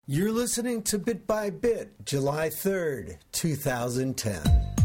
You're listening to Bit by Bit, July 3rd, 2010.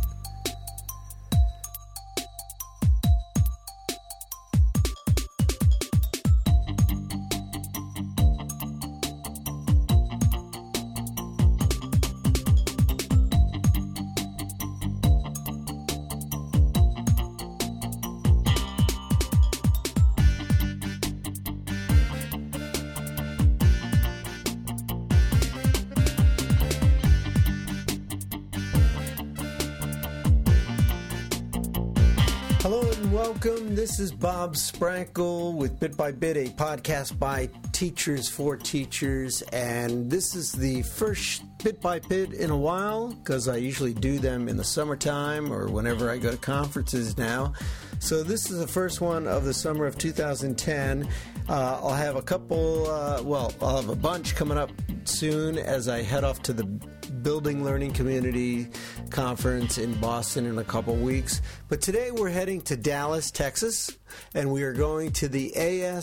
Hello and welcome. This is Bob Sprankle with Bit by Bit, a podcast by teachers for teachers. And this is the first Bit by Bit in a while because I usually do them in the summertime or whenever I go to conferences now. So this is the first one of the summer of 2010. I'll have a couple, I'll have a bunch coming up soon as I head off to the Building Learning Community Conference in Boston in a couple weeks. But today we're heading to Dallas, Texas, and we are going to the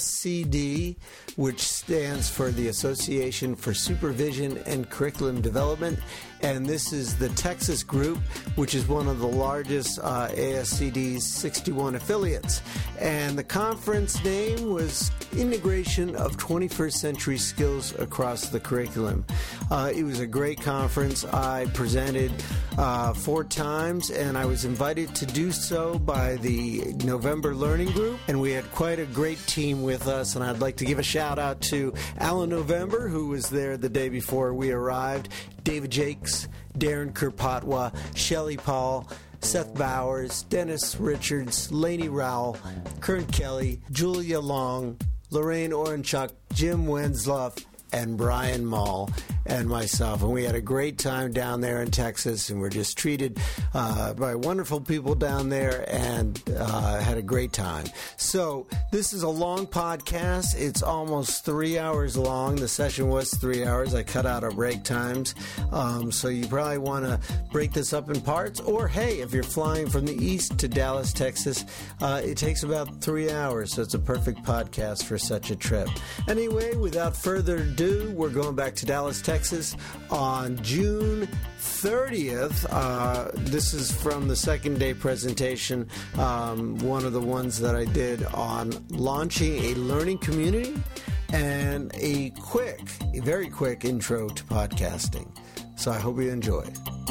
ASCD, which stands for the Association for Supervision and Curriculum Development. And this is the Texas group, which is one of the largest ASCD's 61 affiliates. And the conference name was Integration of 21st Century Skills Across the Curriculum. It was a great conference. I presented 4 times, and I was invited to do so by the November Learning Group. And we had quite a great team with us, and I'd like to give a shout out to Alan November, who was there the day before we arrived, David Jakes, Darren Kirpatwa, Shelley Paul, Seth Bowers, Dennis Richards, Lainey Rowell, Kern Kelly, Julia Long, Lorraine Orenchuk, Jim Wensloff, and Brian Mull and myself. And we had a great time down there in Texas, and we're just treated by wonderful people down there and had a great time. So this is a long podcast. It's almost 3 hours long. The session was 3 hours. I cut out our break times. So you probably want to break this up in parts. Or, hey, if you're flying from the east to Dallas, Texas, it takes about 3 hours. So it's a perfect podcast for such a trip. Anyway, without further ado, we're going back to Dallas, Texas on June 30th. This is from the second day presentation, one of the ones that I did on launching a learning community and a very quick intro to podcasting. So I hope you enjoy.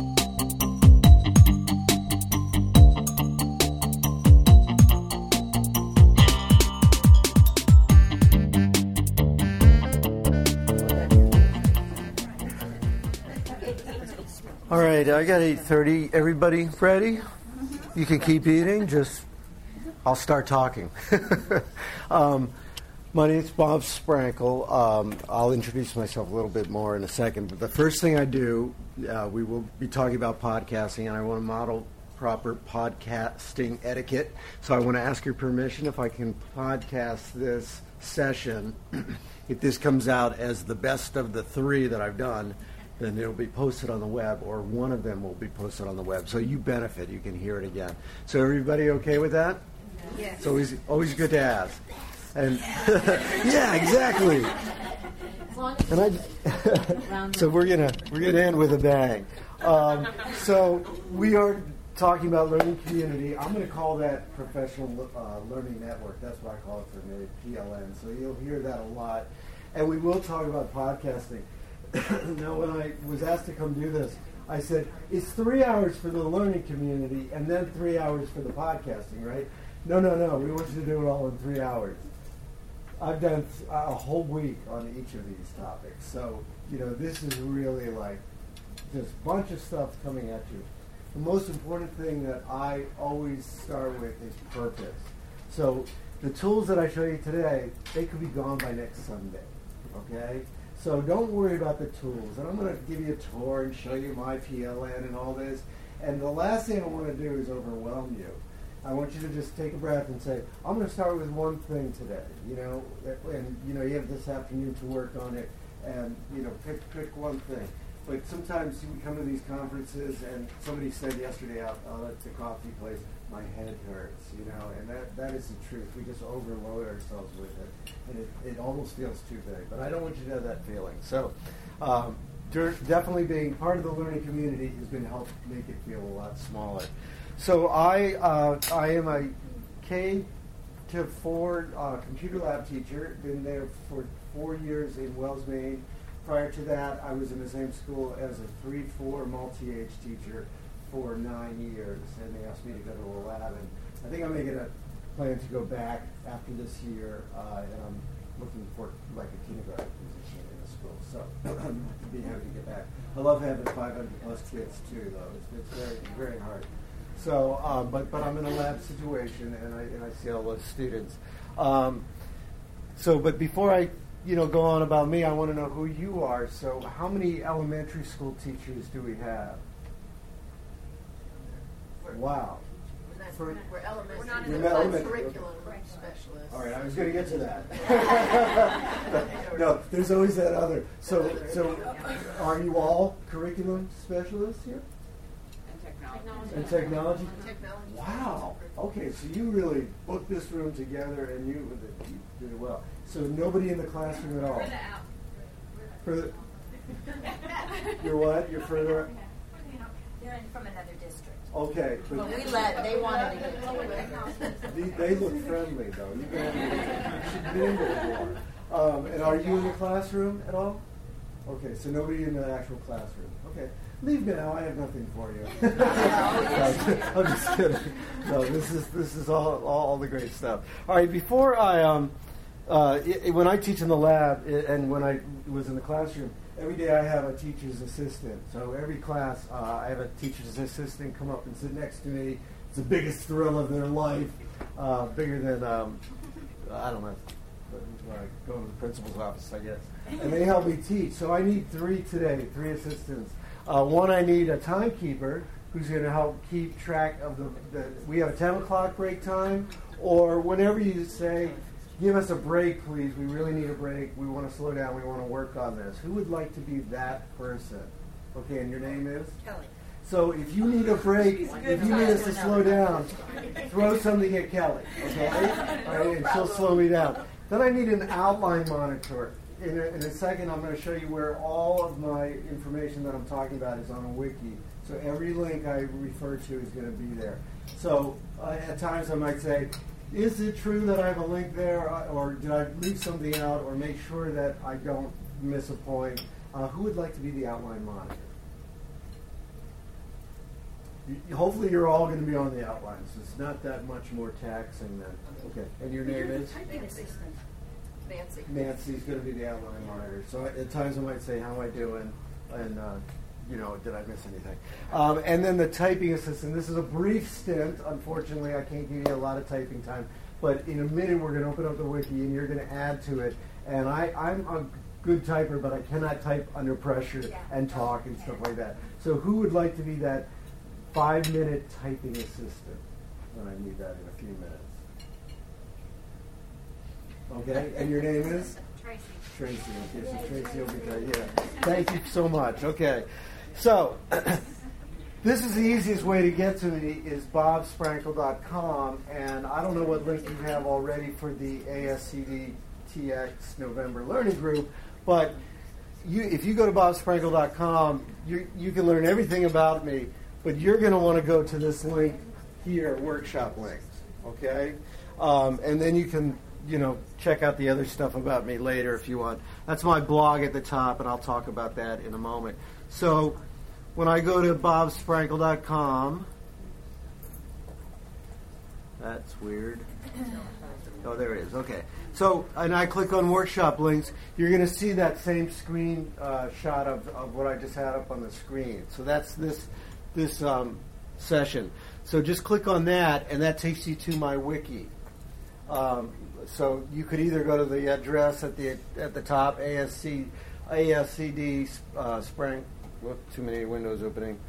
All right, I got 8:30. Everybody ready? You can keep eating. I'll start talking. My name's Bob Sprankle. I'll introduce myself a little bit more in a second. But the first thing I do, we will be talking about podcasting, and I want to model proper podcasting etiquette. So I want to ask your permission if I can podcast this session. If this comes out as the best of the 3 that I've done, then it'll be posted on the web, or one of them will be posted on the web. So you benefit. You can hear it again. So everybody okay with that? Yes. It's always good to ask. And yeah, exactly. And so we're gonna end with a bang. So we are talking about learning community. I'm going to call that professional learning network. That's what I call it for me, PLN. So you'll hear that a lot. And we will talk about podcasting. Now, when I was asked to come do this, I said, it's 3 hours for the learning community and then 3 hours for the podcasting, right? No. We want you to do it all in 3 hours. I've done a whole week on each of these topics. So, this is really like just a bunch of stuff coming at you. The most important thing that I always start with is purpose. So the tools that I show you today, they could be gone by next Sunday, okay? So don't worry about the tools. And I'm going to give you a tour and show you my PLN and all this. And the last thing I want to do is overwhelm you. I want you to just take a breath and say, I'm going to start with one thing today, and you have this afternoon to work on it, and pick one thing. but sometimes you come to these conferences, and somebody said yesterday out at the coffee place, my head hurts, and that is the truth. We just overload ourselves with it, and it almost feels too big. But I don't want you to have that feeling. So definitely being part of the learning community is going to help make it feel a lot smaller. So I am a K-4 computer lab teacher. Been there for 4 years in Wells, Maine. Prior to that, I was in the same school as a 3-4 multi-age teacher for 9 years, and they asked me to go to a lab, and I think I'm making a plan to go back after this year, and I'm looking for like a kindergarten position in the school, so I'm be happy to get back. I love having 500 plus kids too, though. It's very, very hard. So, but I'm in a lab situation, and I see all those students. But before I go on about me, I want to know who you are. So how many elementary school teachers do we have? Wow. We're elementary. We're not in the curriculum specialists. All right, I was going to get to that. No, there's always that other. So are you all curriculum specialists here? And technology? Wow. Okay, so you really put this room together, and you did it well. So nobody in the classroom at all? Further out. You're what? You're further out? They're from another district. Okay. But they wanted to get to it. They look friendly, though. You should be in there more. And are you in the classroom at all? Okay, so nobody in the actual classroom. Okay. Leave now. I have nothing for you. I'm just kidding. No, this is all the great stuff. All right, before when I teach in the lab and when I was in the classroom, every day I have a teacher's assistant. So every class, I have a teacher's assistant come up and sit next to me. It's the biggest thrill of their life, bigger than I don't know, going to the principal's office, I guess. And they help me teach. So I need 3 today, 3 assistants. One, I need a timekeeper who's going to help keep track of we have a 10 o'clock break time, or whenever you say, give us a break, please. We really need a break. We want to slow down. We want to work on this. Who would like to be that person? Okay, and your name is? Kelly. So if you need a break, if you need us to slow down, throw something at Kelly, okay? All right, and she'll slow me down. Then I need an outline monitor. In a second, I'm going to show you where all of my information that I'm talking about is on a wiki. So every link I refer to is going to be there. So at times I might say, is it true that I have a link there, or did I leave something out, or make sure that I don't miss a point? Who would like to be the outline monitor? Hopefully you're all going to be on the outlines. It's not that much more taxing then. Okay, and your name is? Nancy. Nancy's going to be the outline monitor. So at times I might say, how am I doing? And, did I miss anything? And then the typing assistant. This is a brief stint. Unfortunately, I can't give you a lot of typing time. But in a minute, we're going to open up the wiki, and you're going to add to it. And I'm a good typer, but I cannot type under pressure and talk and stuff like that. So who would like to be that 5-minute typing assistant when I need that in a few minutes? Okay, and your name is? Tracy. Tracy. Okay, so Tracy will be there. Yeah. Thank you so much. Okay, so this is the easiest way to get to me is bobsprankle.com, and I don't know what link you have already for the ASCD TX November Learning Group, but if you go to bobsprankle.com, you can learn everything about me, but you're going to want to go to this link here, workshop links, okay? And then you can check out the other stuff about me later if you want. That's my blog at the top, and I'll talk about that in a moment. So when I go to bobsprankle.com, that's weird. Oh, there it is. Okay. So, and I click on workshop links, you're going to see that same screen shot of what I just had up on the screen. So that's this session. So just click on that, and that takes you to my wiki. So you could either go to the address at the top, ASCD Sprankle. Too many windows opening.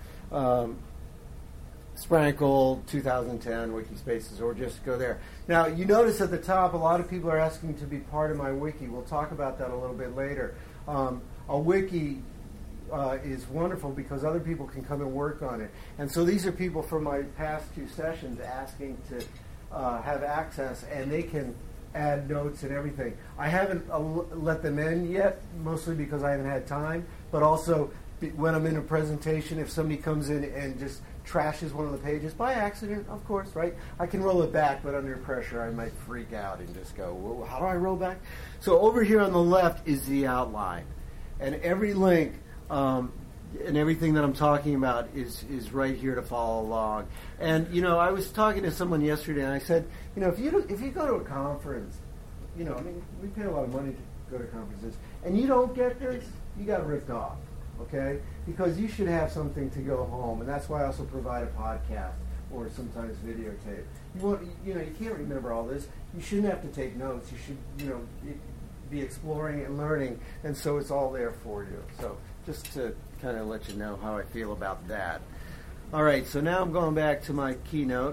Sprankle 2010 Wiki Spaces, or just go there. Now you notice at the top, a lot of people are asking to be part of my wiki. We'll talk about that a little bit later. A wiki is wonderful because other people can come and work on it. And so these are people from my past 2 sessions asking to have access, and they can add notes and everything. I haven't let them in yet, mostly because I haven't had time, but also when I'm in a presentation, if somebody comes in and just trashes one of the pages, by accident, of course, right? I can roll it back, but under pressure I might freak out and just go, well, how do I roll back? So over here on the left is the outline. And every link and everything that I'm talking about is right here to follow along. And, you know, I was talking to someone yesterday, and I said, you know, if you go to a conference, you know, I mean, we pay a lot of money to go to conferences, and you don't get this, you got ripped off, okay? Because you should have something to go home, and that's why I also provide a podcast or sometimes videotape. You can't remember all this. You shouldn't have to take notes. You should, you know, be exploring and learning, and so it's all there for you. So just to kind of let you know how I feel about that. All right, so now I'm going back to my keynote,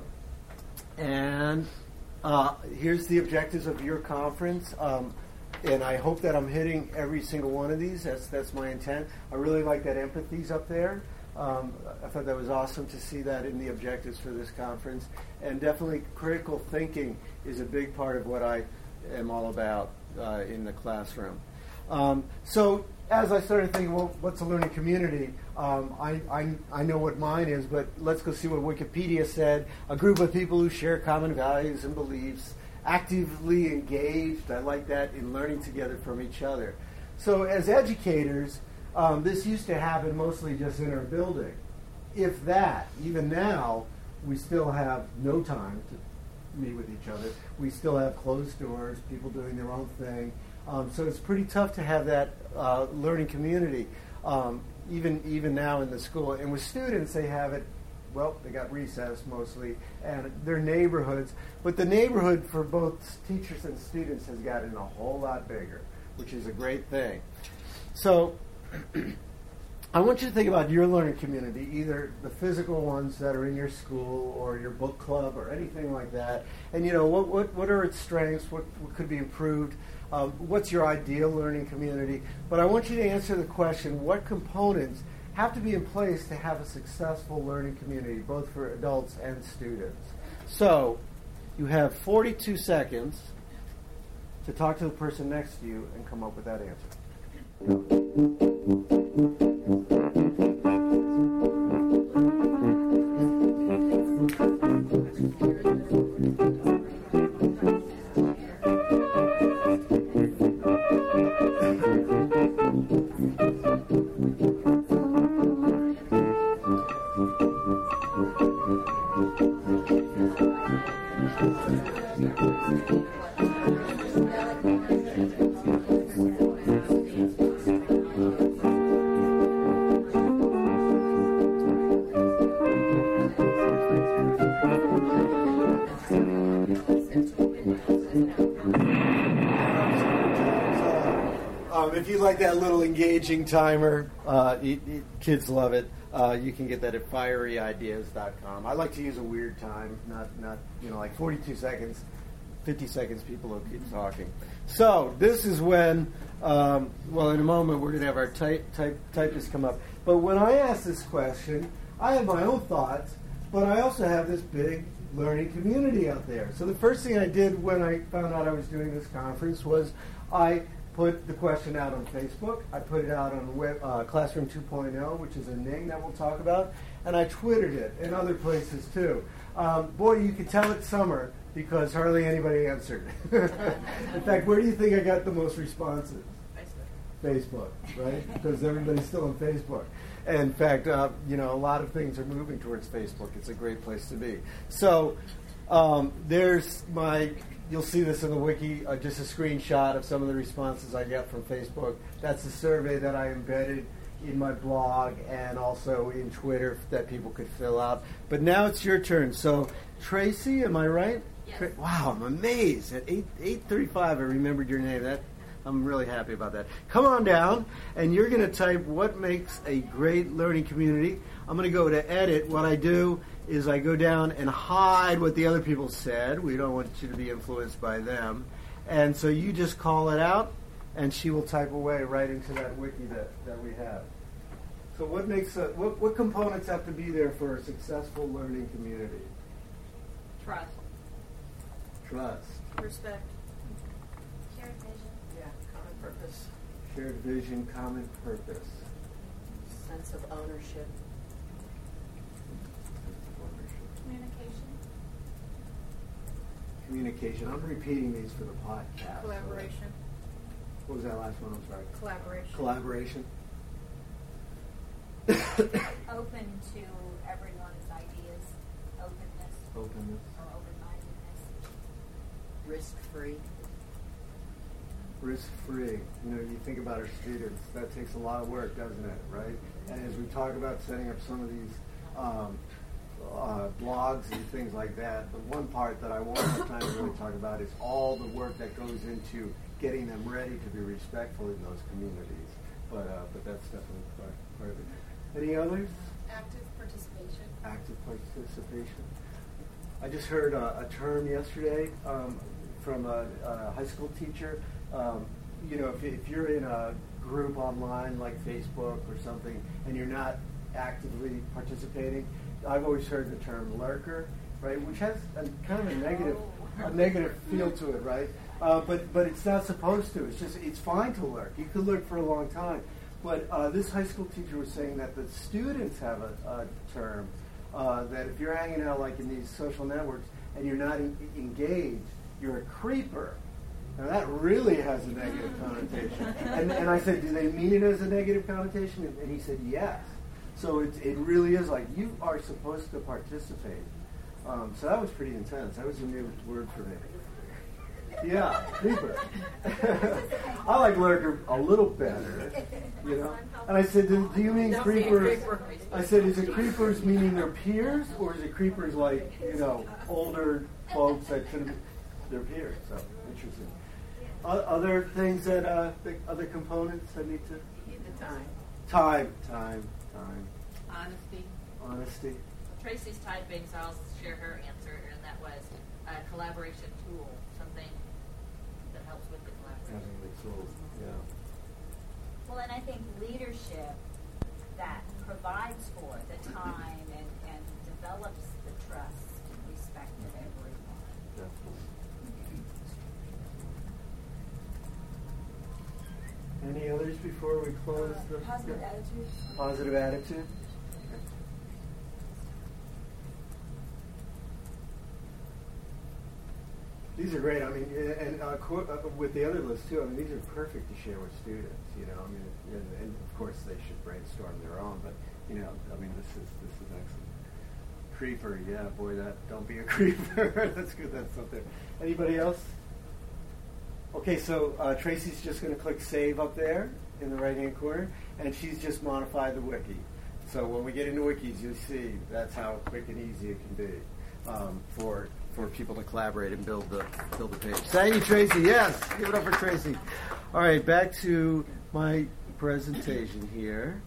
and here's the objectives of your conference, and I hope that I'm hitting every single one of these. That's my intent. I really like that empathy's up there. I thought that was awesome to see that in the objectives for this conference, and definitely critical thinking is a big part of what I am all about in the classroom. So as I started thinking, well, what's a learning community? I know what mine is, but let's go see what Wikipedia said. A group of people who share common values and beliefs, actively engaged, I like that, in learning together from each other. So as educators, this used to happen mostly just in our building. If that, even now, we still have no time to meet with each other. We still have closed doors, people doing their own thing. So it's pretty tough to have that learning community, even now in the school. And with students, they have it, well, they got recess mostly, and their neighborhoods. But the neighborhood for both teachers and students has gotten a whole lot bigger, which is a great thing. So I want you to think about your learning community, either the physical ones that are in your school or your book club or anything like that. And, you know, what are its strengths? What could be improved? What's your ideal learning community? But I want you to answer the question, what components have to be in place to have a successful learning community, both for adults and students? So you have 42 seconds to talk to the person next to you and come up with that answer. If you like that little engaging timer, kids love it. You can get that at fiery.ideas.com. I like to use a weird time, not like 42 seconds, 50 seconds. People will keep talking. So this is when, in a moment we're going to have our typist come up. But when I ask this question, I have my own thoughts, but I also have this big learning community out there. So the first thing I did when I found out I was doing this conference was I put the question out on Facebook. I put it out on Classroom 2.0, which is a thing that we'll talk about, and I Twittered it and other places too. Boy, you could tell it's summer because hardly anybody answered. In fact, where do you think I got the most responses? Facebook, right? Because everybody's still on Facebook. In fact, a lot of things are moving towards Facebook. It's a great place to be. So there's you'll see this in the wiki, just a screenshot of some of the responses I got from Facebook. That's the survey that I embedded in my blog and also in Twitter that people could fill out. But now it's your turn. So Tracy, am I right? Yes. Wow, I'm amazed. At 8:35, I remembered your name. I'm really happy about that. Come on down, and you're going to type what makes a great learning community. I'm going to go to edit. What I do is I go down and hide what the other people said. We don't want you to be influenced by them. And so you just call it out, and she will type away right into that wiki that we have. So what makes what components have to be there for a successful learning community? Trust. Trust. Respect. Shared vision. Yeah, common purpose. Shared vision, common purpose. Sense of ownership. Communication. Communication. I'm repeating these for the podcast. Collaboration. What was that last one? I'm sorry. Collaboration. Collaboration. Open to everyone's ideas. Openness. Openness. Or open-mindedness. Risk-free. Risk-free. You know, you think about our students. That takes a lot of work, doesn't it? Right? And as we talk about setting up some of these blogs and things like that, the one part that I won't have time to really talk about is all the work that goes into getting them ready to be respectful in those communities. But that's definitely part of it. Any others? Active participation. Active participation. I just heard a term yesterday from a high school teacher. You know, if you're in a group online like Facebook or something and you're not actively participating, I've always heard the term lurker, right, which has kind of a negative feel to it, right? But it's not supposed to. It's fine to lurk. You could lurk for a long time. But this high school teacher was saying that the students have a term that if you're hanging out like in these social networks and you're not engaged, you're a creeper. Now that really has a negative connotation. And I said, do they mean it as a negative connotation? And he said, yes. So it really is like you are supposed to participate. So that was pretty intense. That was a new word for me. Yeah, creeper. I like lurker a little better, you know. And I said, do you mean creepers? I said, is it creepers meaning their peers, or is it creepers like, you know, older folks that shouldn't be their peers? So interesting. Other things that other components that need to. Need the Time. Honesty. Tracy's typing, so I'll share her answer, and that was a collaboration tool, something that helps with the collaboration. Having the tools, yeah. Well, and I think leadership that provides for the time and develops the trust and respect of everyone. Definitely. Any others before we close the Positive attitude. Positive attitude? These are great. I mean, and with the other list too. I mean, these are perfect to share with students. You know, I mean, and of course they should brainstorm their own. But you know, I mean, this is excellent. Creeper, yeah, boy, don't be a creeper. That's good. That's up there. Anybody else? Okay, so Tracy's just going to click save up there in the right-hand corner, and she's just modified the wiki. So when we get into wikis, you'll see that's how quick and easy it can be for people to collaborate and build the page. Thank you, Tracy. Yes, give it up for Tracy. All right, back to my presentation here.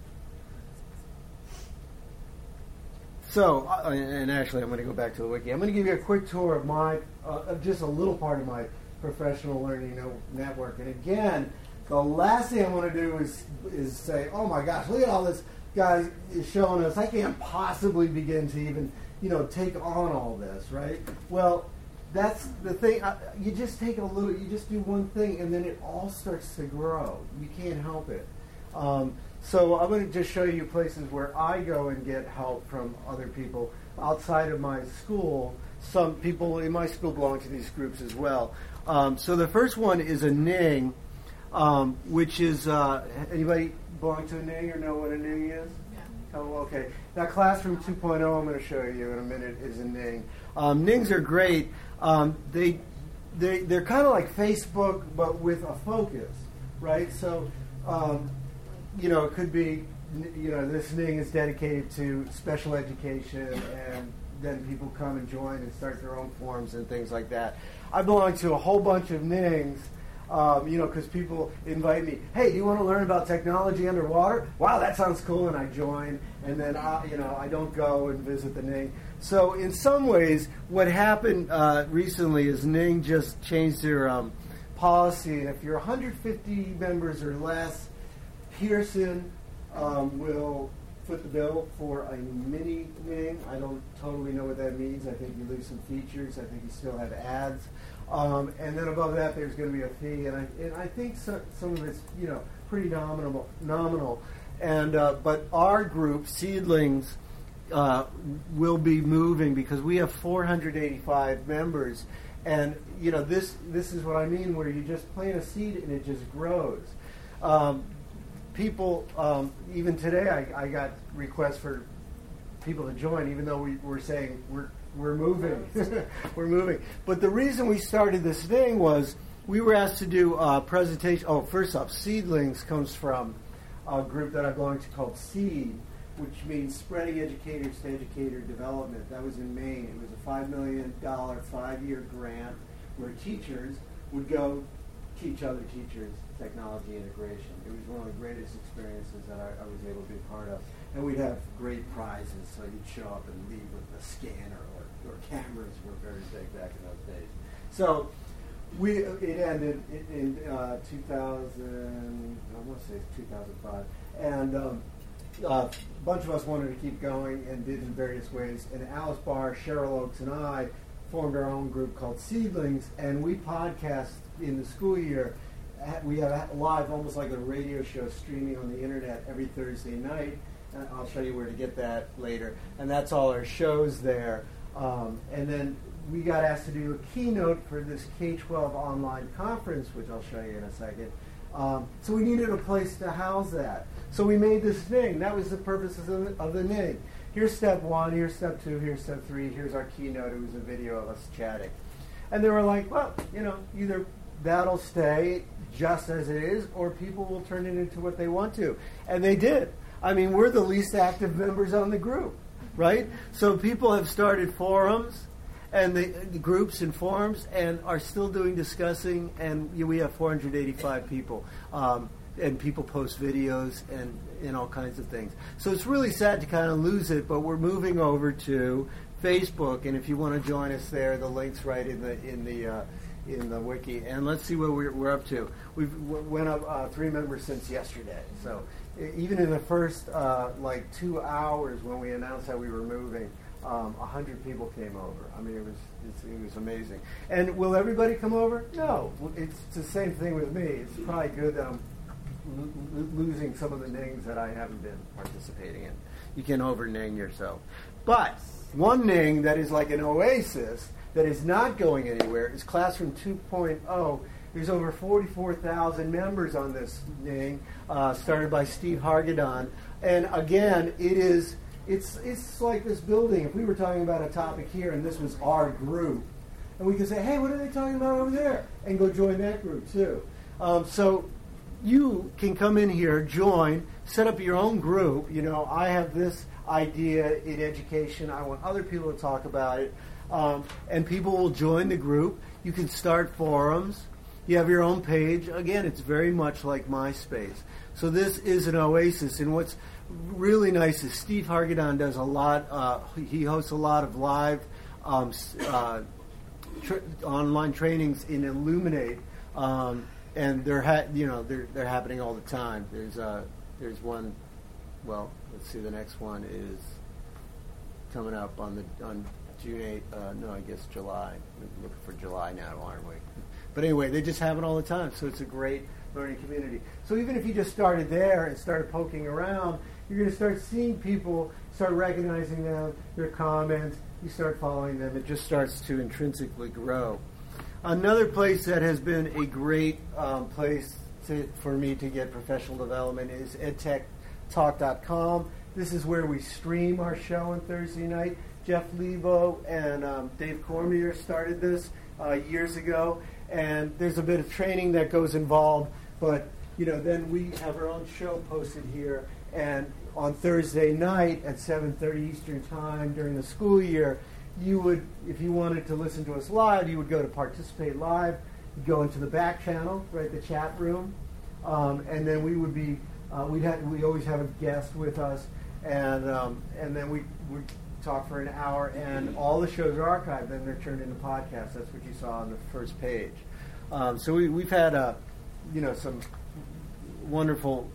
So, and actually, I'm going to go back to the wiki. I'm going to give you a quick tour of my, just a little part of my professional learning network. And again, the last thing I want to do is say, oh my gosh, look at all this guy is showing us. I can't possibly begin to even, take on all this, right? Well, that's the thing. You just take a little, you just do one thing, and then it all starts to grow. You can't help it. So I'm going to just show you places where I go and get help from other people outside of my school. Some people in my school belong to these groups as well. So the first one is a NING, which is, anybody belong to a NING or know what a NING is? Yeah. Oh, okay. Now Classroom 2.0 I'm going to show you in a minute is a NING. NINGs are great. They're kind of like Facebook but with a focus, right? So, it could be, this NING is dedicated to special education, and then people come and join and start their own forums and things like that. I belong to a whole bunch of NINGs, because people invite me, hey, do you want to learn about technology underwater? Wow, that sounds cool, and I join, and then, I don't go and visit the NING. So in some ways, what happened recently is NING just changed their policy, and if you're 150 members or less, Pearson will foot the bill for a mini Ning. I don't totally know what that means. I think you lose some features. I think you still have ads. And then above that, there's going to be a fee. And I think some of it's, pretty nominal. And but our group, Seedlings, will be moving because we have 485 members. And, this is what I mean, where you just plant a seed and it just grows. People, even today, I got requests for people to join, even though we're saying we're moving. We're moving. But the reason we started this thing was we were asked to do a presentation. Oh, first off, Seedlings comes from a group that I belong to called SEED, which means Spreading Educators to Educator Development. That was in Maine. It was a $5 million 5-year grant where teachers would go teach other teachers technology integration. It was one of the greatest experiences that I was able to be part of. And we'd have great prizes, so you'd show up and leave with a scanner or cameras were very big back in those days. So it ended in 2000, I want to say 2005. And a bunch of us wanted to keep going and did in various ways. And Alice Barr, Cheryl Oakes, and I formed our own group called Seedlings, and we podcast in the school year. We have live, almost like a radio show, streaming on the internet every Thursday night. And I'll show you where to get that later. And that's all our shows there. And then we got asked to do a keynote for this K-12 online conference, which I'll show you in a second. So we needed a place to house that. So we made this thing. That was the purpose of the NIG. Here's step 1, here's step 2, here's step 3, here's our keynote. It was a video of us chatting. And they were like, well, either that'll stay just as it is, or people will turn it into what they want to. And they did. I mean, we're the least active members on the group, right? So people have started forums, and the groups and forums, and are still doing discussing, and we have 485 people. And people post videos and all kinds of things. So it's really sad to kind of lose it, but we're moving over to Facebook, and if you want to join us there, the link's right in the wiki. And let's see what we're up to. We've went up 3 members since yesterday. So even in the first 2 hours when we announced that we were moving, 100 people came over. I mean, it was amazing. And will everybody come over? No. It's the same thing with me. It's probably good that I'm losing some of the nings that I haven't been participating in. You can over-ning yourself. But one ning that is like an oasis that is not going anywhere is Classroom 2.0. There's over 44,000 members on this ning, started by Steve Hargadon. And again, it's like this building. If we were talking about a topic here and this was our group, and we could say, hey, what are they talking about over there? And go join that group too. So you can come in here, join, set up your own group. I have this idea in education. I want other people to talk about it. And people will join the group. You can start forums. You have your own page. Again, it's very much like MySpace. So this is an oasis. And what's really nice is Steve Hargadon does a lot. He hosts a lot of live online trainings in Illuminate. And they're happening all the time. There's one. Well, let's see. The next one is coming up on June 8th. No, I guess July. We're looking for July now, aren't we? But anyway, they just have it all the time. So it's a great learning community. So even if you just started there and started poking around, you're going to start seeing people, start recognizing them, their comments. You start following them. It just starts to intrinsically grow. Another place that has been a great place for me to get professional development is edtechtalk.com. This is where we stream our show on Thursday night. Jeff Levo and Dave Cormier started this years ago, and there's a bit of training that goes involved, but then we have our own show posted here, and on Thursday night at 7:30 Eastern Time during the school year, you would, if you wanted to listen to us live, you would go to Participate Live, you'd go into the back channel, right, the chat room, and then we would be, we always have a guest with us, and then we talk for an hour, and all the shows are archived, then they're turned into podcasts. That's what you saw on the first page. So we've had some wonderful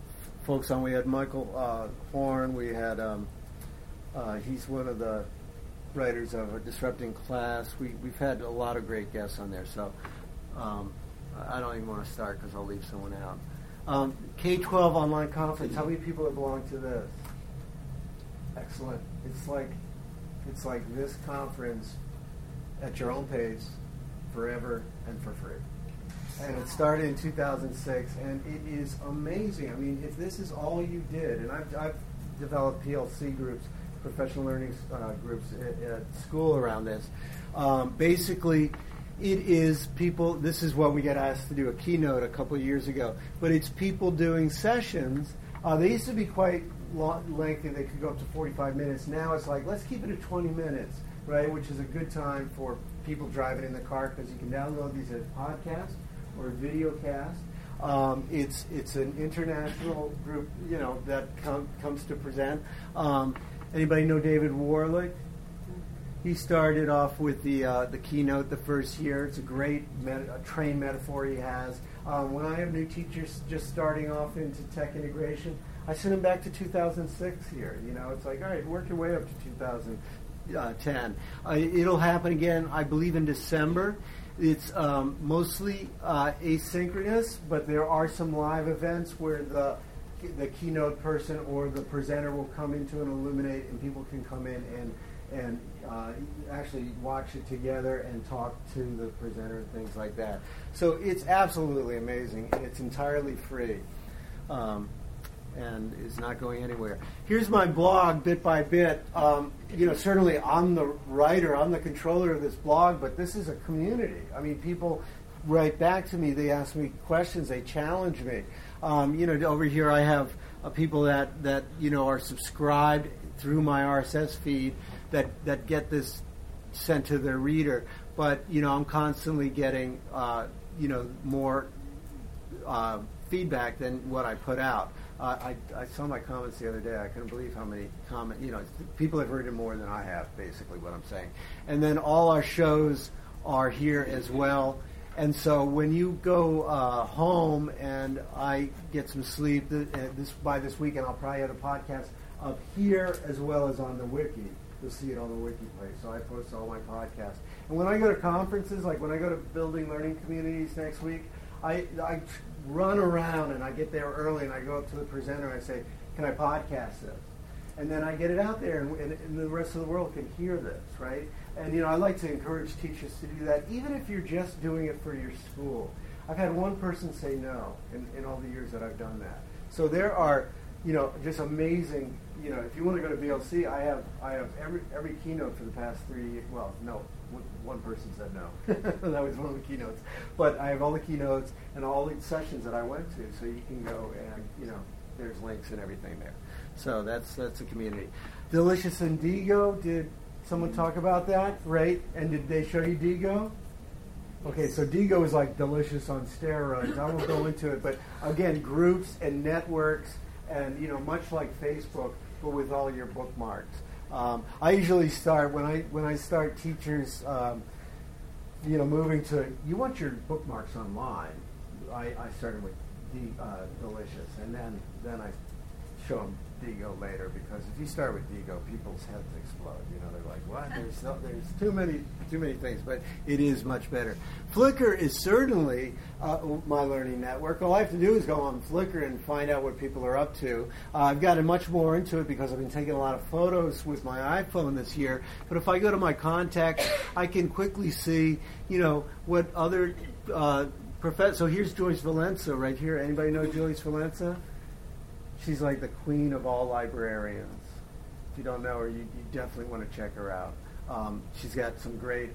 folks on. We had Michael Horn. We had he's one of the writers of Disrupting Class. We've had a lot of great guests on there. So I don't even want to start because I'll leave someone out. K-12 online conference. How many people have belonged to this? Excellent. It's like this conference at your own pace, forever and for free. And it started in 2006, and it is amazing. I mean, if this is all you did, and I've developed PLC groups, professional learning groups at school around this. Basically, it is people, this is what we get asked to do, a keynote a couple of years ago, but it's people doing sessions. They used to be quite lengthy. They could go up to 45 minutes. Now it's like, let's keep it at 20 minutes, right, which is a good time for people driving in the car because you can download these as podcasts or video cast. It's an international group, that comes to present. Anybody know David Warlick? He started off with the keynote the first year. It's a great train metaphor he has. When I have new teachers just starting off into tech integration, I send them back to 2006 here. It's like, all right, work your way up to 2010. It'll happen again, I believe, in December. It's mostly asynchronous, but there are some live events where the keynote person or the presenter will come into and illuminate, and people can come in and actually watch it together and talk to the presenter and things like that. So it's absolutely amazing, and it's entirely free. And is not going anywhere. Here's my blog, bit by bit. Certainly I'm the writer, I'm the controller of this blog, but this is a community. I mean, people write back to me, they ask me questions, they challenge me. Over here I have people that are subscribed through my RSS feed that get this sent to their reader. But, I'm constantly getting, more feedback than what I put out. I saw my comments the other day. I couldn't believe how many comments. People have heard it more than I have, basically, what I'm saying. And then all our shows are here as well. And so when you go home and I get some sleep, by this weekend I'll probably have a podcast up here as well as on the wiki. You'll see it on the wiki place. So I post all my podcasts. And when I go to conferences, like when I go to Building Learning Communities next week, I run around and I get there early and I go up to the presenter and I say, can I podcast this? And then I get it out there and the rest of the world can hear this, right? And, I like to encourage teachers to do that, even if you're just doing it for your school. I've had one person say no in all the years that I've done that. So there are, just amazing, if you want to go to BLC, I have every keynote for the past 3 years. Well, no, one person said no. That was one of the keynotes. But I have all the keynotes and all the sessions that I went to, so you can go and, there's links and everything there. So that's a community. Delicious and Digo, did someone talk about that, right? And did they show you Digo? Okay, so Digo is like Delicious on steroids. I won't go into it, but again, groups and networks and, much like Facebook, but with all your bookmarks. I usually start, when I start teachers, moving to, you want your bookmarks online. I started with Delicious, and then I show them Digo later, because if you start with Digo, people's heads explode. They're like, what? There's too many things, but it is much better. Flickr is certainly my learning network. All I have to do is go on Flickr and find out what people are up to. I've gotten much more into it because I've been taking a lot of photos with my iPhone this year. But if I go to my contacts, I can quickly see, what other professors. So here's Joyce Valenza right here. Anybody know Joyce Valenza? She's like the queen of all librarians. If you don't know her, you definitely want to check her out. She's got some great...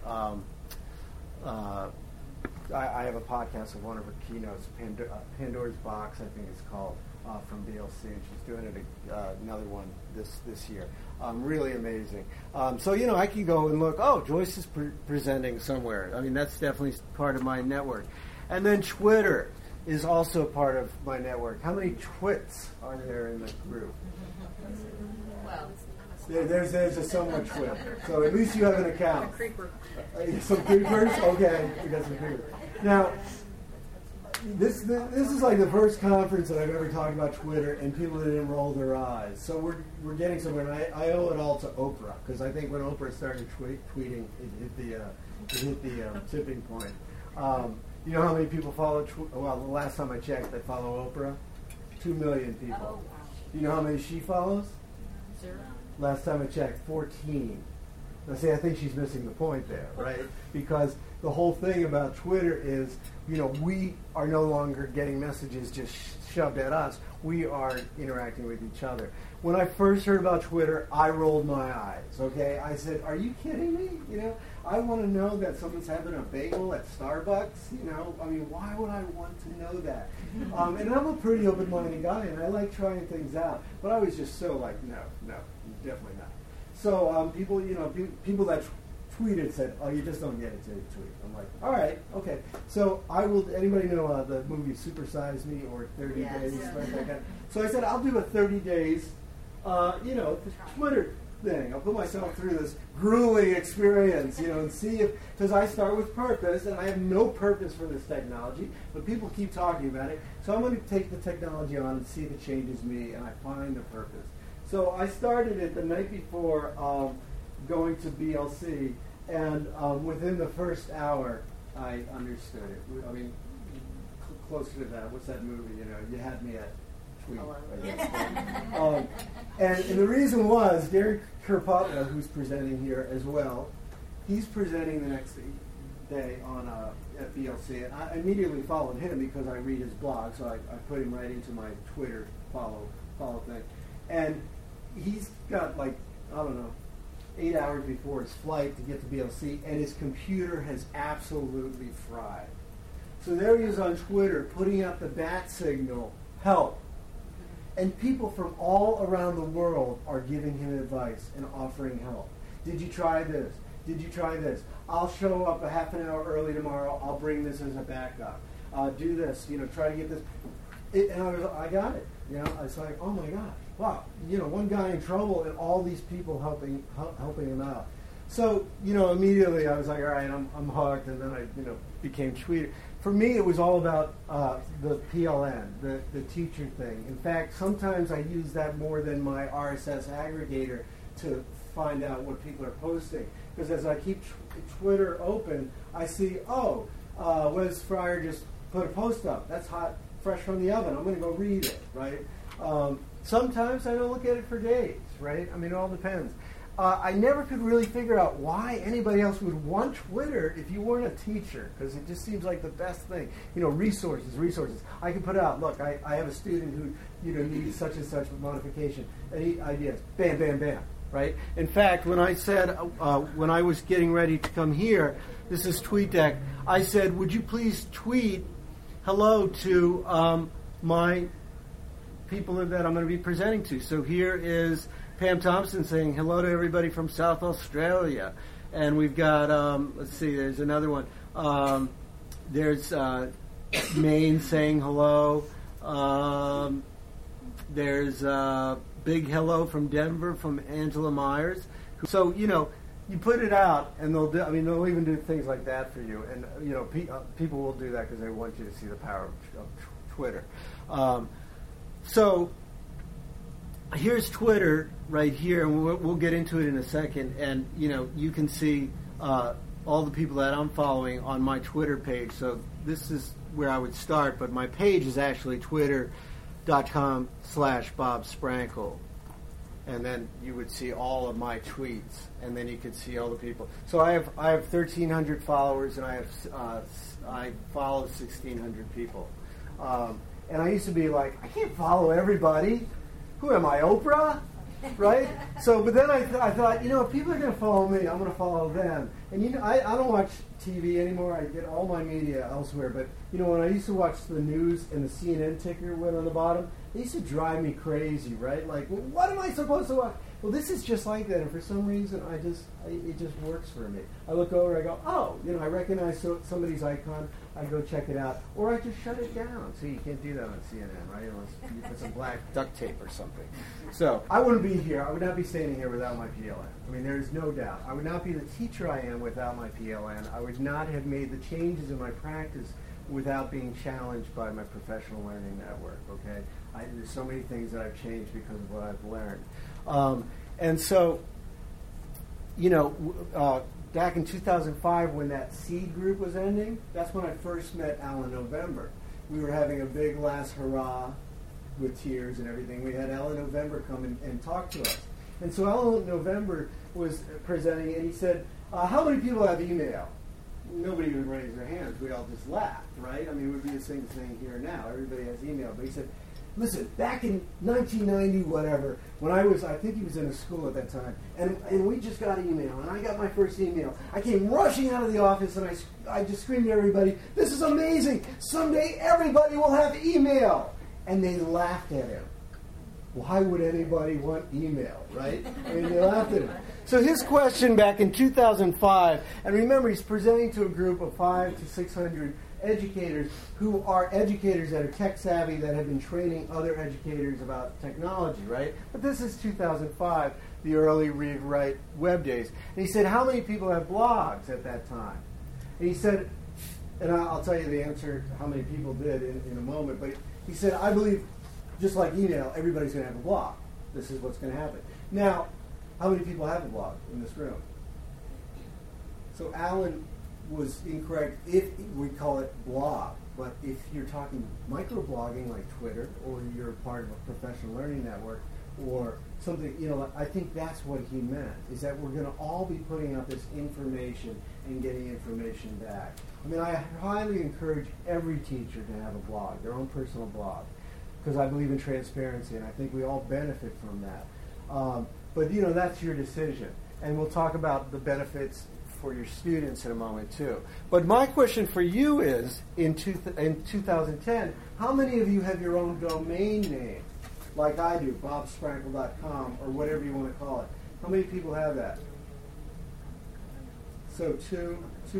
I have a podcast of one of her keynotes, Pandora's Box, I think it's called, from BLC, and she's doing another one this year. Really amazing. So, I can go and look, Joyce is presenting somewhere. I mean, that's definitely part of my network. And then Twitter is also part of my network. How many twits are there in the group? Well, there's a somewhat twit. So at least you have an account. creeper. Some creepers? Okay, we got some creepers. Now, This is like the first conference that I've ever talked about Twitter, and people didn't roll their eyes. So we're getting somewhere, and I owe it all to Oprah, because I think when Oprah started tweeting, it hit the tipping point. You know how many people follow? Well, the last time I checked, they follow Oprah. 2 million people. Oh, wow. You know how many she follows? 0. Last time I checked, 14. Now, see, I think she's missing the point there, right? Because the whole thing about Twitter is, you know, we are no longer getting messages just shoved at us. We are interacting with each other. When I first heard about Twitter, I rolled my eyes, okay? I said, are you kidding me? You know, I want to know that someone's having a bagel at Starbucks, you know? I mean, why would I want to know that? And I'm a pretty open-minded guy, and I like trying things out. But I was just so like, no, definitely not. So people, you know, people that tweeted said, oh, you just don't get it to tweet. I'm like, all right, okay. So I will, anybody know the movie Super Size Me or 30 Days? Right, like that? So I said, I'll do a 30 days, you know, Twitter thing. I'll put myself through this grueling experience, you know, and see if, because I start with purpose, and I have no purpose for this technology, but people keep talking about it. So I'm going to take the technology on and see if it changes me, and I find a purpose. So I started it the night before going to BLC, and within the first hour, I understood it. I mean, closer to that. What's that movie? You know, you had me at tweet. And the reason was Gary Kirpotna, who's presenting here as well. He's presenting the next day on at BLC, and I immediately followed him because I read his blog. So I put him right into my Twitter follow thing, and he's got like, I don't know, 8 hours before his flight to get to BLC, and his computer has absolutely fried. So there he is on Twitter putting out the bat signal, help. And people from all around the world are giving him advice and offering help. Did you try this? Did you try this? I'll show up a half an hour early tomorrow. I'll bring this as a backup. Do this, you know, try to get this. And I got it. You know, I was like, oh my gosh, wow. You know, one guy in trouble and all these people helping him out. So, you know, immediately I was like, all right, I'm hooked, and then I, you know, became Tweeter. For me, it was all about the PLN, the teacher thing. In fact, sometimes I use that more than my RSS aggregator to find out what people are posting. Because as I keep Twitter open, I see, Wes Fryer just put a post up. That's hot, fresh from the oven. I'm going to go read it, right? Sometimes I don't look at it for days, right? I mean, it all depends. I never could really figure out why anybody else would want Twitter if you weren't a teacher, because it just seems like the best thing. You know, resources. I can put out, look, I have a student who, you know, needs such and such modification. Any ideas? Bam, bam, bam, right? In fact, when I said, when I was getting ready to come here, this is TweetDeck, I said, would you please tweet hello to my people that I'm going to be presenting to. So here is Pam Thompson saying hello to everybody from South Australia. And we've got, let's see, there's another one. There's Maine saying hello. There's big hello from Denver from Angela Myers. So, you know, you put it out, and they'll even do things like that for you. And, you know, people will do that because they want you to see the power of Twitter. So here's Twitter right here, and we'll get into it in a second. And, you know, you can see all the people that I'm following on my Twitter page. So this is where I would start, but my page is actually twitter.com/Bob Sprankle. And then you would see all of my tweets, and then you could see all the people. So I have 1,300 followers, and I follow 1,600 people. And I used to be like, I can't follow everybody. Who am I, Oprah? Right? So, but then I thought, you know, if people are going to follow me, I'm going to follow them. And, you know, I don't watch TV anymore. I get all my media elsewhere. But, you know, when I used to watch the news and the CNN ticker went on the bottom, it used to drive me crazy, right? Like, well, what am I supposed to watch? Well, this is just like that. And for some reason, it just works for me. I look over, I go, oh, you know, I recognize somebody's icon. I go check it out. Or I just shut it down. So you can't do that on CNN, right? Unless you put some black duct tape or something. So I wouldn't be here. I would not be standing here without my PLN. I mean, there's no doubt. I would not be the teacher I am without my PLN. I would not have made the changes in my practice without being challenged by my professional learning network, okay? There's so many things that I've changed because of what I've learned. And so, back in 2005 when that seed group was ending, that's when I first met Alan November. We were having a big last hurrah with tears and everything. We had Alan November come and talk to us. And so Alan November was presenting, and he said, how many people have email? Nobody would raise their hands. We all just laughed, right? I mean, it would be the same thing here now. Everybody has email. But he said, listen, back in 1990, whatever, when I think he was in a school at that time, and we just got email, and I got my first email. I came rushing out of the office, and I just screamed at everybody, this is amazing! Someday everybody will have email! And they laughed at him. Why would anybody want email, right? I mean, they laughed at him. So his question back in 2005, and remember, he's presenting to a group of 500 to 600 educators who are educators that are tech savvy, that have been training other educators about technology, right? But this is 2005, the early read-write web days. And he said, how many people have blogs at that time? And he said, and I'll tell you the answer, how many people did in a moment, but he said, I believe, just like email, everybody's going to have a blog. This is what's going to happen. Now, how many people have a blog in this room? So Alan was incorrect if we call it blog, but if you're talking microblogging like Twitter, or you're part of a professional learning network, or something, I think that's what he meant, is that we're going to all be putting out this information and getting information back. I mean, I highly encourage every teacher to have a blog, their own personal blog, because I believe in transparency, and I think we all benefit from that. But that's your decision. And we'll talk about the benefits for your students in a moment, too. But my question for you is, in 2010, how many of you have your own domain name? Like I do, bobsprankle.com, or whatever you want to call it. How many people have that? So two.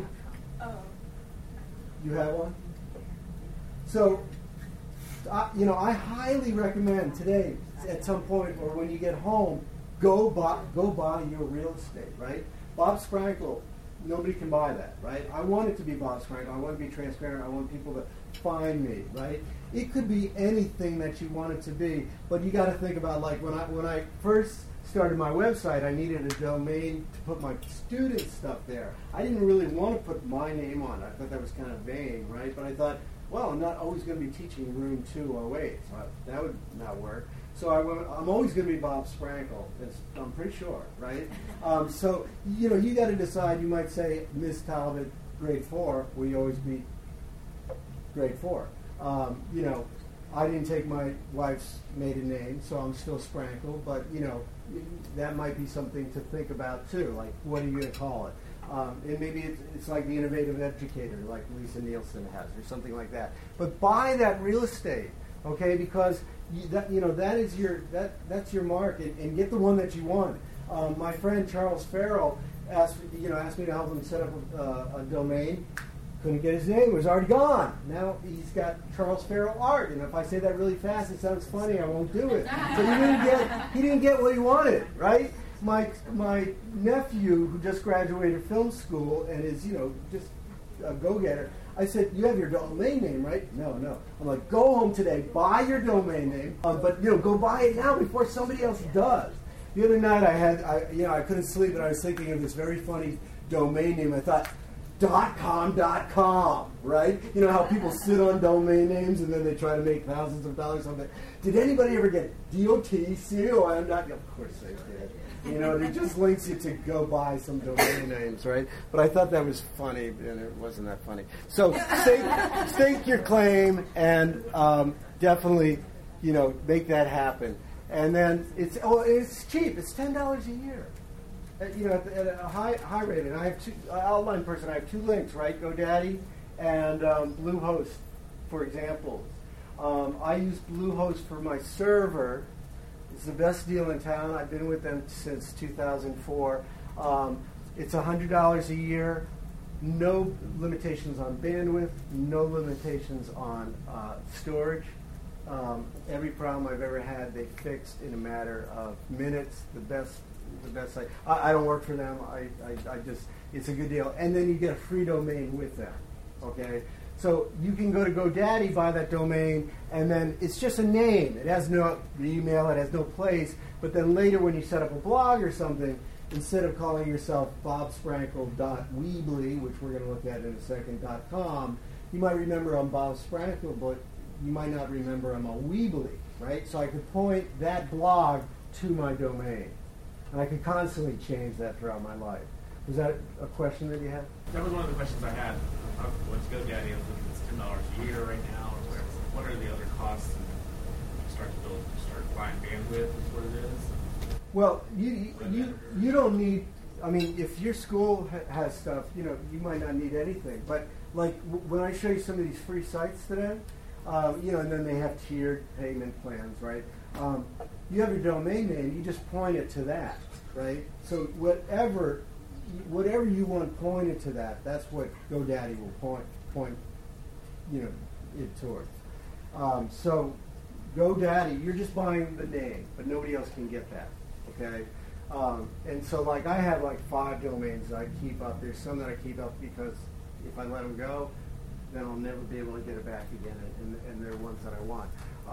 You have one? So, I highly recommend today, at some point, or when you get home, go buy your real estate, right? Bob Sprankle, nobody can buy that, right? I want it to be Bob Sprankle. I want to be transparent. I want people to find me, right? It could be anything that you want it to be, but you got to think about, like, when I first started my website, I needed a domain to put my student stuff there. I didn't really want to put my name on it. I thought that was kind of vain, right? But I thought, well, I'm not always going to be teaching room 208, so that would not work. So I'm always going to be Bob Sprankle. I'm pretty sure, right? So, you got to decide. You might say, Miss Talbot, grade 4, will you always be grade 4? I didn't take my wife's maiden name, so I'm still Sprankle, but, that might be something to think about, too. Like, what are you going to call it? And maybe it's like the innovative educator, like Lisa Nielsen has, or something like that. But buy that real estate, okay? Because that's your mark, and get the one that you want. My friend Charles Farrell asked me to help him set up a domain. Couldn't get his name; it was already gone. Now he's got Charles Farrell Art, and if I say that really fast, it sounds funny. I won't do it. So he didn't get what he wanted, right? My nephew, who just graduated film school and is just a go-getter, I said, you have your domain name, right? No. I'm like, go home today, buy your domain name, but go buy it now before somebody else does. The other night I couldn't sleep, and I was thinking of this very funny domain name. I thought, .com, right? You know how people sit on domain names and then they try to make thousands of dollars on it. Did anybody ever get .com? Of course they did. It just links you to go buy some domain names, right? But I thought that was funny, and it wasn't that funny. So stake your claim and definitely, make that happen. And then it's cheap. It's $10 a year. At a high rate. And I have outline person. I have 2 links, right? GoDaddy and Bluehost, for example. I use Bluehost for my server. It's the best deal in town. I've been with them since 2004. It's $100 a year. No limitations on bandwidth. No limitations on storage. Every problem I've ever had, they fixed in a matter of minutes. The best site. I don't work for them. I just, it's a good deal. And then you get a free domain with them. Okay? So you can go to GoDaddy, buy that domain, and then it's just a name. It has no email, it has no place. But then later when you set up a blog or something, instead of calling yourself bobsprankle.weebly, which we're going to look at in a second, .com, you might remember I'm Bob Sprankle, but you might not remember I'm on Weebly, right? So I could point that blog to my domain. And I could constantly change that throughout my life. Was that a question that you had? That was one of the questions I had. Let's GoDaddy. I was looking at $10 a year right now, or whatever. What are the other costs? And start buying bandwidth is what it is. Well, you don't need. I mean, if your school has stuff, you might not need anything. But like when I show you some of these free sites today, and then they have tiered payment plans, right? You have your domain name. You just point it to that, right? So whatever you want pointed to that, that's what GoDaddy will point it towards. So GoDaddy, you're just buying the name, but nobody else can get that, okay? And so like I have like 5 domains that I keep up. There's some that I keep up because if I let them go, then I'll never be able to get it back again, and they're ones that I want.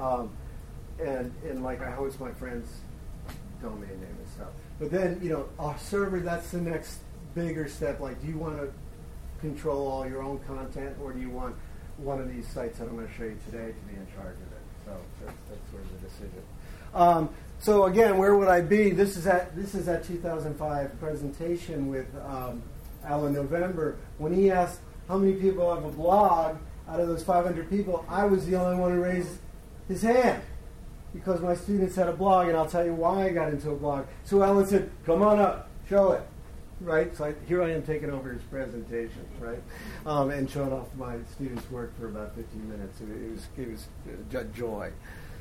And like I host my friends' domain name and stuff. But then, our server, that's the next bigger step. Like, do you want to control all your own content, or do you want one of these sites that I'm going to show you today to be in charge of it? So that's sort of the decision. So again, where would I be? This is that 2005 presentation with Alan November. When he asked how many people have a blog out of those 500 people, I was the only one who raised his hand, because my students had a blog, and I'll tell you why I got into a blog. So Alan said, come on up, show it, right? So here I am taking over his presentation, right? And showing off my students' work for about 15 minutes. It was a joy.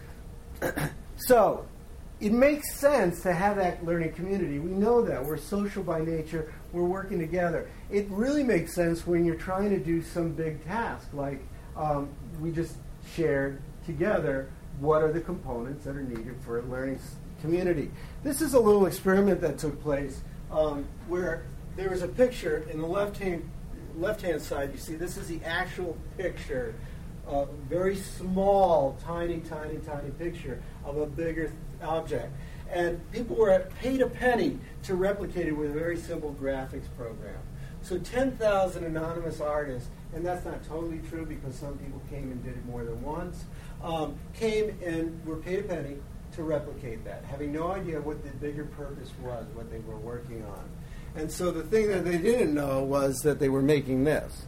So it makes sense to have that learning community. We know that. We're social by nature. We're working together. It really makes sense when you're trying to do some big task, like we just shared together. What are the components that are needed for a learning community? This is a little experiment that took place where there was a picture in the left-hand side. You see, this is the actual picture, very small, tiny picture of a bigger object. And people were paid a penny to replicate it with a very simple graphics program. So 10,000 anonymous artists, and that's not totally true because some people came and did it more than once, came and were paid a penny to replicate that, having no idea what the bigger purpose was, what they were working on. And so the thing that they didn't know was that they were making this.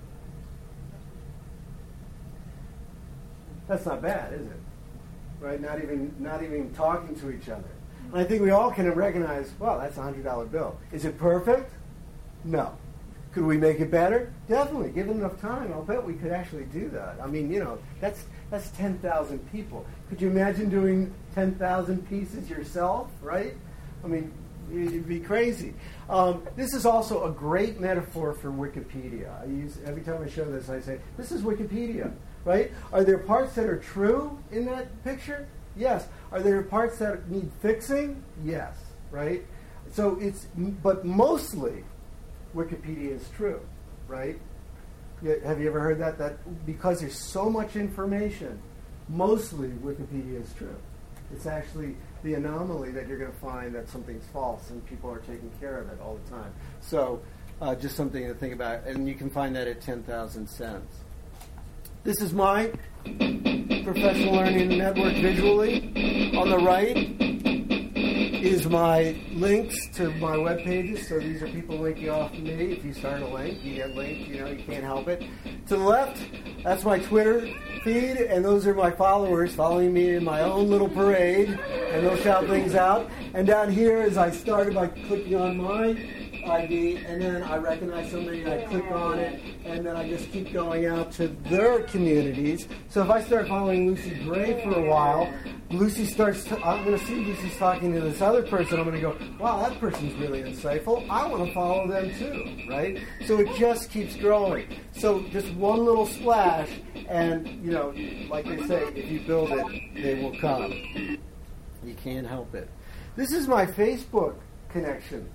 That's not bad, is it? Right? Not even talking to each other. And I think we all can recognize, well, that's a $100 bill. Is it perfect? No. Could we make it better? Definitely. Given enough time, I'll bet we could actually do that. I mean, that's 10,000 people. Could you imagine doing 10,000 pieces yourself, right? I mean, it'd be crazy. This is also a great metaphor for Wikipedia. Every time I show this, I say, this is Wikipedia, right? Are there parts that are true in that picture? Yes. Are there parts that need fixing? Yes, right? So but mostly Wikipedia is true, right? Have you ever heard that? That because there's so much information, mostly Wikipedia is true. It's actually the anomaly that you're going to find that something's false and people are taking care of it all the time. So just something to think about. And you can find that at 10,000 cents. This is my professional learning network visually. On the right is my links to my web pages. So these are people linking off to me. If you start a link, you get linked. You can't help it. To the left, that's my Twitter feed, and those are my followers following me in my own little parade, and they'll shout things out. And down here is I started by clicking on my ID, and then I recognize somebody, and I click on it, and then I just keep going out to their communities. So if I start following Lucy Gray for a while, Lucy I'm going to see Lucy's talking to this other person. I'm going to go, wow, that person's really insightful. I want to follow them too, right? So it just keeps growing. So just one little splash, and, like they say, if you build it, they will come. You can't help it. This is my Facebook connections.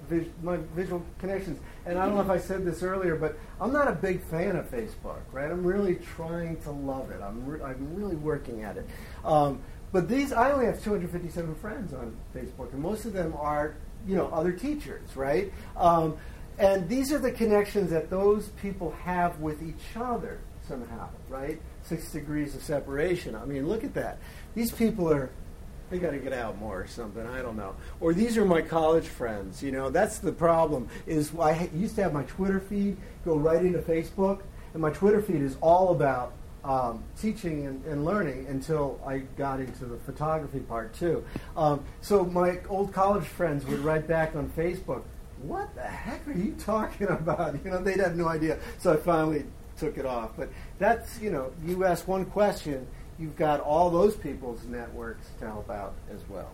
my visual connections. And I don't know if I said this earlier, but I'm not a big fan of Facebook, right? I'm really trying to love it. I'm really working at it. But I only have 257 friends on Facebook, and most of them are, other teachers, right? And these are the connections that those people have with each other somehow, right? 6 degrees of separation. I mean, look at that. These people they got to get out more or something. I don't know. Or these are my college friends. That's the problem. Is I used to have my Twitter feed go right into Facebook, and my Twitter feed is all about teaching and learning until I got into the photography part too. So my old college friends would write back on Facebook, "What the heck are you talking about?" They'd have no idea. So I finally took it off. But that's, you ask one question, you've got all those people's networks to help out as well.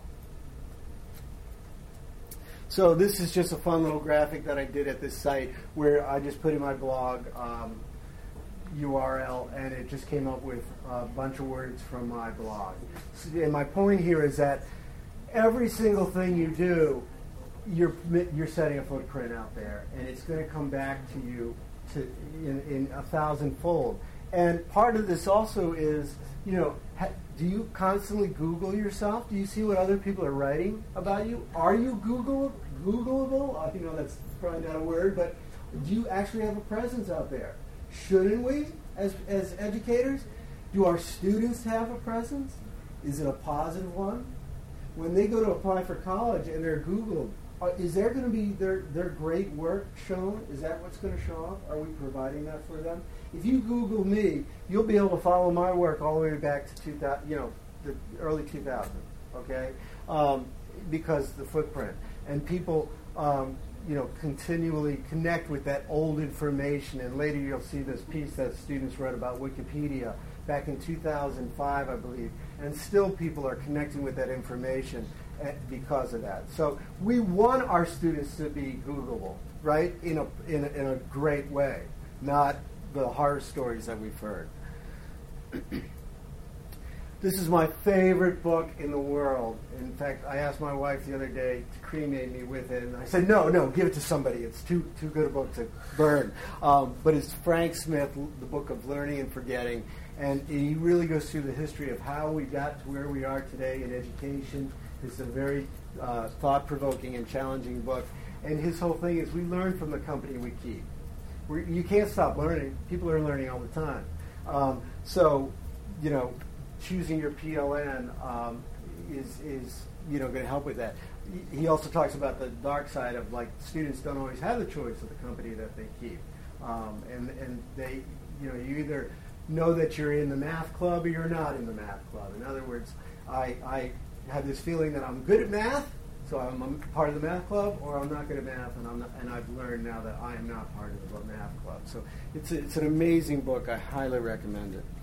So this is just a fun little graphic that I did at this site where I just put in my blog URL, and it just came up with a bunch of words from my blog. And my point here is that every single thing you do, you're setting a footprint out there, and it's going to come back to you in 1,000-fold. And part of this also is, do you constantly Google yourself? Do you see what other people are writing about you? Are you Googleable? That's probably not a word, but do you actually have a presence out there? Shouldn't we, as educators? Do our students have a presence? Is it a positive one? When they go to apply for college and they're Googled, is there going to be their great work shown? Is that what's going to show up? Are we providing that for them? If you Google me, you'll be able to follow my work all the way back to the early 2000s, okay? Because the footprint. And people, continually connect with that old information. And later you'll see this piece that students read about Wikipedia back in 2005, I believe. And still people are connecting with that information because of that. So we want our students to be Googleable, right? In a great way, not the horror stories that we've heard. This is my favorite book in the world. In fact, I asked my wife the other day to cremate me with it, and I said, no, give it to somebody. It's too good a book to burn. But it's Frank Smith, the book of Learning and Forgetting, and he really goes through the history of how we got to where we are today in education. It's a very thought-provoking and challenging book. And his whole thing is we learn from the company we keep. You can't stop learning. People are learning all the time. Choosing your PLN is going to help with that. He also talks about the dark side of students don't always have the choice of the company that they keep, and they you either know that you're in the math club or you're not in the math club. In other words, I have this feeling that I'm good at math, so I'm part of the math club, or I'm not good at math, and I've learned now that I am not part of the math club. So it's an amazing book. I highly recommend it.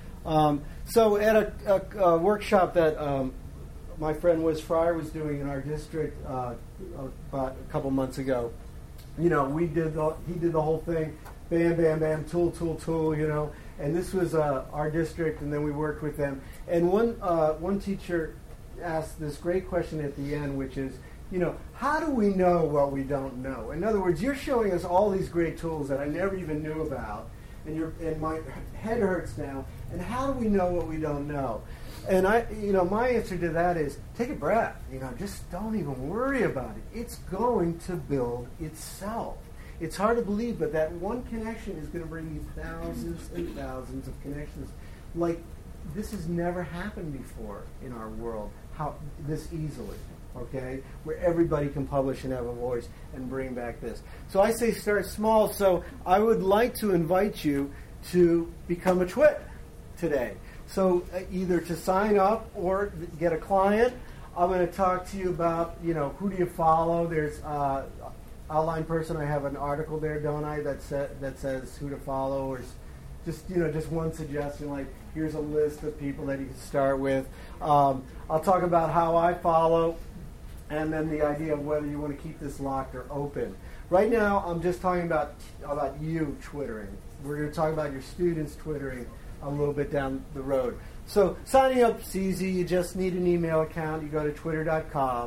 So at a workshop that my friend Wiz Fryer was doing in our district about a couple months ago, he did the whole thing, bam, bam, bam, tool, and this was our district, and then we worked with them. And one teacher asked this great question at the end, which is, how do we know what we don't know? In other words, you're showing us all these great tools that I never even knew about, and my head hurts now. And how do we know what we don't know? And my answer to that is take a breath. Just don't even worry about it. It's going to build itself. It's hard to believe, but that one connection is going to bring you thousands and thousands of connections. Like this has never happened before in our world. This easily, okay? Where everybody can publish and have a voice and bring back this. So I say start small. So I would like to invite you to become a TWIT today. So either to sign up or get a client. I'm going to talk to you about, who do you follow? There's Outline Person. I have an article there, don't I, that says who to follow, or just one suggestion, like here's a list of people that you can start with. I'll talk about how I follow, and then the idea of whether you want to keep this locked or open. Right now, I'm just talking about you twittering. We're going to talk about your students twittering a little bit down the road. So signing up is easy. You just need an email account. You go to twitter.com.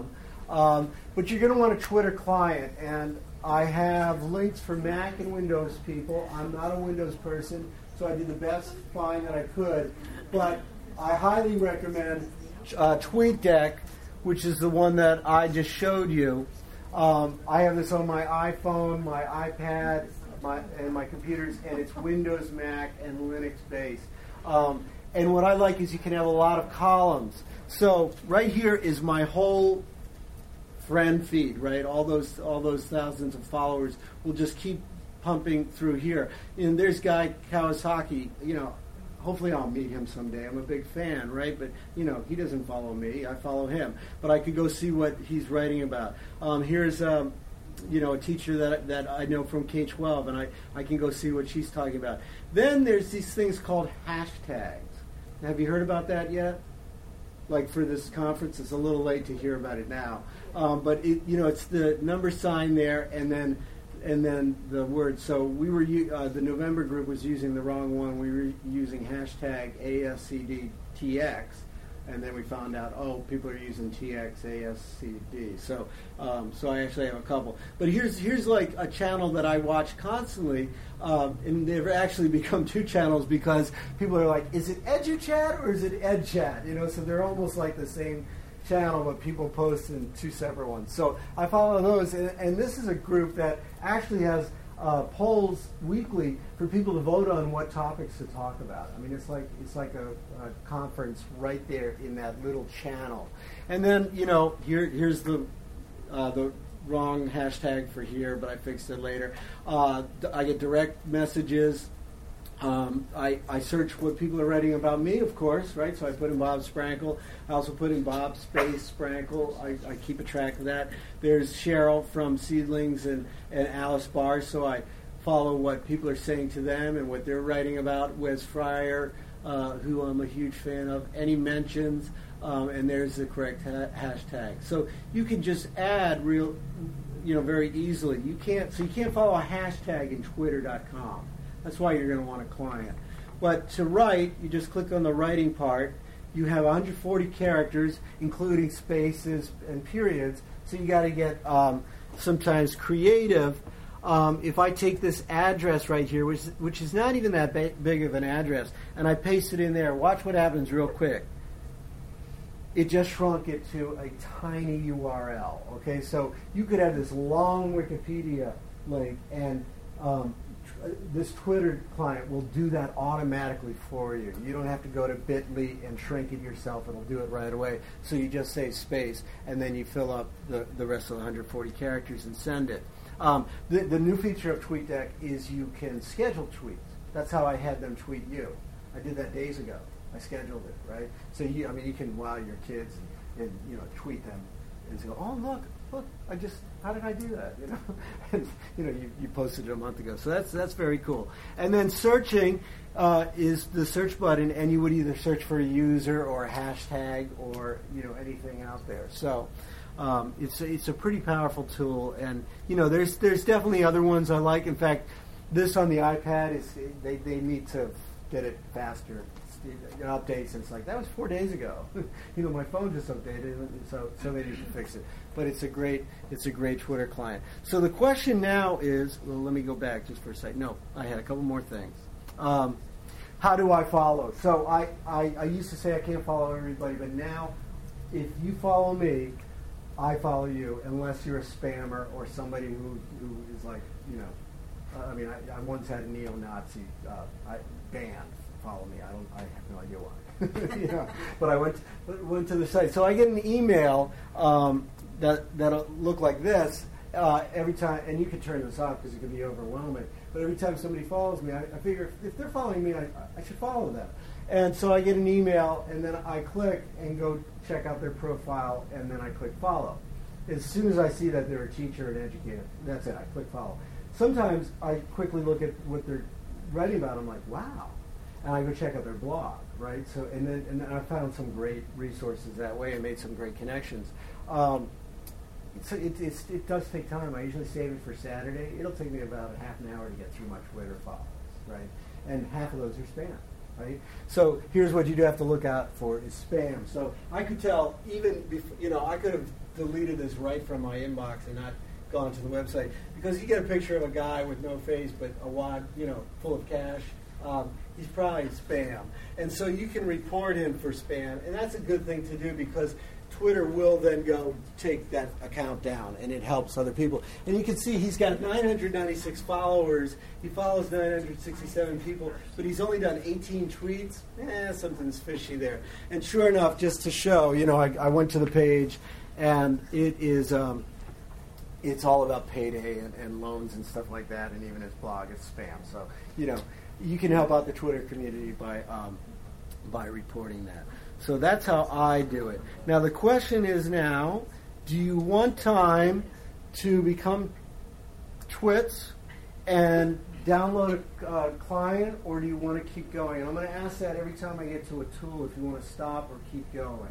But you're going to want a Twitter client, and I have links for Mac and Windows people. I'm not a Windows person, so I did the best find that I could. But I highly recommend TweetDeck, which is the one that I just showed you. I have this on my iPhone, my iPad, and my computers, and it's Windows, Mac, and Linux based. And what I like is you can have a lot of columns. So right here is my whole friend feed, right? All those thousands of followers will just keep pumping through here. And there's Guy Kawasaki, hopefully I'll meet him someday. I'm a big fan, right? But, he doesn't follow me. I follow him. But I could go see what he's writing about. Here's, a teacher that I know from K-12, and I can go see what she's talking about. Then there's these things called hashtags. Have you heard about that yet? Like for this conference, it's a little late to hear about it now. But it's the number sign there, and then the word. So we were the November group was using the wrong one. We were using hashtag ASCDTX, and then we found out people are using TXASCD. So I actually have a couple. But here's like a channel that I watch constantly, and they've actually become two channels because people are like, is it EduChat or is it EdChat? So they're almost like the same channel, but people post in two separate ones. So I follow those, and this is a group that actually has polls weekly for people to vote on what topics to talk about. I mean, it's like a conference right there in that little channel. And then here's the wrong hashtag for here, but I fixed it later. I get direct messages. I search what people are writing about me, of course, right? So I put in Bob Sprankle. I also put in Bob Space Sprankle. I keep a track of that. There's Cheryl from Seedlings and Alice Barr, so I follow what people are saying to them and what they're writing about. Wes Fryer, who I'm a huge fan of. Any mentions, and there's the correct hashtag. So you can just add very easily. You can't follow a hashtag in Twitter.com. That's why you're going to want a client. But to write, you just click on the writing part. You have 140 characters, including spaces and periods. So you got to get sometimes creative. If I take this address right here, which is not even that big of an address, and I paste it in there, watch what happens real quick. It just shrunk it to a tiny URL. Okay, so you could have this long Wikipedia link, and this Twitter client will do that automatically for you. You don't have to go to Bitly and shrink it yourself. It'll do it right away. So you just say space, and then you fill up the rest of the 140 characters and send it. The new feature of TweetDeck is you can schedule tweets. That's how I had them tweet you. I did that days ago. I scheduled it, right? So you can wow your kids and tweet them and say, oh look, how did I do that? And you posted it a month ago. So that's very cool. And then searching is the search button, and you would either search for a user or a hashtag or anything out there. So it's a pretty powerful tool, and there's definitely other ones I like. In fact, this on the iPad is they need to get it faster. Updates, and it's like that was 4 days ago. My phone just updated, so they need to fix it. But it's a great Twitter client. So the question now is, well, let me go back just for a second. No, I had a couple more things. How do I follow? So I used to say I can't follow everybody, but now if you follow me, I follow you, unless you're a spammer or somebody who is like I once had a neo-Nazi band follow me. I have no idea why. But I went to the site. So I get an email that'll look like this every time, and you can turn this off because it can be overwhelming. But every time somebody follows me, I figure if they're following me, I should follow them. And so I get an email, and then I click and go check out their profile, and then I click follow. As soon as I see that they're a teacher and educator, that's it. I click follow. Sometimes I quickly look at what they're writing about. I'm like, wow. And I go check out their blog, right? So and then I found some great resources that way and made some great connections. So it does take time. I usually save it for Saturday. It'll take me about a half an hour to get through my Twitter followers, right? And half of those are spam, right? So here's what you do have to look out for is spam. So I could tell even before, I could have deleted this right from my inbox and not gone to the website, because you get a picture of a guy with no face but a wad, full of cash. He's probably spam, and so you can report him for spam, and that's a good thing to do because Twitter will then go take that account down, and it helps other people. And you can see he's got 996 followers. He follows 967 people, but he's only done 18 tweets. Something's fishy there. And sure enough, just to show, I went to the page, and it is it's all about payday and loans and stuff like that, and even his blog is spam. So, you can help out the Twitter community by reporting that. So that's how I do it. Now the question is now, do you want time to become twits and download a client, or do you want to keep going? And I'm going to ask that every time I get to a tool, if you want to stop or keep going.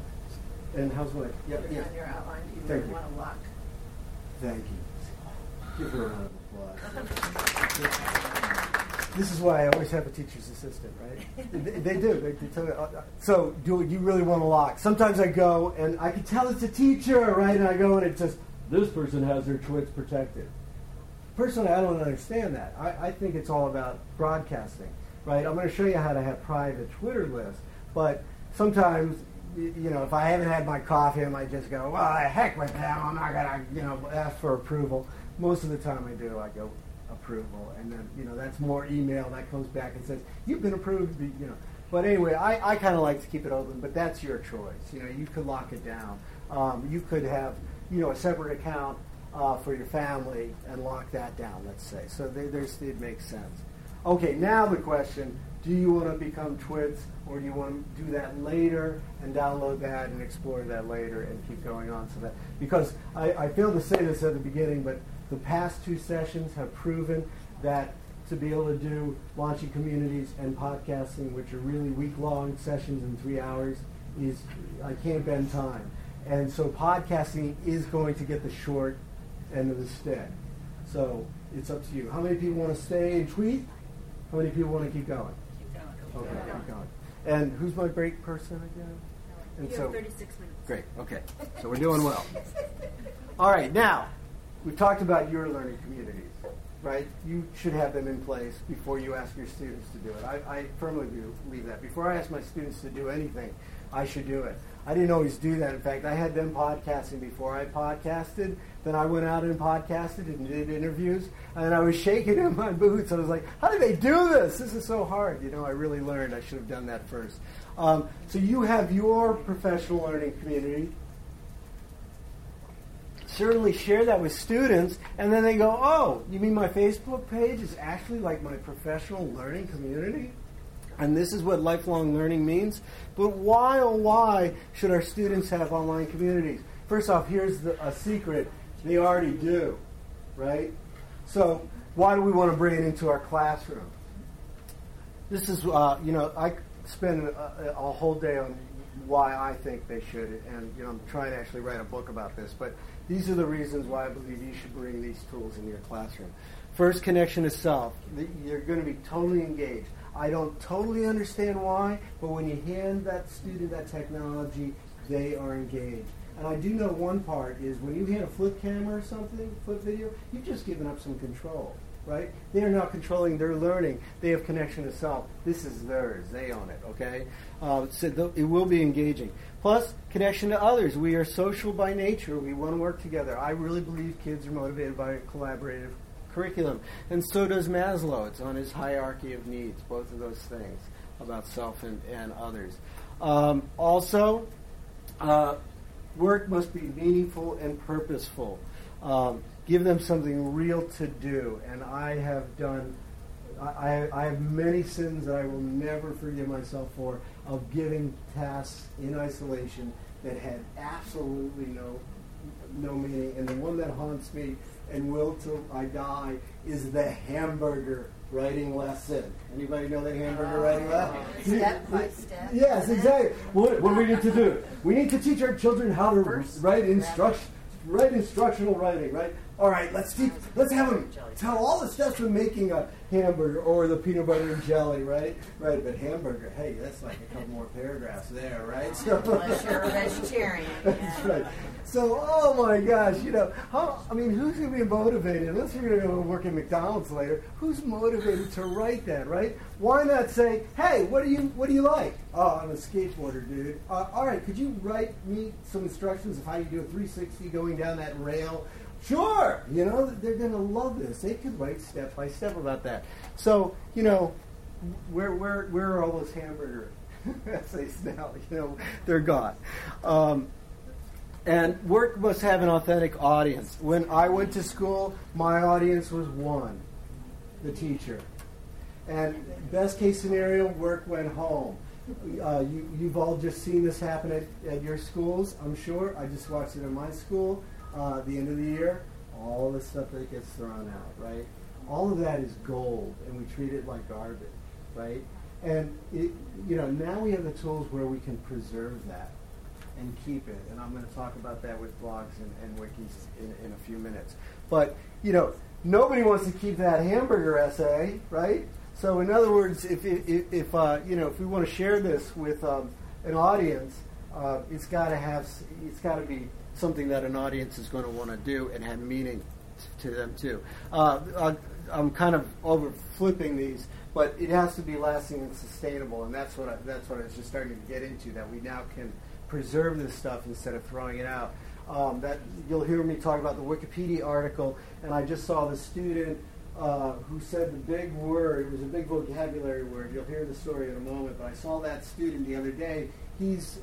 And how's my... Yeah. On your outline, you Thank really you. want to lock. Thank you. Give her a round of applause. This is why I always have a teacher's assistant, right? They do. They tell me. So, do you really want to lock? Sometimes I go, and I can tell it's a teacher, right? And I go, and it says, this person has their twits protected. Personally, I don't understand that. I think it's all about broadcasting, right? I'm going to show you how to have private Twitter lists, but sometimes, if I haven't had my coffee, I might just go, well, heck with them. I'm not going to, ask for approval. Most of the time I do. I go, approval, and then that's more email that comes back and says you've been approved. But anyway, I kind of like to keep it open, but that's your choice. You could lock it down. You could have a separate account for your family and lock that down. Let's say so. It makes sense. Okay, now the question: do you want to become twits, or do you want to do that later and download that and explore that later and keep going on? So that because I failed to say this at the beginning, but the past 2 sessions have proven that to be able to do launching communities and podcasting, which are really week-long sessions in 3 hours, I can't bend time. And so podcasting is going to get the short end of the stick. So it's up to you. How many people want to stay and tweet? How many people want to keep going? Keep going. Okay, keep going. And who's my break person again? And You have 36 minutes. Great, okay. So we're doing well. All right, now, we've talked about your learning communities, right? You should have them in place before you ask your students to do it. I firmly believe that. Before I ask my students to do anything, I should do it. I didn't always do that. In fact, I had them podcasting before I podcasted. Then I went out and podcasted and did interviews. And I was shaking in my boots. I was like, how do they do this? This is so hard. I really learned I should have done that first. So you have your professional learning community. Certainly share that with students, and then they go, oh, you mean my Facebook page is actually like my professional learning community? And this is what lifelong learning means? But why, oh why, should our students have online communities? First off, here's a secret. They already do, right? So why do we want to bring it into our classroom? This is, I spend a whole day on why I think they should, and I'm trying to actually write a book about this, but these are the reasons why I believe you should bring these tools into your classroom. First, connection to self. You're going to be totally engaged. I don't totally understand why, but when you hand that student that technology, they are engaged. And I do know one part is when you hand a flip camera or something, flip video, you've just given up some control, right? They are now controlling their learning. They have connection to self. This is theirs. They own it, okay? So it will be engaging. Plus, connection to others. We are social by nature. We want to work together. I really believe kids are motivated by a collaborative curriculum. And so does Maslow. It's on his hierarchy of needs, both of those things about self and others. Also, work must be meaningful and purposeful. Give them something real to do. And I have many sins that I will never forgive myself for of giving tasks in isolation that had absolutely no meaning. And the one that haunts me and will till I die is the hamburger writing lesson. Anybody know the hamburger writing lesson? Step by step. Yes, exactly. What do we need to do? We need to teach our children how to write instructional writing, right? All right, let's have them tell all the steps of making a hamburger or the peanut butter and jelly, right? Right, but hamburger, hey, that's like a couple more paragraphs there, right? So, Unless you're a vegetarian. that's right. So, oh my gosh, who's going to be motivated? Unless you're going to go work at McDonald's later, who's motivated to write that, right? Why not say, hey, what do you like? Oh, I'm a skateboarder, dude. All right, could you write me some instructions of how you do a 360 going down that rail? Sure, they're going to love this. They could write step by step about that. So, where are all those hamburger essays now? They're gone. And work must have an authentic audience. When I went to school, my audience was one, the teacher. And best case scenario, work went home. You've all just seen this happen at your schools, I'm sure. I just watched it in my school. At the end of the year, all the stuff that gets thrown out, right? All of that is gold, and we treat it like garbage, right? And now we have the tools where we can preserve that and keep it. And I'm going to talk about that with blogs and wikis in a few minutes. But nobody wants to keep that hamburger essay, right? So in other words, if we want to share this with an audience, it's got to be something that an audience is going to want to do and have meaning to them too. I'm kind of over flipping these, but it has to be lasting and sustainable, and that's what I was just starting to get into. That we now can preserve this stuff instead of throwing it out. That you'll hear me talk about the Wikipedia article, and I just saw the student who said the big word. It was a big vocabulary word. You'll hear the story in a moment, but I saw that student the other day. He's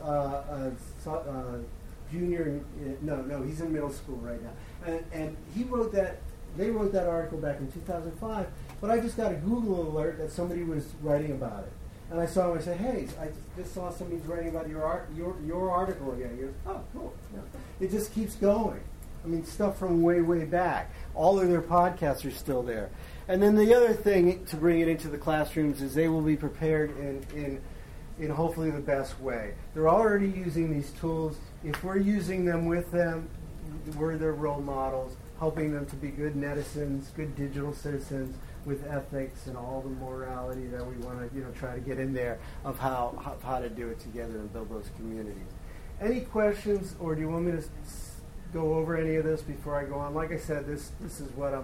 junior, he's in middle school right now, and he wrote that. They wrote that article back in 2005, but I just got a Google alert that somebody was writing about it, and I saw him. I said, "Hey, I just saw somebody's writing about your article again." He goes, "Oh, cool." Yeah. It just keeps going. I mean, stuff from way back. All of their podcasts are still there, and then the other thing to bring it into the classrooms is they will be prepared in hopefully the best way. They're already using these tools. If we're using them with them, we're their role models, helping them to be good netizens, good digital citizens with ethics and all the morality that we want to try to get in there of how to do it together and build those communities. Any questions, or do you want me to go over any of this before I go on? Like I said, this is what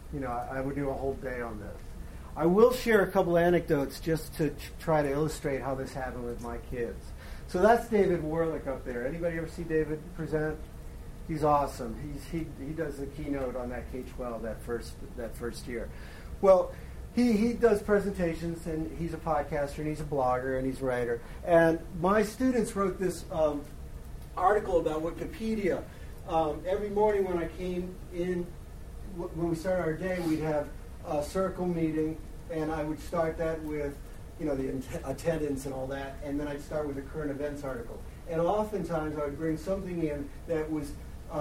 I would do a whole day on this. I will share a couple anecdotes just to try to illustrate how this happened with my kids. So that's David Warlick up there. Anybody ever see David present? He's awesome. He does the keynote on that K-12 that first year. Well, he does presentations, and he's a podcaster, and he's a blogger, and he's a writer. And my students wrote this article about Wikipedia. Every morning when I came in, when we started our day, we'd have a circle meeting, and I would start that with the attendance and all that, and then I'd start with a current events article. And oftentimes I would bring something in that was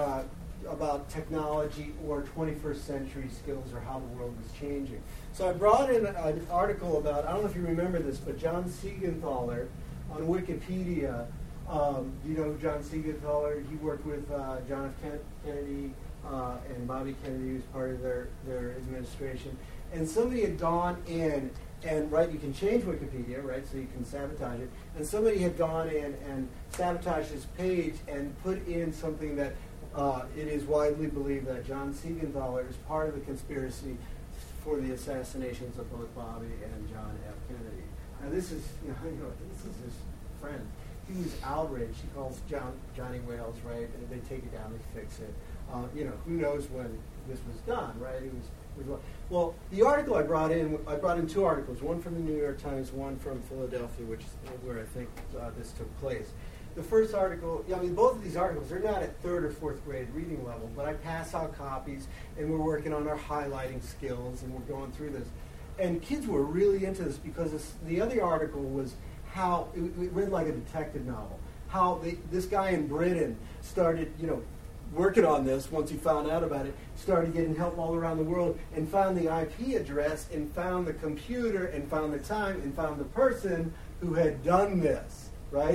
about technology or 21st century skills or how the world was changing. So I brought in an article about, I don't know if you remember this, but John Siegenthaler on Wikipedia. You know John Siegenthaler? He worked with John F. Kennedy and Bobby Kennedy, who was part of their administration. And somebody had gone in and, right, you can change Wikipedia, right, so you can sabotage it. And somebody had gone in and sabotaged his page and put in something that it is widely believed that John Siegenthaler is part of the conspiracy for the assassinations of both Bobby and John F. Kennedy. Now this is, this is his friend. He was outraged. He calls Johnny Wales, right? And they take it down, they fix it. Who knows when this was done, right? It was well, the article I brought in two articles, one from the New York Times, one from Philadelphia, which is where I think this took place. The first article, both of these articles, they're not at third or fourth grade reading level, but I pass out copies, and we're working on our highlighting skills, and we're going through this. And kids were really into this because the other article was how, it read like a detective novel, how this guy in Britain started, working on this once he found out about it, started getting help all around the world, and found the IP address, and found the computer, and found the time, and found the person who had done this, right?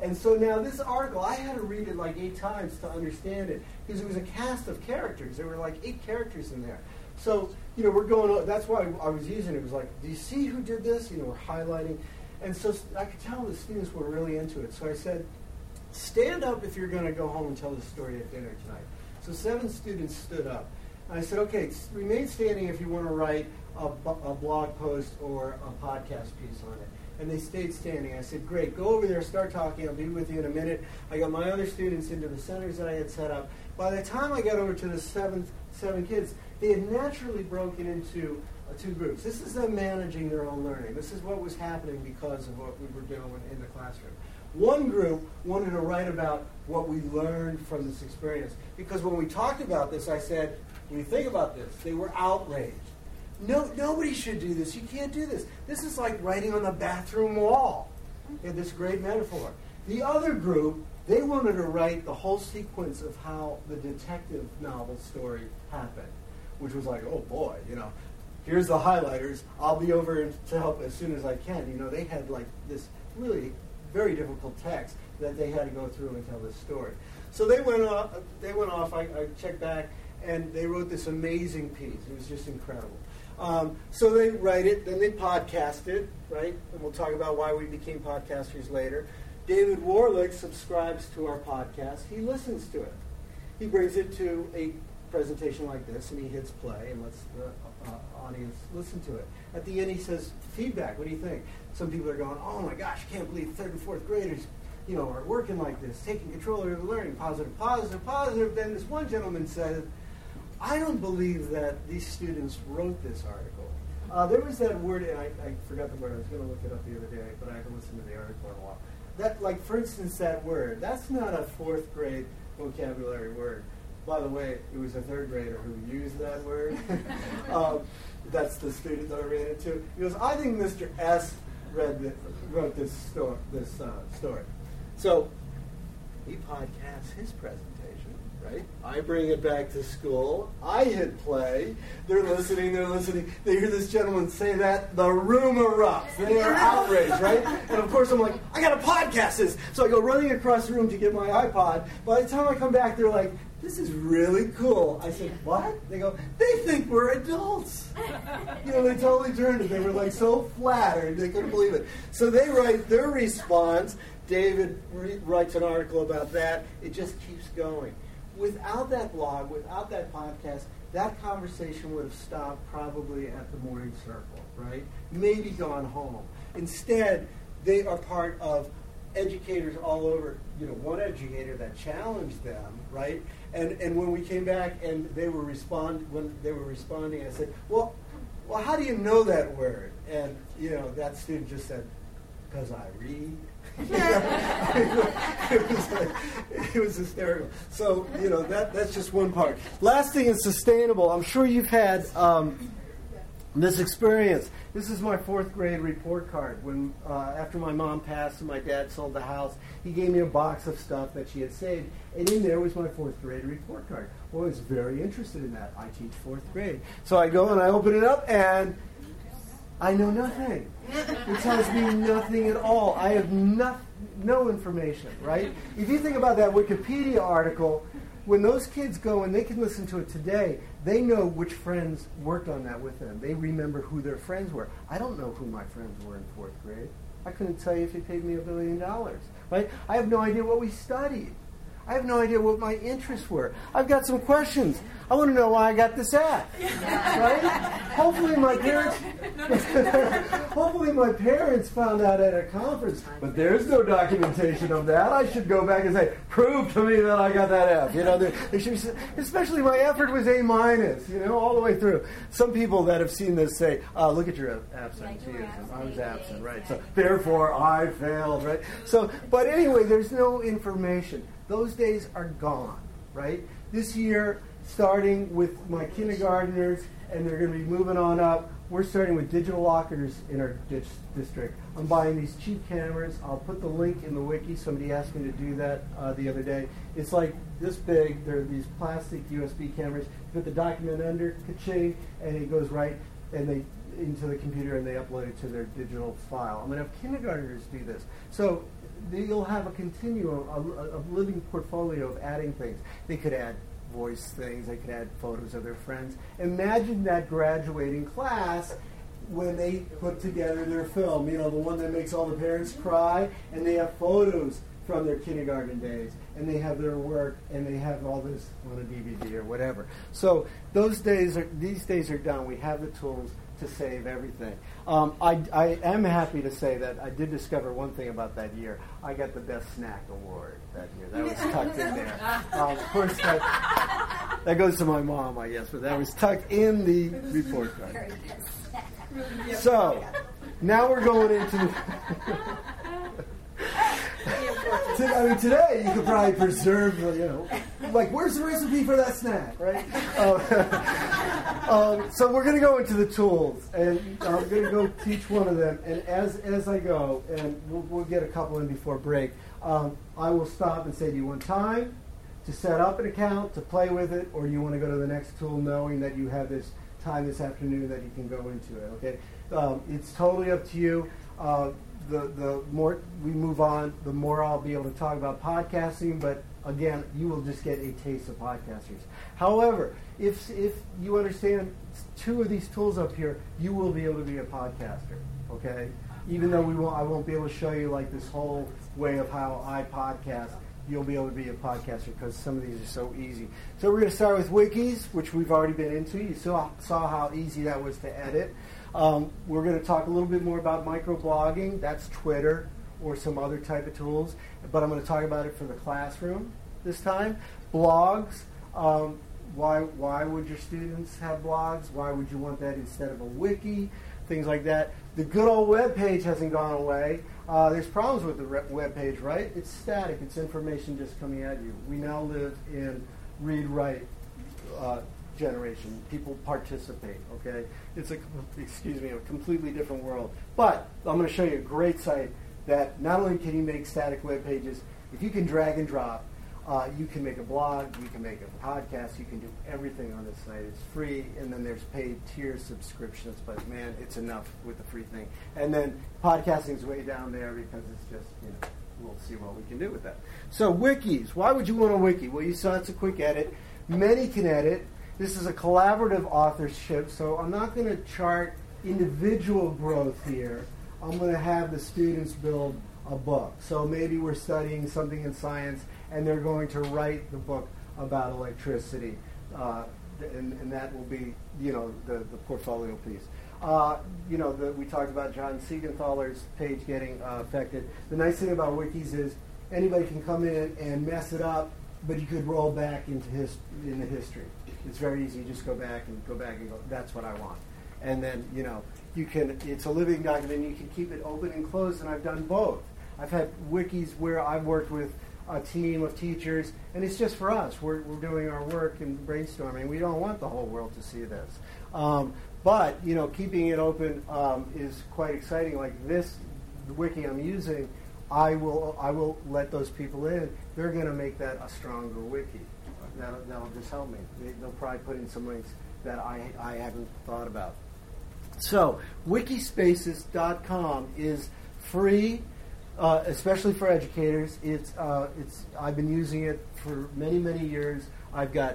And so now this article, I had to read it like 8 times to understand it, because it was a cast of characters. There were like 8 characters in there. So, we're going on, that's why I was using it. It was like, do you see who did this? We're highlighting. And so I could tell the students were really into it. So I said, stand up if you're going to go home and tell this story at dinner tonight. So 7 students stood up. And I said, okay, remain standing if you want to write a blog post or a podcast piece on it. And they stayed standing. I said, great, go over there, start talking. I'll be with you in a minute. I got my other students into the centers that I had set up. By the time I got over to the 7 kids, they had naturally broken into 2 groups. This is them managing their own learning. This is what was happening because of what we were doing in the classroom. One group wanted to write about what we learned from this experience. Because when we talked about this, I said, when you think about this, they were outraged. No, nobody should do this. You can't do this. This is like writing on the bathroom wall. They had this great metaphor. The other group, they wanted to write the whole sequence of how the detective novel story happened, which was like, oh boy, here's the highlighters. I'll be over to help as soon as I can. They had like this really very difficult text that they had to go through and tell this story. So they went off. I checked back, and they wrote this amazing piece. It was just incredible. So they write it, then they podcast it, right? And we'll talk about why we became podcasters later. David Warlick subscribes to our podcast. He listens to it. He brings it to a presentation like this, and he hits play and lets the audience listen to it. At the end, he says, feedback, what do you think? Some people are going, oh my gosh, I can't believe 3rd and 4th graders are working like this, taking control of the learning, positive, positive, positive. Then this one gentleman said, I don't believe that these students wrote this article. There was that word, and I forgot the word. I was going to look it up the other day, but I haven't listened to the article in a while. That, like, for instance, that word, that's not a 4th grade vocabulary word. By the way, it was a 3rd grader who used that word. That's the student that I ran into. He goes, I think Mr. S. wrote this story. So he podcasts his presentation. Right? I bring it back to school. I hit play. They're listening. They hear this gentleman say that. The room erupts. They are outraged, right? And of course, I'm like, I got to podcast this. So I go running across the room to get my iPod. By the time I come back, they're like, this is really cool. I said, what? They go, they think we're adults. They totally turned it. They were like so flattered. They couldn't believe it. So they write their response. David writes an article about that. It just keeps going. Without that blog, without that podcast, that conversation would have stopped probably at the morning circle, right? Maybe gone home. Instead, they are part of educators all over, one educator that challenged them, right? And when we came back and when they were responding, I said, well, how do you know that word? And, that student just said, because I read. It was hysterical. So, that's just one part. Last thing is sustainable. I'm sure you've had this experience. This is my 4th grade report card. When after my mom passed and my dad sold the house, he gave me a box of stuff that she had saved, and in there was my 4th grade report card. Well, I was very interested in that. I teach 4th grade. So I go and I open it up, and I know nothing. It tells me nothing at all. I have no information, right? If you think about that Wikipedia article, when those kids go and they can listen to it today, they know which friends worked on that with them. They remember who their friends were. I don't know who my friends were in 4th grade. I couldn't tell you if they paid me $1 billion, right? I have no idea what we studied. I have no idea what my interests were. I've got some questions. I want to know why I got this F, right? Hopefully my parents found out at a conference, but there's no documentation of that. I should go back and say, prove to me that I got that F. They should, especially my effort was A-, all the way through. Some people that have seen this say, look at your absenteeism. I was absent, right? So therefore I failed, right? So, but anyway, there's no information. Those days are gone, right? This year, starting with my kindergartners, and they're going to be moving on up, we're starting with digital lockers in our district. I'm buying these cheap cameras. I'll put the link in the wiki. Somebody asked me to do that the other day. It's like this big. They're these plastic USB cameras. You put the document under, ka-ching, and it goes right and they into the computer and they upload it to their digital file. I'm going to have kindergartners do this. So you'll have a continuum, a living portfolio of adding things. They could add voice things. They could add photos of their friends. Imagine that graduating class when they put together their film, the one that makes all the parents cry, and they have photos from their kindergarten days, and they have their work, and they have all this on a DVD or whatever. So these days are done. We have the tools to save everything. I am happy to say that I did discover one thing about that year. I got the Best Snack Award that year. That was tucked in there. Of course, that goes to my mom, I guess, but that was tucked in the report card. So, now we're going into... today you could probably preserve, where's the recipe for that snack, right? So we're going to go into the tools, and I'm going to go teach one of them. And as I go, and we'll get a couple in before break, I will stop and say, do you want time to set up an account, to play with it, or do you want to go to the next tool knowing that you have this time this afternoon that you can go into it, okay? It's totally up to you. The more we move on, the more I'll be able to talk about podcasting, but again, you will just get a taste of podcasters. However, if you understand two of these tools up here, you will be able to be a podcaster, okay? Even though I won't be able to show you like this whole way of how I podcast, you'll be able to be a podcaster because some of these are so easy. So we're going to start with wikis, which we've already been into. You saw how easy that was to edit. We're going to talk a little bit more about microblogging. That's Twitter or some other type of tools. But I'm going to talk about it for the classroom this time. Blogs. Why would your students have blogs? Why would you want that instead of a wiki? Things like that. The good old web page hasn't gone away. There's problems with the web page, right? It's static. It's information just coming at you. We now live in read-write generation. People participate, okay? It's a completely different world. But I'm going to show you a great site that not only can you make static web pages, if you can drag and drop, you can make a blog, you can make a podcast, you can do everything on this site. It's free, and then there's paid tier subscriptions, but man, it's enough with the free thing. And then podcasting's way down there because it's just, we'll see what we can do with that. So wikis, why would you want a wiki? Well, you saw it's a quick edit. Many can edit. This is a collaborative authorship, so I'm not going to chart individual growth here. I'm going to have the students build a book. So maybe we're studying something in science, and they're going to write the book about electricity, and that will be, the portfolio piece. We talked about John Siegenthaler's page getting affected. The nice thing about wikis is anybody can come in and mess it up, but you could roll back into the history. It's very easy. You just go back and go, that's what I want. And then, you can, it's a living document. You can keep it open and closed, and I've done both. I've had wikis where I've worked with a team of teachers, and it's just for us. We're doing our work and brainstorming. We don't want the whole world to see this. But, keeping it open is quite exciting. Like this wiki I'm using, I will let those people in. They're going to make that a stronger wiki. That'll just help me. They'll probably put in some links that I haven't thought about. So, wikispaces.com is free, especially for educators. I've been using it for many, many years. I've got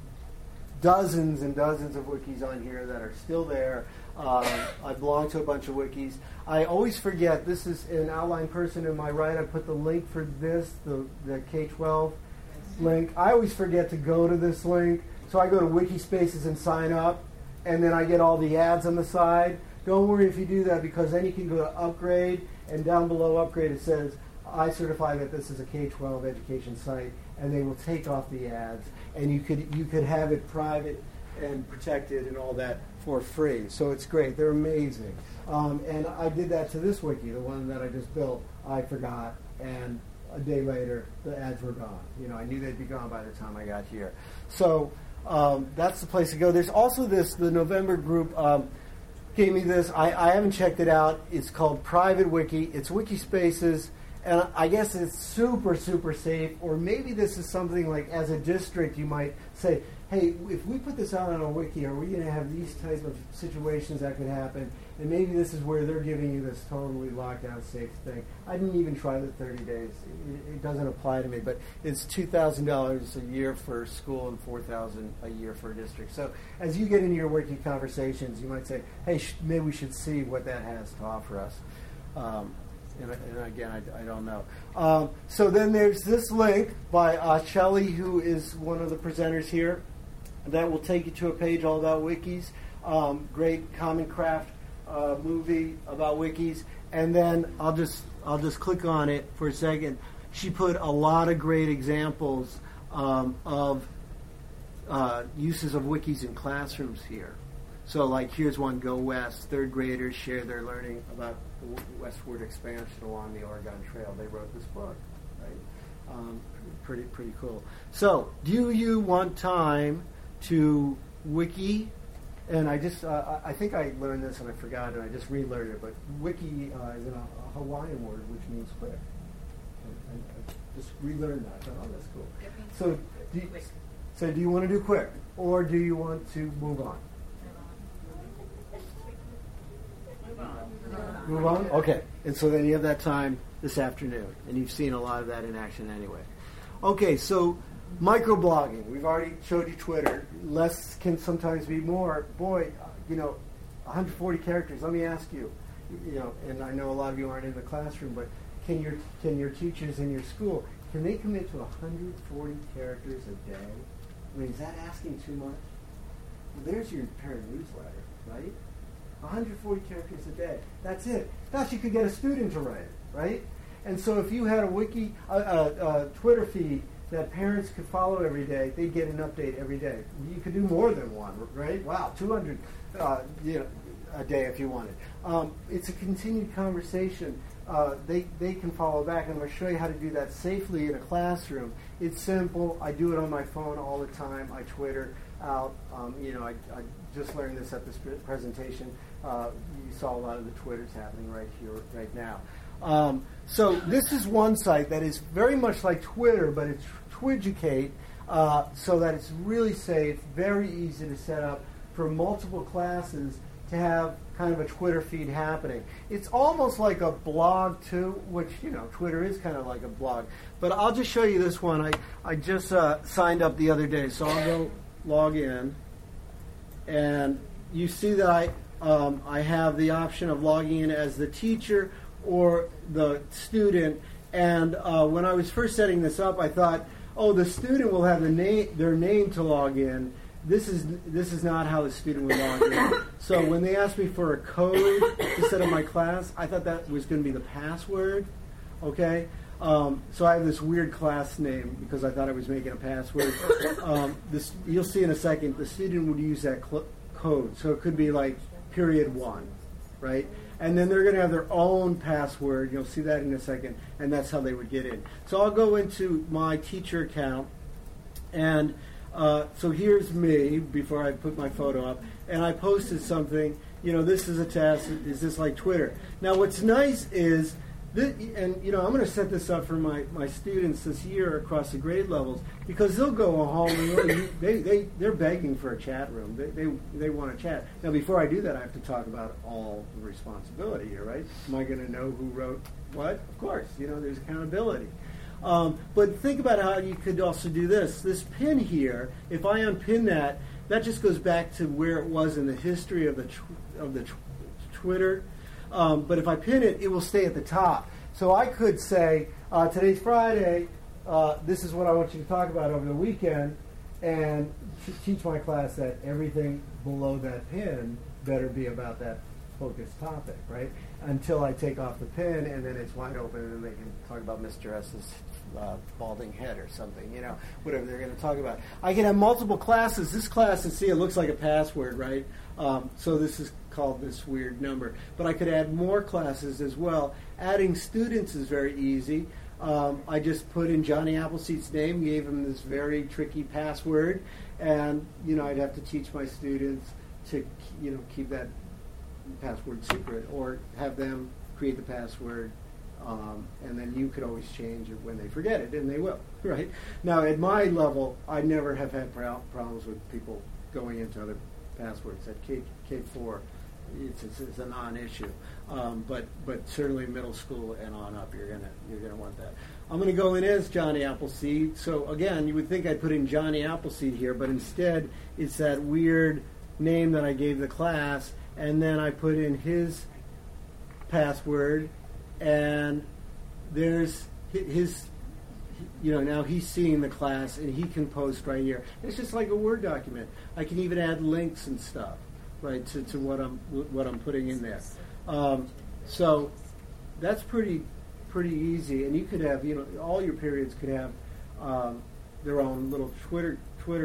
dozens and dozens of wikis on here that are still there. I belong to a bunch of wikis. I always forget, this is an outline person in my right. I put the link for this, the K-12 link. I always forget to go to this link, so I go to Wikispaces and sign up, and then I get all the ads on the side. Don't worry if you do that, because then you can go to upgrade, and down below upgrade it says, I certify that this is a K-12 education site, and they will take off the ads, and you could have it private and protected and all that for free. So it's great. They're amazing. And I did that to this wiki, the one that I just built. I forgot, and a day later, the ads were gone. I knew they'd be gone by the time I got here. So that's the place to go. There's also the November group gave me this. I haven't checked it out. It's called Private Wiki. It's Wikispaces, and I guess it's super, super safe. Or maybe this is something like, as a district, you might say, hey, if we put this out on a wiki, are we going to have these type of situations that could happen? And maybe this is where they're giving you this totally lockdown safe thing. I didn't even try the 30 days. It doesn't apply to me, but it's $2,000 a year for school and $4,000 a year for a district. So as you get into your wiki conversations, you might say, hey, maybe we should see what that has to offer us. And again, I don't know. So then there's this link by Shelley, who is one of the presenters here, that will take you to a page all about wikis. Great Common Craft movie about wikis. And then I'll just click on it for a second. She put a lot of great examples of uses of wikis in classrooms here. So, like, here's one, Go West. Third graders share their learning about the westward expansion along the Oregon Trail. They wrote this book, right? Pretty cool. So, do you want time to wiki? And I just, I think I learned this and I forgot and I just relearned it, but wiki is a Hawaiian word which means quick. And I just relearned that. I thought, oh, that's cool. So do you want to do quick or do you want to move on? Move on? Okay. And so then you have that time this afternoon. And you've seen a lot of that in action anyway. Okay, so microblogging. We've already showed you Twitter. Less can sometimes be more. Boy, 140 characters. Let me ask you, and I know a lot of you aren't in the classroom, but can your teachers in your school, can they commit to 140 characters a day? I mean, is that asking too much? Well, there's your parent newsletter, right? 140 characters a day. That's it. Thus, you could get a student to write it, right? And so if you had a Twitter feed that parents could follow every day, they'd get an update every day. You could do more than one, right? Wow, 200 a day if you wanted. It's a continued conversation. They can follow back, and I'm going to show you how to do that safely in a classroom. It's simple. I do it on my phone all the time. I Twitter out. I just learned this at this presentation. You saw a lot of the Twitters happening right here, right now. So this is one site that is very much like Twitter, but it's Twidgucate, so that it's really safe, very easy to set up for multiple classes to have kind of a Twitter feed happening. It's almost like a blog too, which, Twitter is kind of like a blog. But I'll just show you this one. I just signed up the other day, so I'll go log in. And you see that I have the option of logging in as the teacher or the student. And when I was first setting this up, I thought, the student will have their name to log in. This is not how the student would log in. So when they asked me for a code to set up my class, I thought that was going to be the password. Okay? So I have this weird class name because I thought I was making a password. You'll see in a second, the student would use that code. So it could be like period 1, right? And then they're going to have their own password. You'll see that in a second. And that's how they would get in. So I'll go into my teacher account. And so here's me before I put my photo up. And I posted something. This is a test. Is this like Twitter? Now what's nice is, I'm going to set this up for my students this year across the grade levels because they'll go home and they're begging for a chat room. They want to chat. Now, before I do that, I have to talk about all the responsibility here, right? Am I going to know who wrote what? Of course. There's accountability. But think about how you could also do this. This pin here, if I unpin that just goes back to where it was in the history of the Twitter. But if I pin it, it will stay at the top. So I could say, today's Friday, this is what I want you to talk about over the weekend, and teach my class that everything below that pin better be about that focused topic, right? Until I take off the pin, and then it's wide open, and then they can talk about Mr. S's balding head or something, whatever they're going to talk about. I can have multiple classes. This class, it looks like a password, right? So this is called this weird number. But I could add more classes as well. Adding students is very easy. I just put in Johnny Appleseed's name, gave him this very tricky password, and I'd have to teach my students to keep that password secret, or have them create the password And then you could always change it when they forget it, and they will, right? Now, at my level, I never have had problems with people going into other passwords. At K4, it's a non-issue. But certainly middle school and on up, you're gonna want that. I'm gonna go in as Johnny Appleseed. So again, you would think I'd put in Johnny Appleseed here, but instead it's that weird name that I gave the class, and then I put in his password, and there's his, now he's seeing the class, and he can post right here. It's just like a Word document. I can even add links and stuff, right, to what I'm putting in there. So that's pretty easy, and you could have, all your periods could have their own little Twitter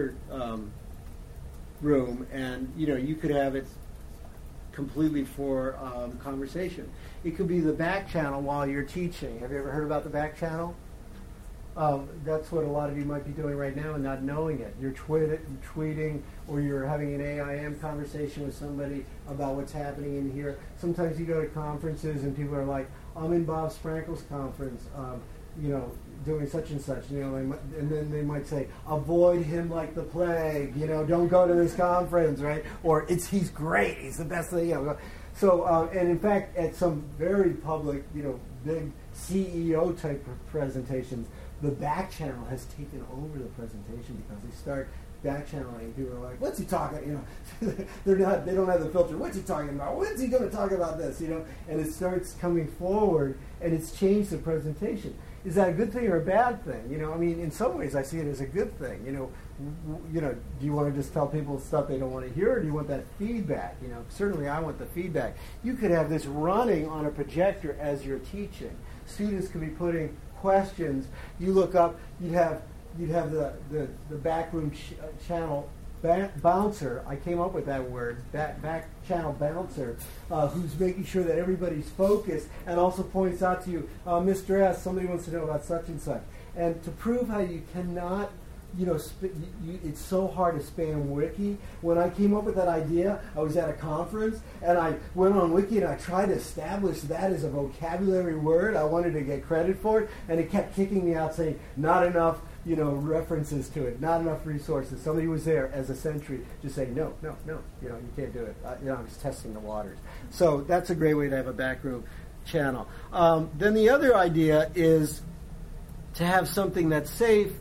room, and you could have it completely for conversation. It could be the back channel while you're teaching. Have you ever heard about the back channel? That's what a lot of you might be doing right now and not knowing it. You're tweeting, or you're having an AIM conversation with somebody about what's happening in here. Sometimes you go to conferences and people are like, I'm in Bob Sprankle's conference, doing such and such. And then they might say, avoid him like the plague. Don't go to this conference, right? Or he's great. He's the best thing. So, and in fact, at some very public, big CEO type presentations, the back channel has taken over the presentation because they start back channeling. People are like, "What's he talking?" They don't have the filter. What's he talking about? When's he going to talk about this? And it starts coming forward, and it's changed the presentation. Is that a good thing or a bad thing? In some ways, I see it as a good thing. Do you want to just tell people stuff they don't want to hear, or do you want that feedback? Certainly I want the feedback. You could have this running on a projector as you're teaching. Students could be putting questions. You look up, you'd have the backroom channel bouncer. I came up with that word, back channel bouncer, who's making sure that everybody's focused and also points out to you, Mr. S, somebody wants to know about such and such. And to prove how you cannot, it's so hard to spam Wiki. When I came up with that idea, I was at a conference, and I went on Wiki and I tried to establish that as a vocabulary word. I wanted to get credit for it, and it kept kicking me out saying, not enough references to it, not enough resources. Somebody was there as a sentry just saying, no, you can't do it. I was testing the waters. So that's a great way to have a backroom channel. Then the other idea is to have something that's safe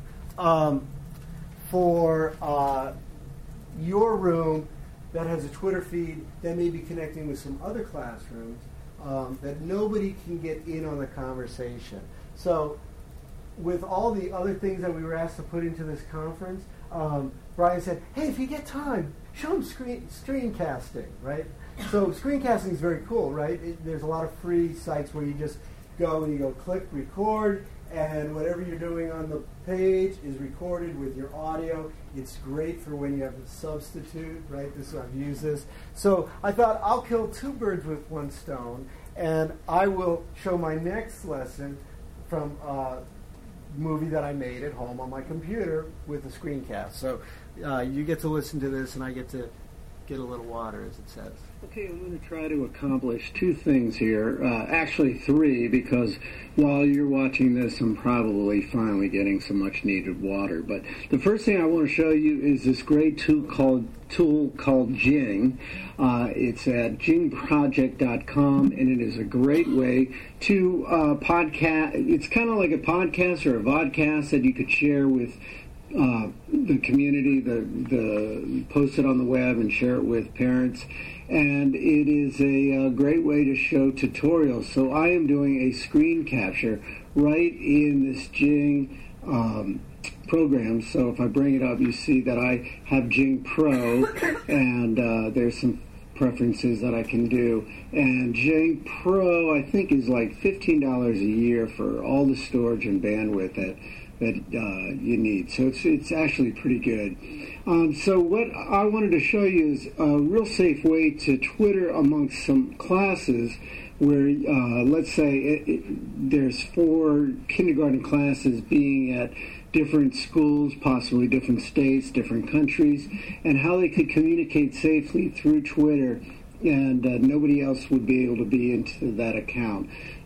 for your room that has a Twitter feed that may be connecting with some other classrooms that nobody can get in on the conversation. So with all the other things that we were asked to put into this conference, Brian said, hey, if you get time, show them screencasting, right? So screencasting is very cool, right? There's a lot of free sites where you just go and you go click record, and whatever you're doing on the page is recorded with your audio. It's great for when you have a substitute, right? I've used this. So I thought I'll kill two birds with one stone, and I will show my next lesson from a movie that I made at home on my computer with a screencast. So you get to listen to this, and I get to get a little water, as it says. Okay, I'm going to try to accomplish two things here, actually three, because while you're watching this, I'm probably finally getting some much-needed water. But the first thing I want to show you is this great tool called Jing. It's at jingproject.com, and it is a great way to podcast. It's kind of like a podcast or a vodcast that you could share with the community, the post it on the web and share it with parents. And it is a great way to show tutorials. So I am doing a screen capture right in this Jing program. So if I bring it up, you see that I have Jing Pro, and there's some preferences that I can do. And Jing Pro, I think, is like $15 a year for all the storage and bandwidth that you need. So it's actually pretty good. So what I wanted to show you is a real safe way to Twitter amongst some classes where, let's say, there's 4 kindergarten classes being at different schools, possibly different states, different countries, and how they could communicate safely through Twitter, and nobody else would be able to be into that account.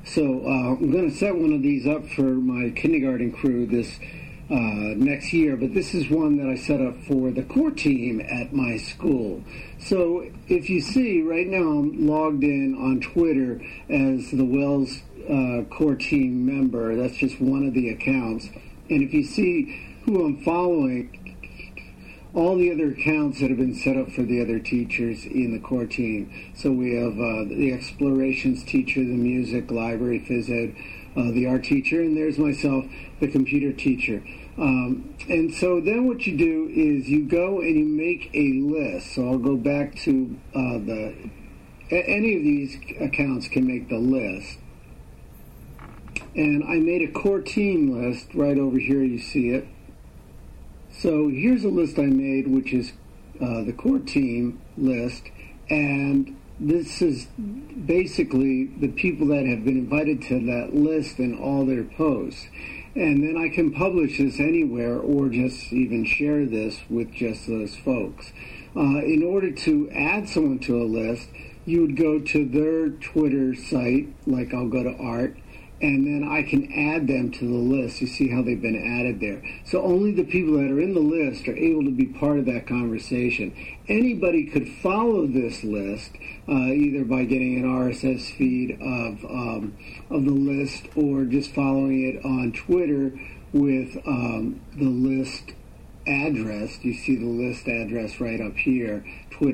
So I'm going to set one of these up for my kindergarten crew this next year, but this is one that I set up for the core team at my school. So if you see, right now I'm logged in on Twitter as the Wells core team member. That's just one of the accounts. And if you see who I'm following, all the other accounts that have been set up for the other teachers in the core team. So we have the explorations teacher, the music, library, phys ed, the art teacher, and there's myself, the computer teacher. And so then what you do is you go and you make a list. So I'll go back to any of these accounts can make the list. And I made a core team list right over here, you see it. So here's a list I made, which is the core team list, and this is basically the people that have been invited to that list and all their posts. And then I can publish this anywhere or just even share this with just those folks. In order to add someone to a list, you would go to their Twitter site, like I'll go to Art, and then I can add them to the list. You see how they've been added there. So only the people that are in the list are able to be part of that conversation. Anybody could follow this list, either by getting an RSS feed of the list or just following it on Twitter with the list address. You see the list address right up here,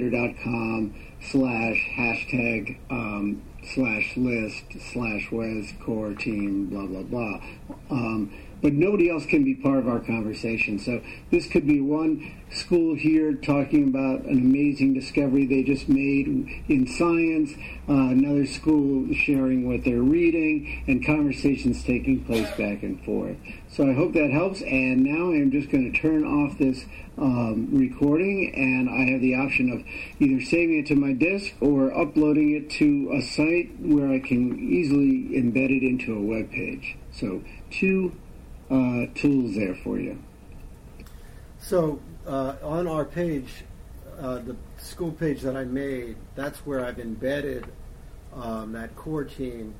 twitter.com/#/list/Wes core team, blah, blah, blah. But nobody else can be part of our conversation. So this could be one school here talking about an amazing discovery they just made in science, another school sharing what they're reading, and conversations taking place back and forth. So I hope that helps, and now I'm just going to turn off this recording, and I have the option of either saving it to my disk or uploading it to a site where I can easily embed it into a web page. So two tools there for you. So on our page, the school page that I made, that's where I've embedded that core team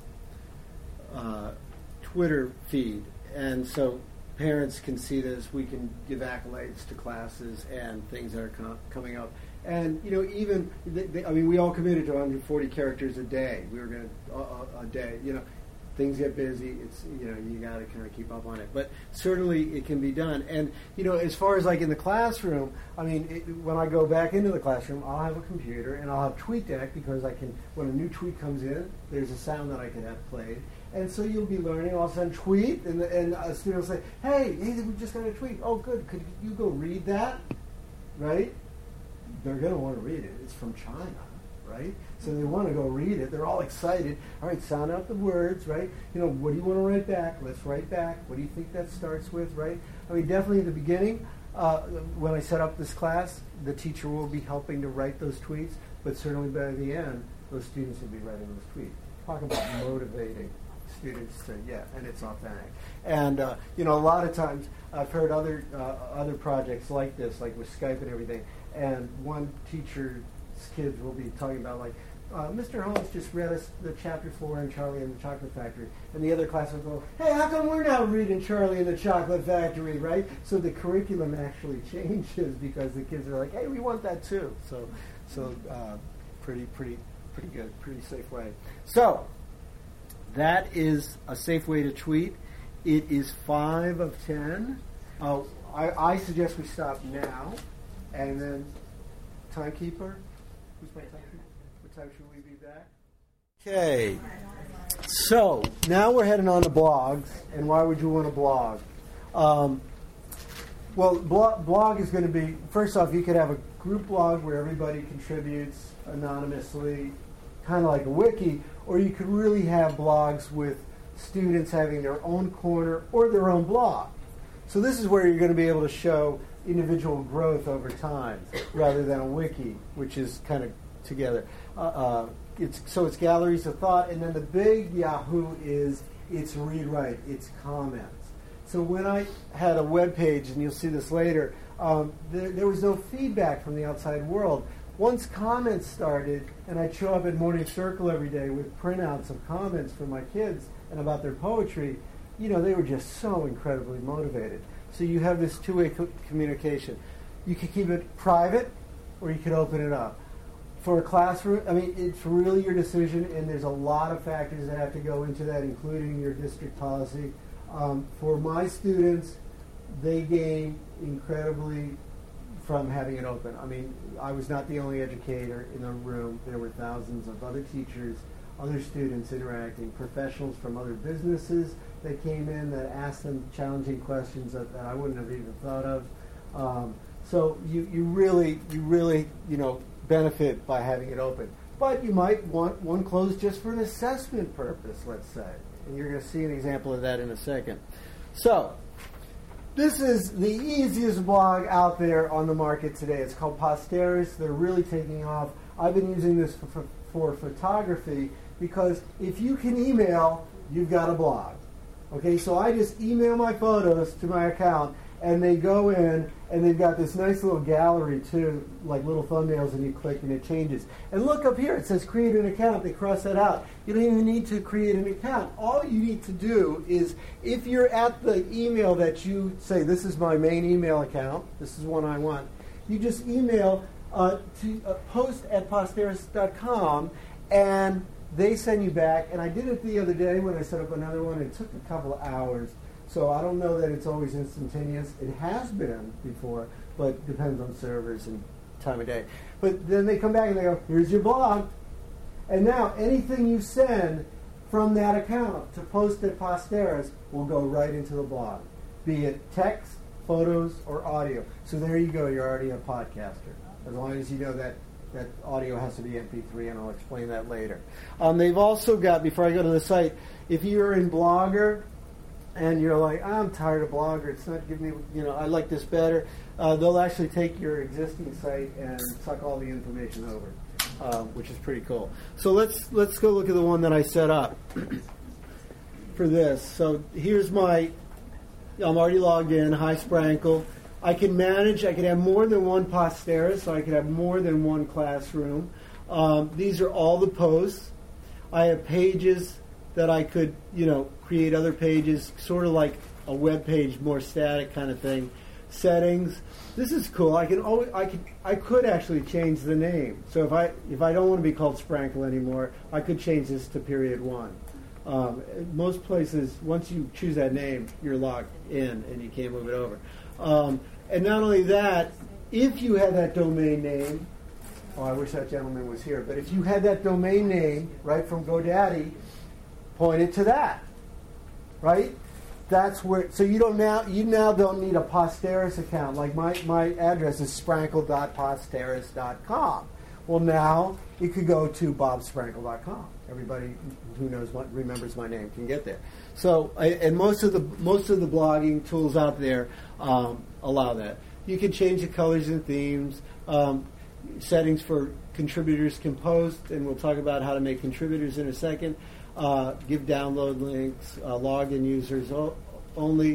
Twitter feed. And so parents can see this. We can give accolades to classes and things that are coming up. And, you know, even, we all committed to 140 characters a day. We were going to, a day, you know. Things get busy. It's, you know, you got to kind of keep up on it. But certainly it can be done. And, you know, as far as like in the classroom, I mean, when I go back into the classroom, I'll have a computer and I'll have TweetDeck because I can, when a new tweet comes in, there's a sound that I can have played. And so you'll be learning, all of a sudden tweet, and a student will say, hey, we just got a tweet. Oh, good. Could you go read that? Right? They're going to want to read it. It's from China, right? So they want to go read it. They're all excited. All right, sound out the words, right? You know, what do you want to write back? Let's write back. What do you think that starts with, right? I mean, definitely in the beginning, when I set up this class, the teacher will be helping to write those tweets, but certainly by the end, those students will be writing those tweets. Talk about motivating students to, and it's authentic. And, you know, a lot of times I've heard other projects like this, like with Skype and everything, and one teacher's kids will be talking about, like, Mr. Holmes just read us the chapter 4 in Charlie and the Chocolate Factory. And the other class will go, hey, how come we're not reading Charlie and the Chocolate Factory, right? So the curriculum actually changes because the kids are like, hey, we want that too. So pretty good, pretty safe way. So that is a safe way to tweet. It is 5 of 10. I suggest we stop now, and then timekeeper. Who's my timekeeper? What time should we be back? Okay. So now we're heading on to blogs, and why would you want to blog? Well, blog is going to be, first off, you could have a group blog where everybody contributes anonymously, kind of like a wiki, or you could really have blogs with students having their own corner or their own blog. So this is where you're going to be able to show individual growth over time rather than a wiki, which is kind of together. It's galleries of thought, and then the big Yahoo is it's read-write, it's comments. So when I had a web page, and you'll see this later, there was no feedback from the outside world. Once comments started, and I'd show up at Morning Circle every day with printouts of comments from my kids and about their poetry, they were just so incredibly motivated. So you have this two-way communication. You could keep it private, or you could open it up. For a classroom, it's really your decision, and there's a lot of factors that have to go into that, including your district policy. For my students, they gain incredibly from having it open. I was not the only educator in the room. There were thousands of other teachers, other students interacting, professionals from other businesses that came in that asked them challenging questions that I wouldn't have even thought of. So you really benefit by having it open. But you might want one closed just for an assessment purpose, let's say. And you're going to see an example of that in a second. So, this is the easiest blog out there on the market today. It's called Posteris. They're really taking off. I've been using this for photography because if you can email, you've got a blog. Okay, so I just email my photos to my account, and they go in, and they've got this nice little gallery too, like little thumbnails, and you click and it changes. And look up here, it says create an account. They cross that out. You don't even need to create an account. All you need to do is, if you're at the email that you say, this is my main email account, this is one I want, you just email to post@posteris.com, and they send you back. And I did it the other day when I set up another one. It took a couple of hours. So I don't know that it's always instantaneous. It has been before, but depends on servers and time of day. But then they come back and they go, here's your blog. And now anything you send from that account to post at Posteris will go right into the blog, be it text, photos, or audio. So there you go. You're already a podcaster, as long as you know that audio has to be MP3, and I'll explain that later. They've also got, before I go to the site, if you're in Blogger, and you're like, I'm tired of Blogger, it's not giving me, I like this better, they'll actually take your existing site and suck all the information over, which is pretty cool. So let's go look at the one that I set up for this. So here's I'm already logged in, hi Sprankle. I can have more than one Posteris, so I can have more than one classroom. These are all the posts. I have pages that I could, create other pages, sort of like a web page, more static kind of thing. Settings. This is cool. I could actually change the name. So if I don't want to be called Sprankle anymore, I could change this to period 1. Most places, once you choose that name, you're logged in and you can't move it over. And not only that, if you had that domain name, I wish that gentleman was here, but if you had that domain name, right, from GoDaddy, point it to that, right? That's where, so you now don't need a Posteris account. Like my address is sprankle.posteris.com. Well, now you could go to bobsprankle.com. Everybody who remembers my name can get there. So, and most of the blogging tools out there allow that. You can change the colors and themes. Settings for contributors can post, and we'll talk about how to make contributors in a second. Give download links, login users only,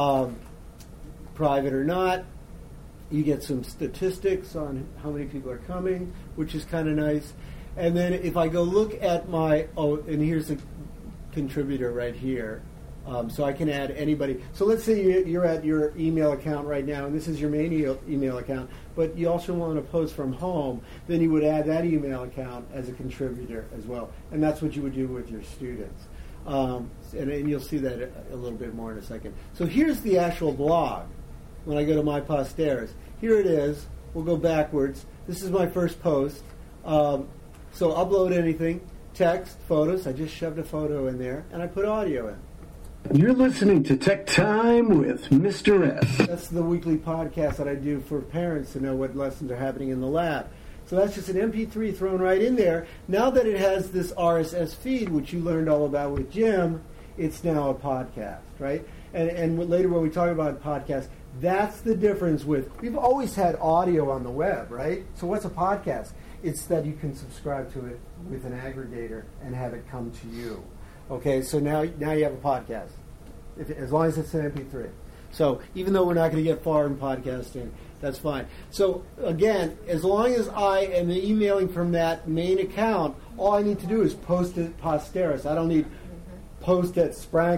private or not. You get some statistics on how many people are coming, which is kind of nice. And then if I go look at and here's a contributor right here. So I can add anybody. So let's say you're at your email account right now, and this is your main email account, but you also want to post from home, then you would add that email account as a contributor as well. And that's what you would do with your students. And you'll see that a little bit more in a second. So here's the actual blog when I go to my Posteris. Here it is. We'll go backwards. This is my first post. So upload anything, text, photos. I just shoved a photo in there, and I put audio in. You're listening to Tech Time with Mr. S. That's the weekly podcast that I do for parents to know what lessons are happening in the lab. So that's just an MP3 thrown right in there. Now that it has this RSS feed, which you learned all about with Jim, it's now a podcast, right? And later when we talk about podcasts, that's the difference we've always had audio on the web, right? So what's a podcast? It's that you can subscribe to it with an aggregator and have it come to you. Okay, so now you have a podcast, as long as it's an MP3. So even though we're not going to get far in podcasting, that's fine. So again, as long as I am emailing from that main account, all I need to do is post at Posteris. I don't need post at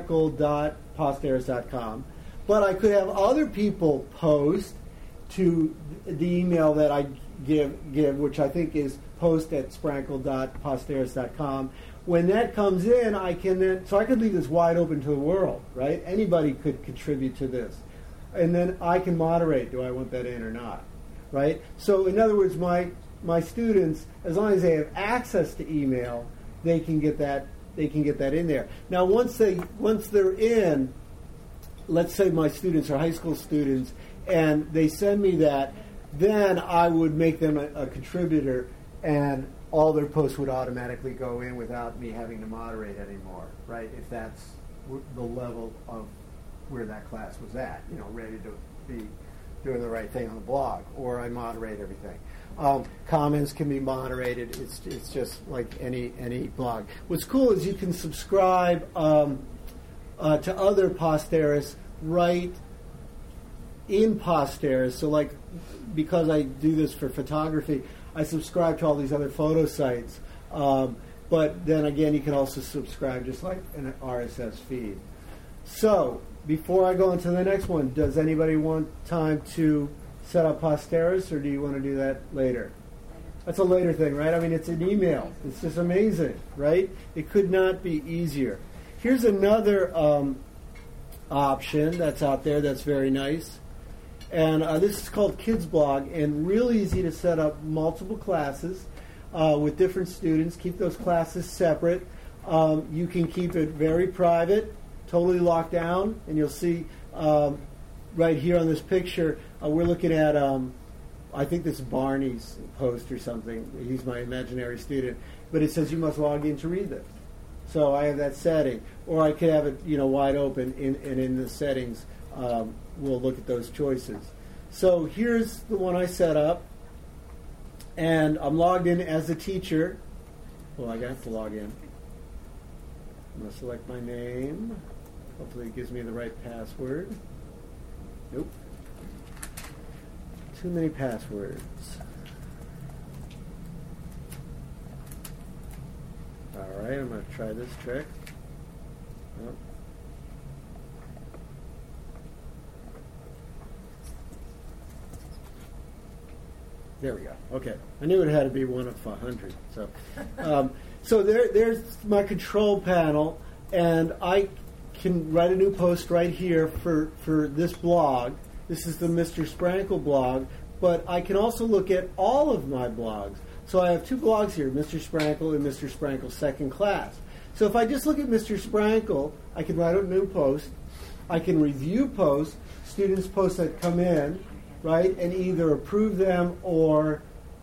sprankle.posteris.com. But I could have other people post to the email that I give, which I think is post at sprankle.posteris.com. When that comes in, I can then, so I could leave this wide open to the world, right? Anybody could contribute to this. And then I can moderate, do I want that in or not, right? So in other words, my students, as long as they have access to email, they can get that in there. Now once they're in, let's say my students are high school students and they send me that, then I would make them a contributor and all their posts would automatically go in without me having to moderate anymore, right? If that's the level of where that class was at, ready to be doing the right thing on the blog, or I moderate everything. Comments can be moderated. It's just like any blog. What's cool is you can subscribe to other Posteris right in Posteris. So like, because I do this for photography, I subscribe to all these other photo sites. But then again, you can also subscribe just like an RSS feed. So before I go into the next one, does anybody want time to set up Posteris, or do you want to do that later? That's a later thing, right? I mean, it's an email. It's just amazing, right? It could not be easier. Here's another option that's out there that's very nice. And this is called Kids Blog, and really easy to set up multiple classes with different students. Keep those classes separate. You can keep it very private, totally locked down, and you'll see right here on this picture, we're looking at, I think this is Barney's post or something. He's my imaginary student. But it says you must log in to read this. So I have that setting. Or I could have it wide open, and in the settings, we'll look at those choices. So here's the one I set up. And I'm logged in as a teacher. Well, I have to log in. I'm going to select my name. Hopefully it gives me the right password. Nope. Too many passwords. All right, I'm going to try this trick. Nope. There we go. Okay. I knew it had to be one of 100. So, so there's my control panel, and I can write a new post right here for this blog. This is the Mr. Sprankle blog, but I can also look at all of my blogs. So I have two blogs here, Mr. Sprankle and Mr. Sprankle Second Class. So if I just look at Mr. Sprankle, I can write a new post. I can review posts, students' posts that come in, right, and either approve them or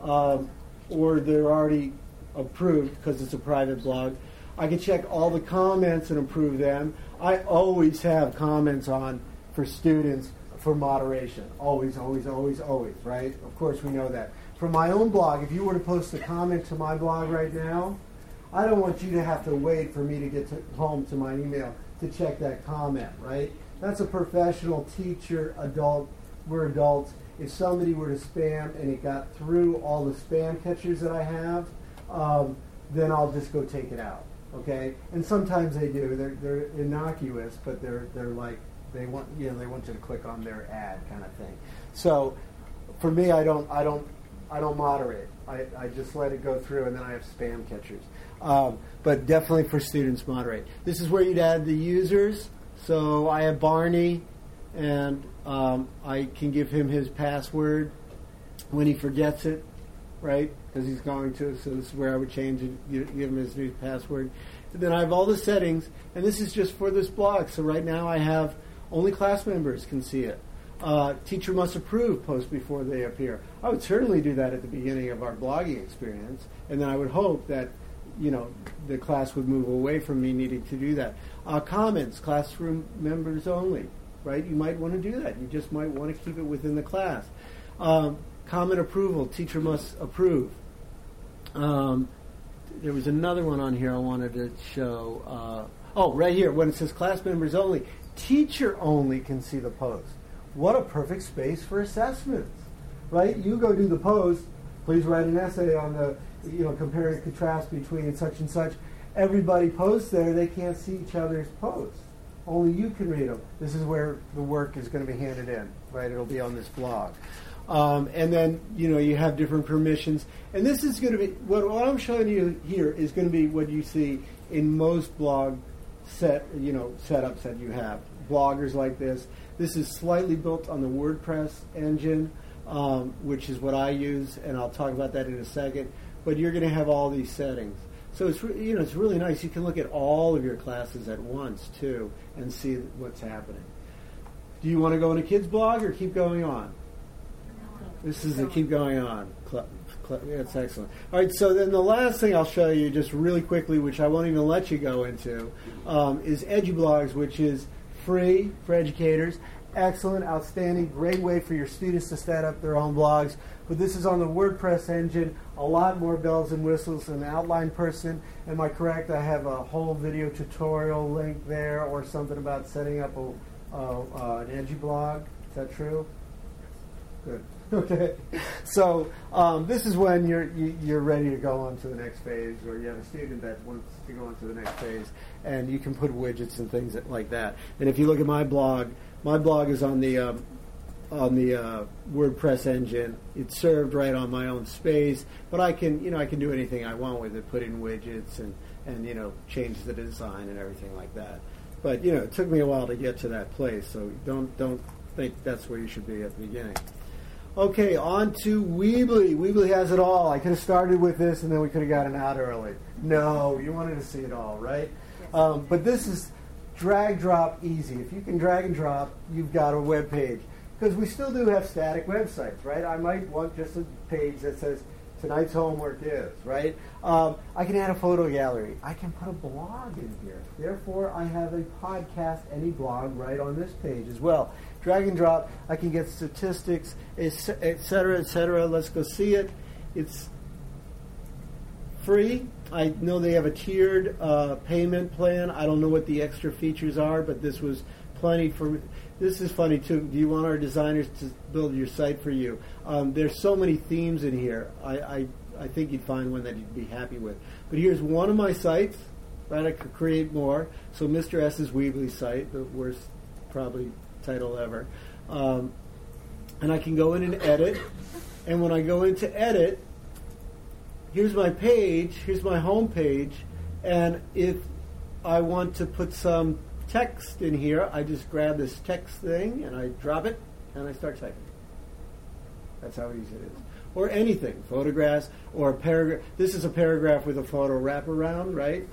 they're already approved because it's a private blog. I can check all the comments and approve them. I always have comments on for students for moderation. Always, always, always, always, right? Of course we know that. For my own blog, if you were to post a comment to my blog right now, I don't want you to have to wait for me to get home to my email to check that comment, right? That's a professional teacher, adult. We're adults. If somebody were to spam and it got through all the spam catchers that I have, then I'll just go take it out. Okay, and sometimes they do. They're innocuous, but they're like they want you to click on their ad kind of thing. So for me, I don't moderate. I just let it go through, and then I have spam catchers. But definitely for students, moderate. This is where you'd add the users. So I have Barney, and I can give him his password when he forgets it, right? Because he's going to. So this is where I would change it, give him his new password. And then I have all the settings, and this is just for this blog. So right now I have only class members can see it. Teacher must approve posts before they appear. I would certainly do that at the beginning of our blogging experience, and then I would hope that the class would move away from me needing to do that. Comments, classroom members only, right? You might want to do that. You just might want to keep it within the class. Comment approval, teacher must approve. There was another one on here I wanted to show. Right here, when it says class members only, teacher only can see the post. What a perfect space for assessments, right? You go do the post, please write an essay on the, compare and contrast between such and such. Everybody posts there, they can't see each other's posts. Only you can read them. This is where the work is going to be handed in, right? It'll be on this blog. And then, you have different permissions. And this is going to be, what I'm showing you here is going to be what you see in most blog setups that you have. Bloggers like this. This is slightly built on the WordPress engine, which is what I use, and I'll talk about that in a second. But you're going to have all these settings. So it's it's really nice. You can look at all of your classes at once too and see what's happening. Do you want to go in a kid's blog or keep going on? This is a keep going on. That's excellent. All right, so then the last thing I'll show you just really quickly, which I won't even let you go into, is EduBlogs, which is free for educators. Excellent, outstanding, great way for your students to set up their own blogs. But this is on the WordPress engine, a lot more bells and whistles than an outline person. Am I correct? I have a whole video tutorial link there or something about setting up an EduBlog. Is that true? Good. Okay. So this is when you're ready to go on to the next phase, or you have a student that wants to go on to the next phase, and you can put widgets and things like that. And if you look at my blog is on the WordPress engine. It's served right on my own space, but I can do anything I want with it, put in widgets and change the design and everything like that. But it took me a while to get to that place, so don't think that's where you should be at the beginning. Okay, on to Weebly. Weebly has it all. I could have started with this and then we could have gotten out early. No, you wanted to see it all, right? Yes. But this is drag, drop, easy. If you can drag and drop, you've got a web page. Because we still do have static websites, right? I might want just a page that says, tonight's homework is, right? I can add a photo gallery. I can put a blog in here. Therefore, I have a podcast, any blog, right on this page as well. Drag and drop. I can get statistics, et cetera, et cetera. Let's go see it. It's free. I know they have a tiered payment plan. I don't know what the extra features are, but this was plenty for. This is funny too. Do you want our designers to build your site for you? There's so many themes in here. I think you'd find one that you'd be happy with. But here's one of my sites. Right, I could create more. So Mr. S's Weebly site, the worst probably title ever. And I can go in and edit. And when I go into edit, here's my page. Here's my home page. And if I want to put some text in here, I just grab this text thing and I drop it and I start typing. That's how easy it is. Or anything, photographs or a paragraph. This is a paragraph with a photo wraparound, right?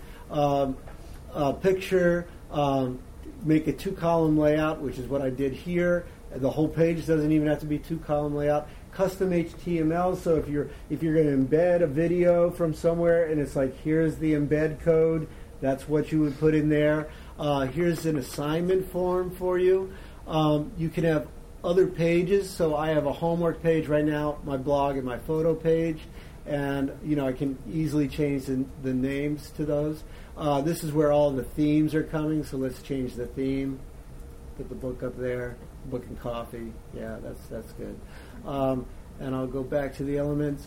A picture, make a 2-column layout, which is what I did here. The whole page doesn't even have to be 2-column layout. Custom HTML, so if you're going to embed a video from somewhere and it's like, here's the embed code, that's what you would put in there. Here's an assignment form for you. You can have other pages, so I have a homework page right now, my blog and my photo page, and I can easily change the names to those. This is where all the themes are coming, so let's change the theme. Put the book up there, book and coffee. Yeah, that's good. And I'll go back to the elements.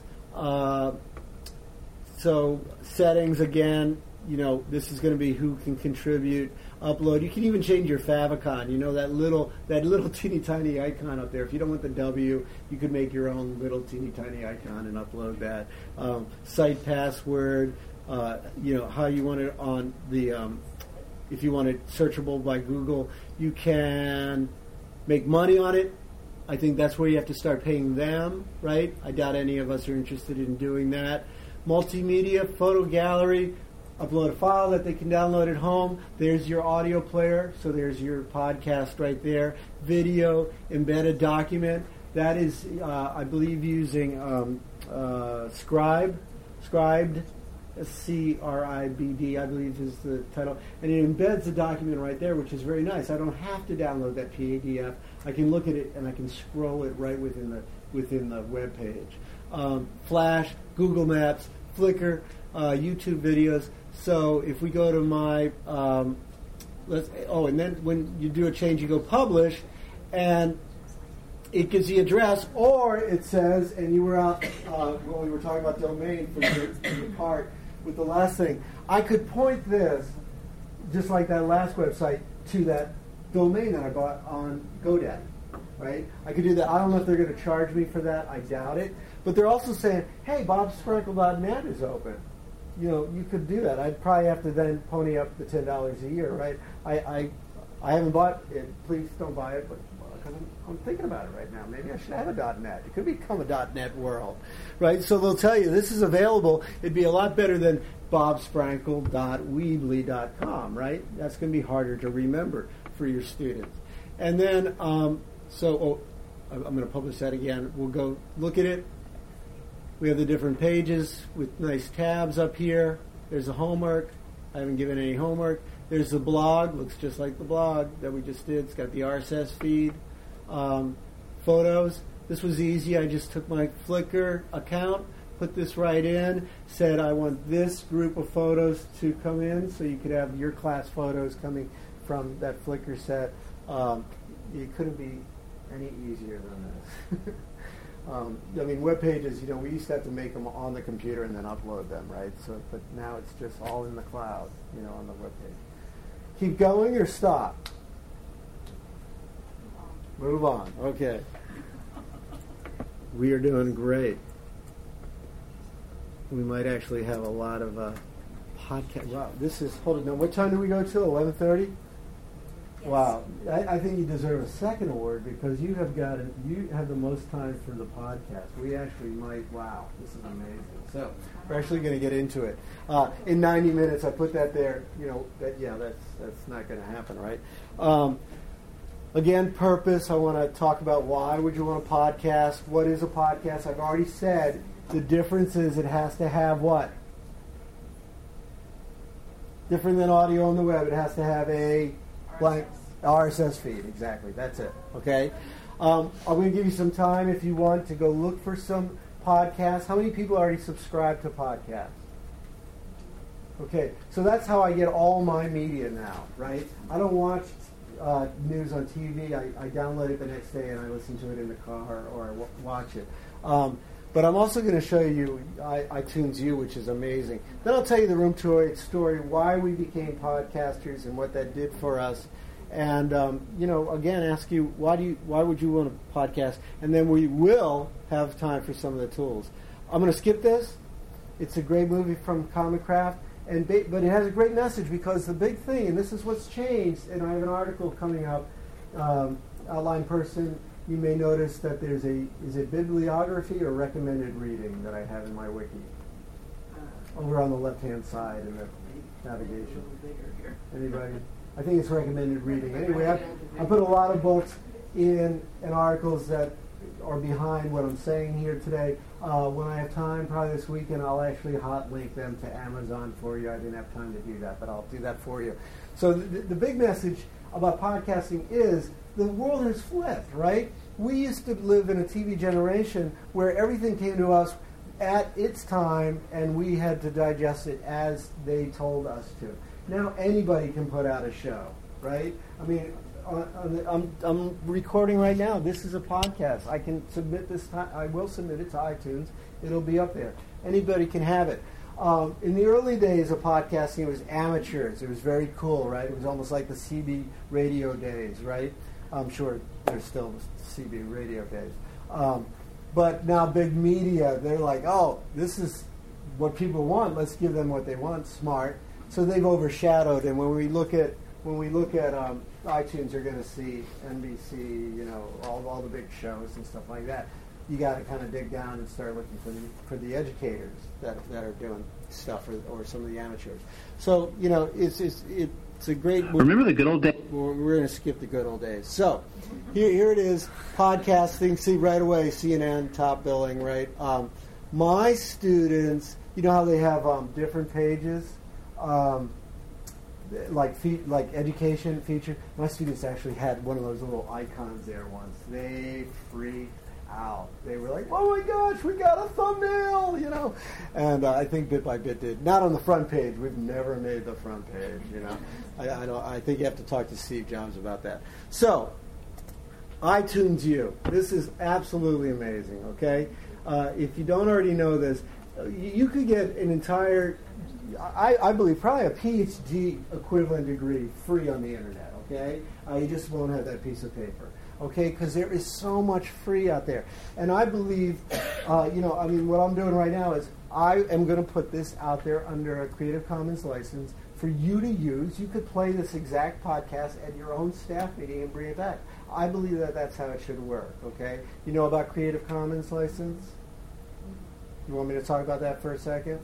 So settings again. This is going to be who can contribute, upload. You can even change your favicon. That little teeny tiny icon up there. If you don't want the W, you could make your own little teeny tiny icon and upload that. Site password. How you want it on the. If you want it searchable by Google, you can make money on it. I think that's where you have to start paying them, right? I doubt any of us are interested in doing that. Multimedia, photo gallery. Upload a file that they can download at home. There's your audio player, so there's your podcast right there. Video, embed a document. That is, I believe, using Scribd, SCRIBD, I believe is the title. And it embeds the document right there, which is very nice. I don't have to download that PDF. I can look at it and I can scroll it right within the web page. Flash, Google Maps, Flickr, YouTube videos. So if we go to my and then when you do a change, you go publish, and it gives the address, or it says, and you were out when we were talking about domain for the part with the last thing, I could point this, just like that last website, to that domain that I bought on GoDaddy, right? I could do that. I don't know if they're going to charge me for that. I doubt it. But they're also saying, hey, bobsprinkle.net is open. You know, you could do that. I'd probably have to then pony up the $10 a year, right? I haven't bought it. Please don't buy it, but because I'm thinking about it right now. Maybe I should have a .net. It could become a .net world, right? So they'll tell you this is available. It'd be a lot better than bobsprankle.weebly.com, right? That's going to be harder to remember for your students. And then, I'm going to publish that again. We'll go look at it. We have the different pages with nice tabs up here. There's the homework. I haven't given any homework. There's the blog. Looks just like the blog that we just did. It's got the RSS feed. Photos. This was easy. I just took my Flickr account, put this right in, said I want this group of photos to come in, so you could have your class photos coming from that Flickr set. It couldn't be any easier than this. I mean, web pages, you know, we used to have to make them on the computer and then upload them, right? So, but now it's just all in the cloud, you know, on the web page. Keep going or stop? Move on. Okay. We are doing great. We might actually have a lot of podcast. Wow, this is, hold it now. What time do we go till? 11:30? Yes. Wow, I think you deserve a second award because you have the most time for the podcast. We actually might. Wow, this is amazing. So we're actually going to get into it in 90 minutes. I put that there. You know, that's not going to happen, right? Again, purpose. I want to talk about why would you want a podcast? What is a podcast? I've already said the difference is it has to have what? Different than audio on the web. It has to have a blank RSS feed. Exactly. That's it. Okay. I'm going to give you some time if you want to go look for some podcasts. How many people already subscribe to podcasts? Okay. So that's how I get all my media now, right? I don't watch news on TV. I download it the next day and I listen to it in the car or I watch it. But I'm also going to show you iTunes U, which is amazing. Then I'll tell you the Room Tour story, why we became podcasters and what that did for us. And, again, ask you, why would you want a podcast? And then we will have time for some of the tools. I'm going to skip this. It's a great movie from Comicraft, but it has a great message because the big thing, and this is what's changed, and I have an article coming up, Outline Person. You may notice that there's is it bibliography or recommended reading that I have in my wiki? Over on the left-hand side in the navigation. Anybody? I think it's recommended reading. Anyway, I put a lot of books in and articles that are behind what I'm saying here today. When I have time, probably this weekend, I'll actually hot link them to Amazon for you. I didn't have time to do that, but I'll do that for you. So the big message about podcasting is the world has flipped, right? We used to live in a TV generation where everything came to us at its time and we had to digest it as they told us to. Now anybody can put out a show, right? I mean, I'm recording right now. This is a podcast. I can submit this. I will submit it to iTunes. It'll be up there. Anybody can have it. In the early days of podcasting, it was amateurs. It was very cool, right? It was almost like the CB radio days, right? I'm sure there's still CB radio days. But now big media, they're like, oh, this is what people want. Let's give them what they want. Smart. So they've overshadowed. And when we look at iTunes, you're going to see NBC, all the big shows and stuff like that. You got to kind of dig down and start looking for the educators that are doing stuff or some of the amateurs. So it's a great. Remember the good old days? We're going to skip the good old days. So here it is, podcasting. See right away, CNN top billing, right? My students, you know how they have different pages, like education feature. My students actually had one of those little icons there once. They freaked out. They were like, oh my gosh, we got a thumbnail, you know. And I think Bit by Bit did. Not on the front page. We've never made the front page, you know. I think you have to talk to Steve Jobs about that. So, iTunes U. This is absolutely amazing, okay? If you don't already know this, you could get an entire, I believe, probably a PhD equivalent degree free on the internet, okay? You just won't have that piece of paper, okay? Because there is so much free out there. And I believe, what I'm doing right now is I am going to put this out there under a Creative Commons license for you to use. You could play this exact podcast at your own staff meeting and bring it back. I believe that that's how it should work, okay? You know about Creative Commons license? You want me to talk about that for a second?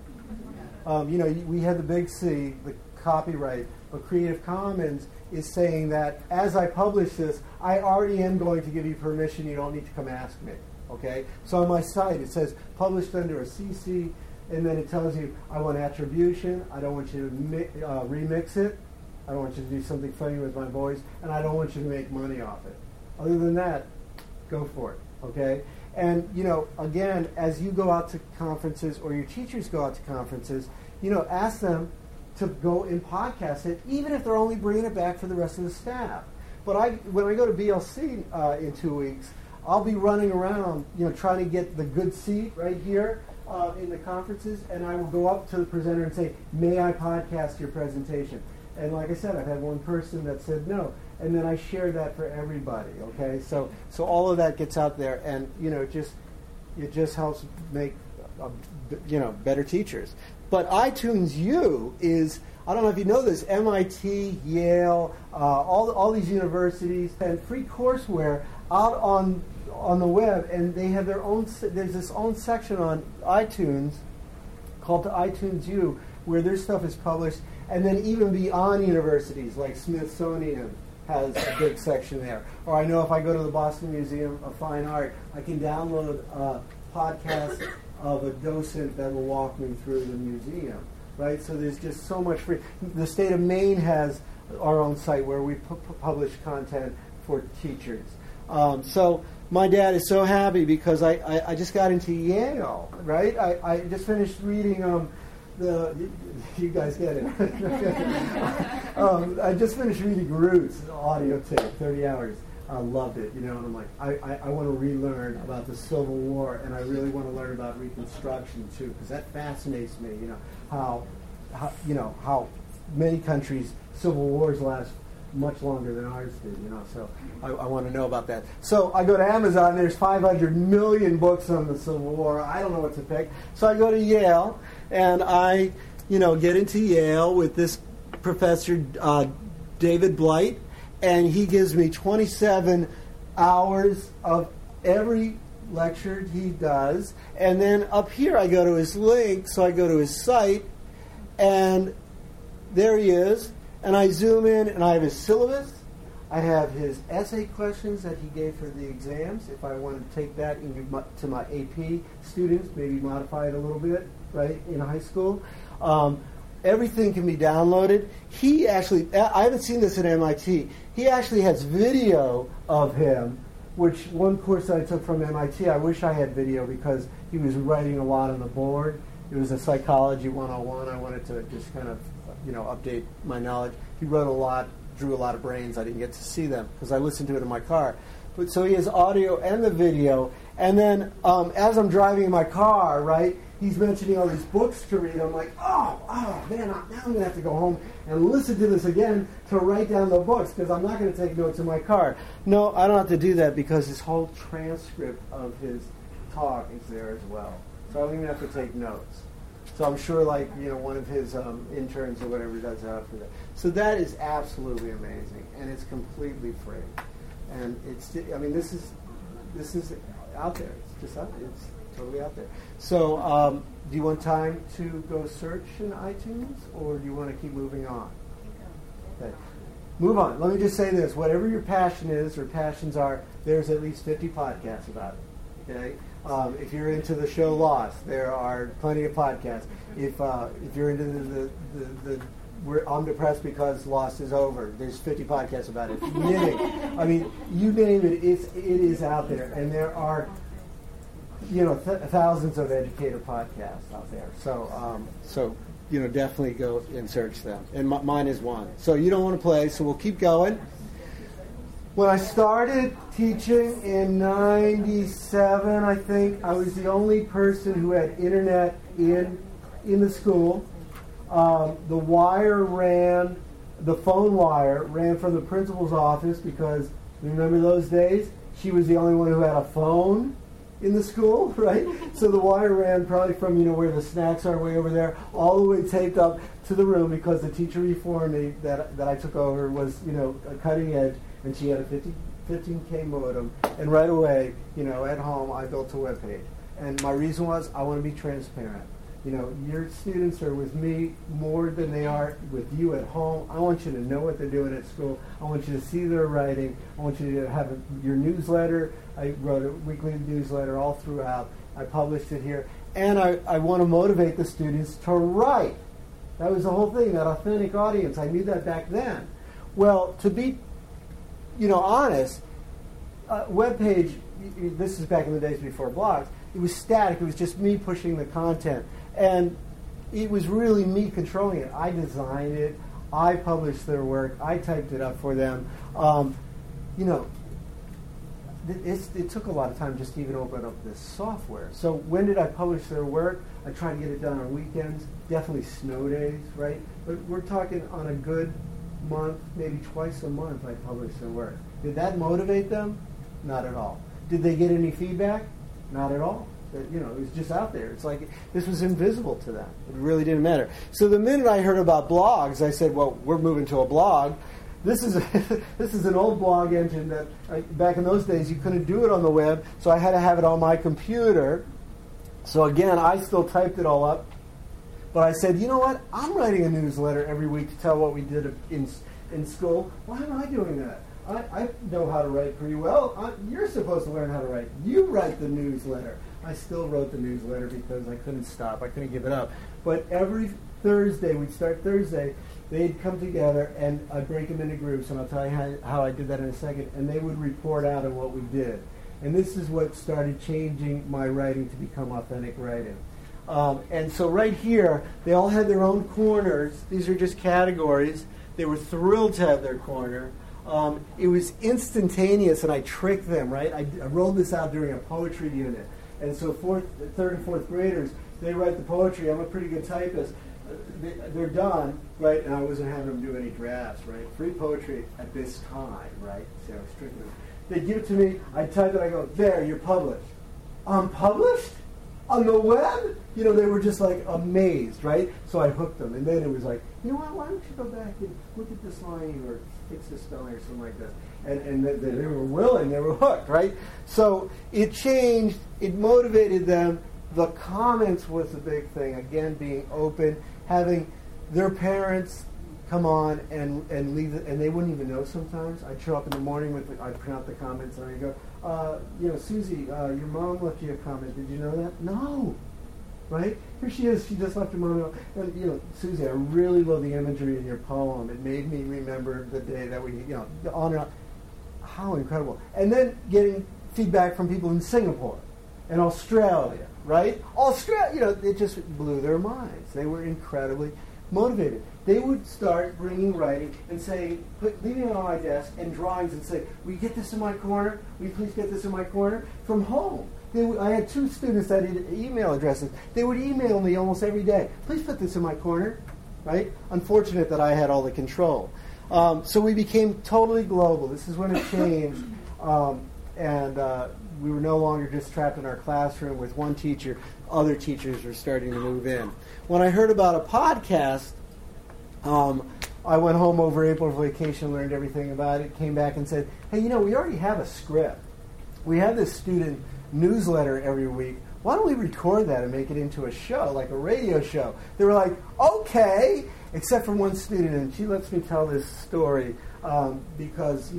We had the big C, the copyright, but Creative Commons is saying that as I publish this, I already am going to give you permission. You don't need to come ask me, okay? So on my site, it says published under a CC, and then it tells you, I want attribution, I don't want you to remix it, I don't want you to do something funny with my voice, and I don't want you to make money off it. Other than that, go for it, okay? And, again, as you go out to conferences or your teachers go out to conferences, ask them to go and podcast it, even if they're only bringing it back for the rest of the staff. But when I go to BLC in 2 weeks, I'll be running around, trying to get the good seat right here in the conferences, and I will go up to the presenter and say, may I podcast your presentation? And like I said, I've had one person that said no, and then I share that for everybody, okay? So all of that gets out there, and, it just helps make, better teachers. But iTunes U is, I don't know if you know this, MIT, Yale, all these universities, and free courseware out on the web, and they have their own, there's this own section on iTunes called the iTunes U, where their stuff is published, and then even beyond universities, like Smithsonian has a big section there. Or I know if I go to the Boston Museum of Fine Art, I can download a podcast of a docent that will walk me through the museum, right? So there's just so much free. The state of Maine has our own site where we publish content for teachers. So my dad is so happy because I just got into Yale, right? I just finished reading you guys get it. I just finished reading Roots, audio tape, 30 hours. I loved it, and I'm like, I want to relearn about the Civil War, and I really want to learn about Reconstruction too, because that fascinates me. How many countries' civil wars last much longer than ours did. So I want to know about that. So I go to Amazon. There's 500 million books on the Civil War. I don't know what to pick. So I go to Yale, and I get into Yale with this professor, David Blight, and he gives me 27 hours of every lecture he does. And then up here I go to his link, so I go to his site, and there he is. And I zoom in, and I have his syllabus. I have his essay questions that he gave for the exams. If I want to take that to my AP students, maybe modify it a little bit, right, in high school. Everything can be downloaded. He actually, I haven't seen this at MIT, he actually has video of him, which one course I took from MIT, I wish I had video because he was writing a lot on the board. It was a psychology 101. I wanted to just kind of, update my knowledge. He wrote a lot, drew a lot of brains. I didn't get to see them because I listened to it in my car. But so he has audio and the video. And then as I'm driving in my car, right, he's mentioning all these books to read. I'm like, oh man, now I'm going to have to go home and listen to this again to write down the books because I'm not going to take notes in my car. No, I don't have to do that because his whole transcript of his talk is there as well. So I don't even have to take notes. So I'm sure, one of his interns or whatever does that for that. So that is absolutely amazing, and it's completely free. And this is out there. It's just out there. It's totally out there. So do you want time to go search in iTunes, or do you want to keep moving on? Okay. Move on. Let me just say this. Whatever your passion is or passions are, there's at least 50 podcasts about it. Okay? If you're into the show Lost, there are plenty of podcasts. If you're into I'm depressed because Lost is over, there's 50 podcasts about it. Knitting, you name it, it is out there. And there are thousands of educator podcasts out there. So definitely go and search them. And mine is one. So you don't want to play, so we'll keep going. When I started teaching in 97, I think, I was the only person who had internet in the school. The phone wire ran from the principal's office because, remember those days? She was the only one who had a phone in the school, right? So the wire ran probably from, where the snacks are way over there, all the way taped up to the room because the teacher before me that I took over was, a cutting edge, and she had a 15K modem. And right away, at home, I built a web page. And my reason was I want to be transparent. Your students are with me more than they are with you at home. I want you to know what they're doing at school. I want you to see their writing. I want you to have your newsletter. I wrote a weekly newsletter all throughout. I published it here. And I want to motivate the students to write. That was the whole thing, that authentic audience. I knew that back then. Well, to be, honest, web page, this is back in the days before blogs, it was static. It was just me pushing the content. And it was really me controlling it. I designed it. I published their work. I typed it up for them. It took a lot of time just to even open up this software. So when did I publish their work? I tried to get it done on weekends, definitely snow days, right? But we're talking on a good month, maybe twice a month I published their work. Did that motivate them? Not at all. Did they get any feedback? Not at all. It was just out there. It's like this was invisible to them. It really didn't matter. So the minute I heard about blogs, I said, well, we're moving to a blog. This is an old blog engine that back in those days you couldn't do it on the web, so I had to have it on my computer. So again, I still typed it all up. But I said, you know what? I'm writing a newsletter every week to tell what we did in school. Why am I doing that? I know how to write pretty well. You're supposed to learn how to write. You write the newsletter. I still wrote the newsletter because I couldn't stop. I couldn't give it up. But every Thursday, we'd start Thursday, they'd come together, and I'd break them into groups, and I'll tell you how I did that in a second, and they would report out on what we did. And this is what started changing my writing to become authentic writing. And so right here, they all had their own corners. These are just categories. They were thrilled to have their corner. It was instantaneous, and I tricked them, right? I rolled this out during a poetry unit. And so third and fourth graders, they write the poetry. I'm a pretty good typist. They're done, right? And I wasn't having them do any drafts, right? Free poetry at this time, right? See, I was tricking them. They'd give it to me. I'd type it. I go, there, you're published. I'm published? On the web? They were just like amazed, right? So I hooked them. And then it was like, you know what, why don't you go back and look at this line or fix this spelling or something like that. And they were willing, they were hooked, right? So it changed, it motivated them. The comments was the big thing. Again, being open, having their parents come on and leave it, and they wouldn't even know sometimes. I'd show up in the morning I'd print out the comments and I'd go, Susie, your mom left you a comment. Did you know that? No. Right? Here she is. She just left her mom. And, Susie, I really love the imagery in your poem. It made me remember the day that we, on and on. How incredible. And then getting feedback from people in Singapore and Australia, right? Australia, it just blew their minds. They were incredibly motivated. They would start bringing writing and saying, leaving it on my desk and drawings and say, will you get this in my corner? Will you please get this in my corner? From home. I had 2 students that had email addresses. They would email me almost every day. Please put this in my corner, right? Unfortunate that I had all the control. So we became totally global. This is when it changed. And we were no longer just trapped in our classroom with one teacher. Other teachers were starting to move in. When I heard about a podcast, I went home over April vacation, learned everything about it, came back and said, hey, we already have a script. We have this student newsletter every week. Why don't we record that and make it into a show, like a radio show? They were like, okay, except for one student, and she lets me tell this story because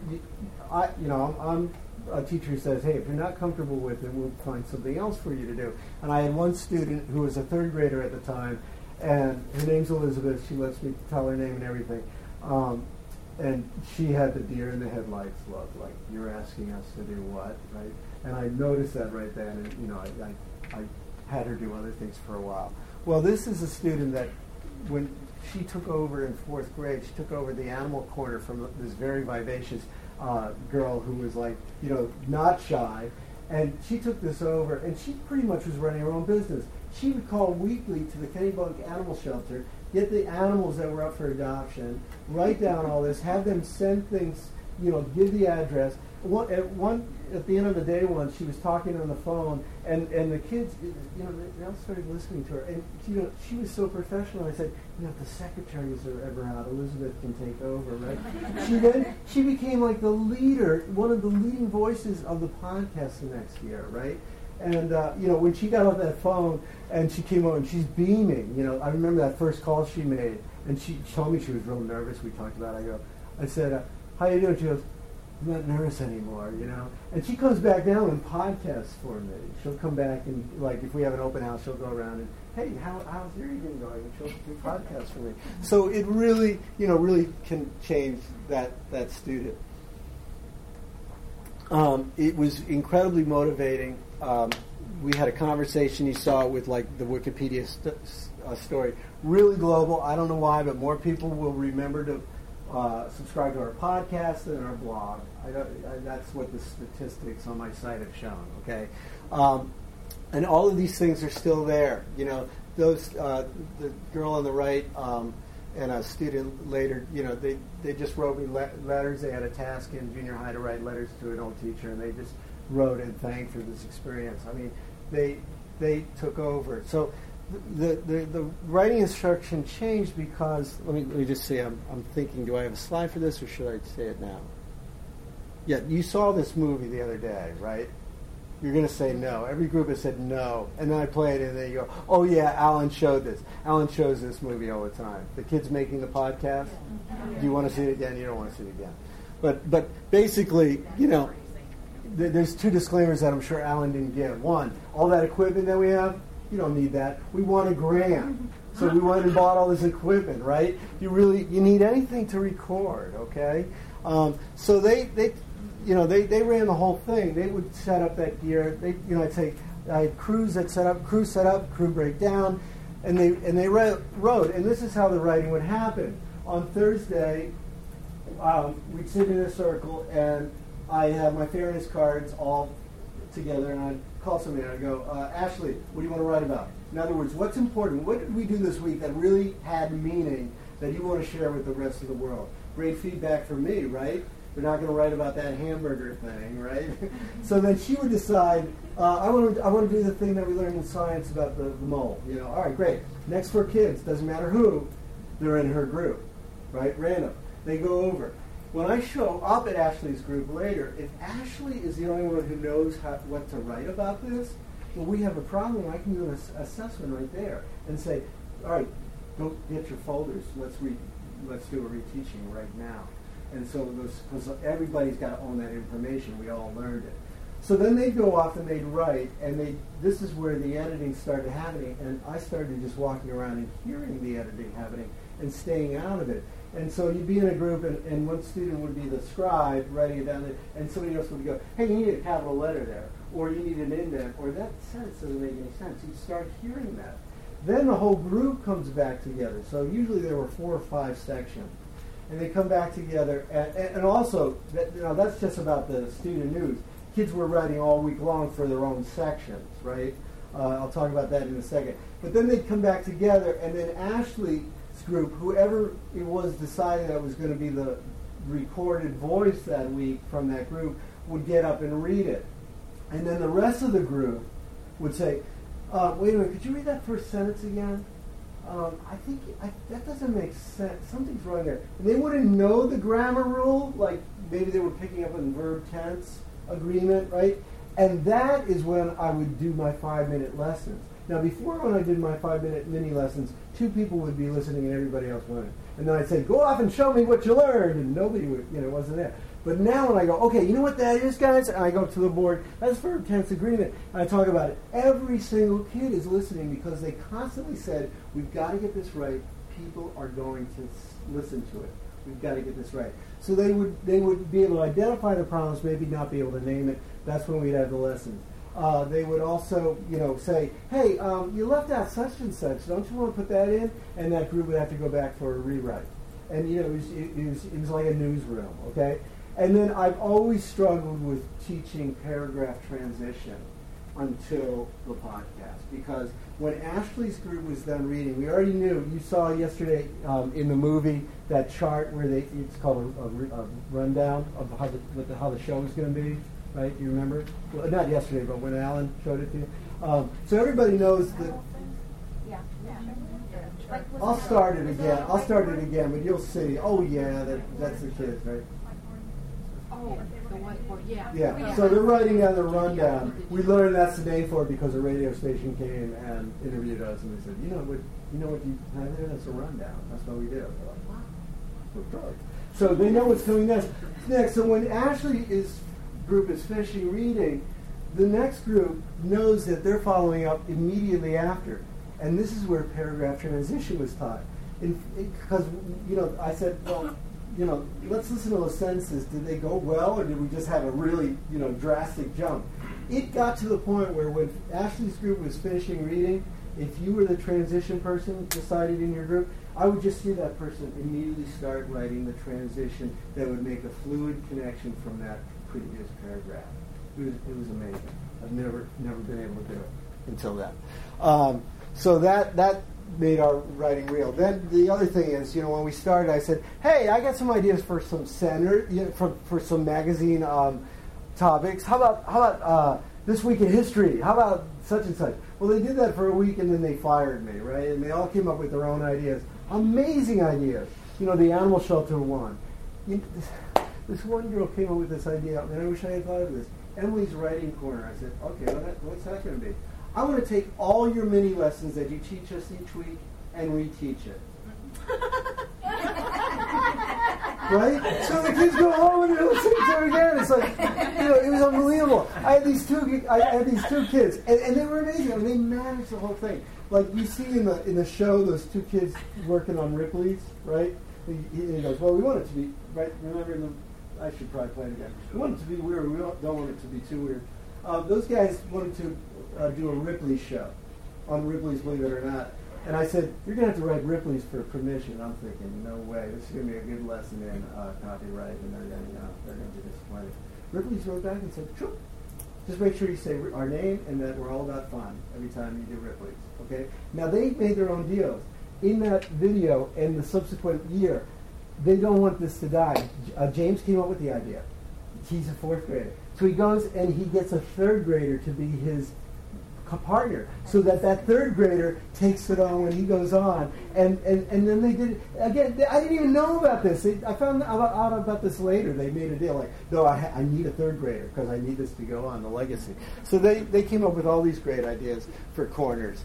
I'm a teacher who says, hey, if you're not comfortable with it, we'll find something else for you to do. And I had one student who was a 3rd grader at the time, and her name's Elizabeth. She lets me tell her name and everything. And she had the deer in the headlights look, like, you're asking us to do what, right? And I noticed that right then, and you know, I had her do other things for a while. Well, this is a student that when she took over in 4th grade, she took over the animal corner from this very vivacious girl who was like, you know, not shy. And she took this over, and she pretty much was running her own business. She would call weekly to the Kennebunk Animal Shelter, get the animals that were up for adoption, write down all this, have them send things, you know, give the address. At the end of the day once, she was talking on the phone, and the kids, you know, they all started listening to her. And, you know, she was so professional. I said, you know, if the secretaries are ever out, Elizabeth can take over, right? She became like the leader, one of the leading voices of the podcast the next year, right? And, you know, when she got off that phone and she came over and she's beaming, you know, I remember that first call she made, and she told me she was real nervous. We talked about it. I said, how you doing? She goes, I'm not nervous anymore, you know. And she comes back down and podcasts for me. She'll come back and, like, if we have an open house, she'll go around and, hey, how's your evening going? And she'll do podcasts for me. So it really, you know, really can change that student. It was incredibly motivating. We had a conversation, you saw it with, like, the Wikipedia story. Really global. I don't know why, but more people will remember to subscribe to our podcast and our blog. That's what the statistics on my site have shown. Okay, and all of these things are still there. You know, those the girl on the right and a student later. You know, they just wrote me letters. They had a task in junior high to write letters to an old teacher, and they just wrote and thanked for this experience. I mean, they took over. So. The writing instruction changed because let me just say I'm thinking, do I have a slide for this or should I say it now? Yeah, you saw this movie the other day, right? You're going to say no. Every group has said no, and then I play it and then you go, oh yeah, Alan showed this. Alan shows this movie all the time. The kids making the podcast. Do you want to see it again? You don't want to see it again. But basically, you know, there's 2 disclaimers that I'm sure Alan didn't give. One, all that equipment that we have. You don't need that. We want a grant. So we went and bought all this equipment, right? You need anything to record, okay? So they ran the whole thing. They would set up that gear. I'd say I had crews that set up, crew break down, and they wrote. And this is how the writing would happen. On Thursday, we'd sit in a circle, and I have my fairness cards all together, and I'd call somebody and I'd go, Ashley, what do you want to write about? In other words, what's important? What did we do this week that really had meaning that you want to share with the rest of the world? Great feedback from me, right? We're not going to write about that hamburger thing, right? So then she would decide, I want to do the thing that we learned in science about the mole. You know, all right, great. Next 4 kids, doesn't matter who, they're in her group, right? Random. They go over. When I show up at Ashley's group later, if Ashley is the only one who knows what to write about this, well, we have a problem. I can do an assessment right there and say, all right, go get your folders. Let's do a reteaching right now. And so because everybody's got to own that information, we all learned it. So then they'd go off and they'd write, and this is where the editing started happening, and I started just walking around and hearing the editing happening and staying out of it. And so you'd be in a group, and one student would be the scribe writing it down there, and somebody else would go, hey, you need a capital letter there, or you need an indent, or that sentence doesn't make any sense. You'd start hearing that. Then the whole group comes back together. So usually there were 4 or 5 sections. And they come back together, and also, that's just about the student news. Kids were writing all week long for their own sections, right? I'll talk about that in a second. But then they'd come back together, and then Ashley's group, whoever it was deciding that was going to be the recorded voice that week from that group, would get up and read it. And then the rest of the group would say, wait a minute, could you read that first sentence again? I think that doesn't make sense. Something's wrong there. And they wouldn't know the grammar rule, like maybe they were picking up on verb tense agreement, right? And that is when I would do my 5-minute lessons. Now, before when I did my 5-minute mini lessons, 2 people would be listening and everybody else wouldn't. And then I'd say, go off and show me what you learned, and nobody would, wasn't there. But now when I go, okay, you know what that is, guys? And I go to the board, that's verb tense agreement, and I talk about it. Every single kid is listening because they constantly said, we've got to get this right. People are going to listen to it. We've got to get this right. So they would be able to identify the problems, maybe not be able to name it. That's when we'd have the lessons. They would also, say, hey, you left out such and such. Don't you want to put that in? And that group would have to go back for a rewrite. And, it was like a newsroom, okay? And then I've always struggled with teaching paragraph transition until the podcast. Because when Ashley's group was done reading, we already knew. You saw yesterday in the movie that chart where it's called a rundown of how the show was going to be. Right? You remember? Well, not yesterday, but when Alan showed it to you. So everybody knows that. Yeah. I'll start it again, but you'll see. Oh yeah, that's the kids, right? Oh, the whiteboard. Yeah. Yeah. So they're writing down the rundown. We learned that's the name for it because a radio station came and interviewed us, and they said, you know what you have there? That's a rundown. That's what we do. They're like, wow, we're pros. So they know what's coming next. So when Ashley's group is finishing reading, the next group knows that they're following up immediately after. And this is where paragraph transition was taught. Because, I said, well, let's listen to those sentences. Did they go well, or did we just have a really, drastic jump? It got to the point where when Ashley's group was finishing reading, if you were the transition person decided in your group, I would just see that person immediately start writing the transition that would make a fluid connection from that previous paragraph. It was amazing. I've never been able to do it until then. So that made our writing real. Then the other thing is, when we started, I said, "Hey, I got some ideas for some for some magazine topics. How about this week in history? How about such and such?" Well, they did that for a week, and then they fired me, right? And they all came up with their own ideas, amazing ideas. The animal shelter one. This one girl came up with this idea, and I wish I had thought of this. Emily's writing corner. I said, okay, what's that going to be? I want to take all your mini lessons that you teach us each week and reteach it. Right? So the kids go home and they're listening to it again. It's like, it was unbelievable. I had these two kids, and they were amazing. I mean, they managed the whole thing. Like you see in the show, those two kids working on Ripley's, right? He goes, well, we want it to be, right? Remember I should probably play it again. We want it to be weird. We don't want it to be too weird. Those guys wanted to do a Ripley's show on Ripley's Believe It or Not. And I said, you're going to have to write Ripley's for permission. I'm thinking, no way. This is going to be a good lesson in copyright, and they're going to be disappointed. Ripley's wrote back and said, sure. Just make sure you say our name and that we're all about fun every time you do Ripley's. Okay? Now, they made their own deals. In that video and the subsequent year, they don't want this to die. James came up with the idea. He's a fourth grader. So he goes and he gets a third grader to be his partner, so that third grader takes it on when he goes on, and then they did it again. I didn't even know about this. I found out about this later. They made a deal like, no, I need a third grader because I need this to go on, the legacy. So they came up with all these great ideas for corners.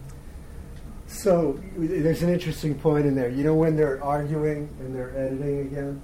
So there's an interesting point in there. When they're arguing and they're editing again,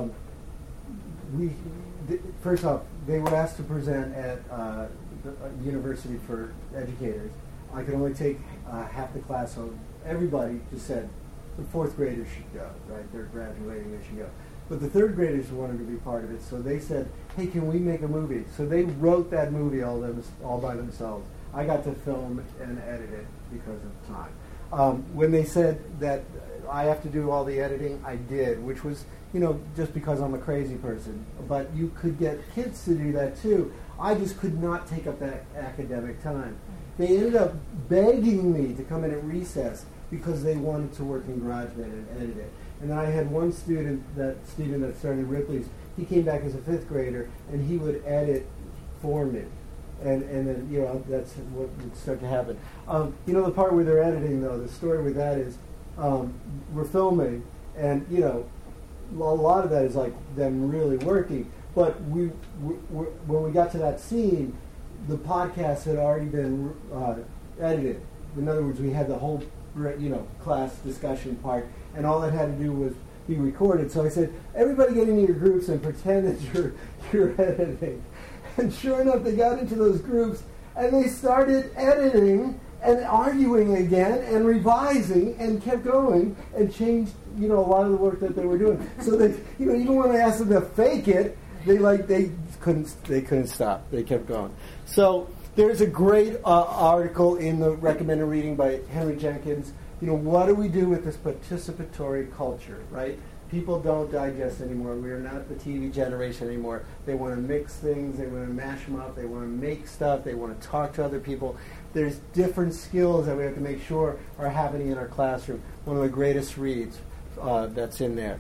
first off, they were asked to present at the University for Educators. I could only take half the class, so everybody just said the fourth graders should go, right? They're graduating, they should go. But the third graders wanted to be part of it, so they said, hey, can we make a movie? So they wrote that movie all by themselves. I got to film and edit it because of time. When they said that I have to do all the editing, I did, which was, just because I'm a crazy person. But you could get kids to do that too. I just could not take up that academic time. They ended up begging me to come in at recess because they wanted to work in GarageBand and edit it. And then I had one student that started Ripley's. He came back as a fifth grader, and he would edit for me. And then, that's what would start to happen. The part where they're editing, though, the story with that is we're filming, and, a lot of that is like them really working. But when we got to that scene, the podcast had already been edited. In other words, we had the whole, class discussion part, and all that had to do was be recorded. So I said, everybody get into your groups and pretend that you're editing. And sure enough, they got into those groups, and they started editing, and arguing again and revising and kept going and changed, a lot of the work that they were doing. So they, even when I asked them to fake it, they couldn't stop. They kept going. So there's a great article in the recommended reading by Henry Jenkins. What do we do with this participatory culture, right? People don't digest anymore. We are not the TV generation anymore. They want to mix things. They want to mash them up. They want to make stuff. They want to talk to other people. There's different skills that we have to make sure are happening in our classroom. One of the greatest reads that's in there.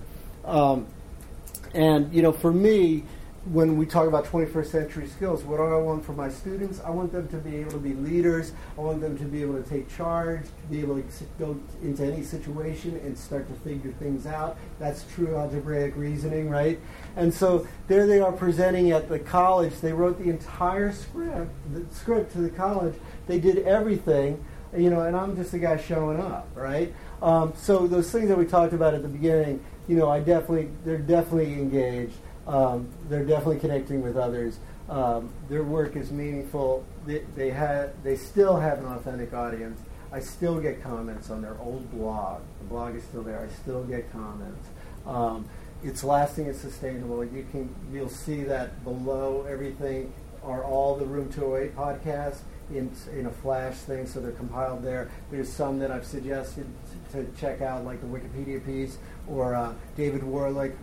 And, for me, when we talk about 21st century skills, what do I want for my students? I want them to be able to be leaders. I want them to be able to take charge, to be able to go into any situation and start to figure things out. That's true algebraic reasoning, right? And so there they are presenting at the college. They wrote the entire script to the college. They did everything, and I'm just the guy showing up, right? So those things that we talked about at the beginning, they're definitely engaged. They're definitely connecting with others. Their work is meaningful. They still have an authentic audience. I still get comments on their old blog. The blog is still there. I still get comments. It's lasting and sustainable. You'll see that below everything are all the Room 208 podcasts in a flash thing, so they're compiled there. There's some that I've suggested to check out, like the Wikipedia piece, or David Warlick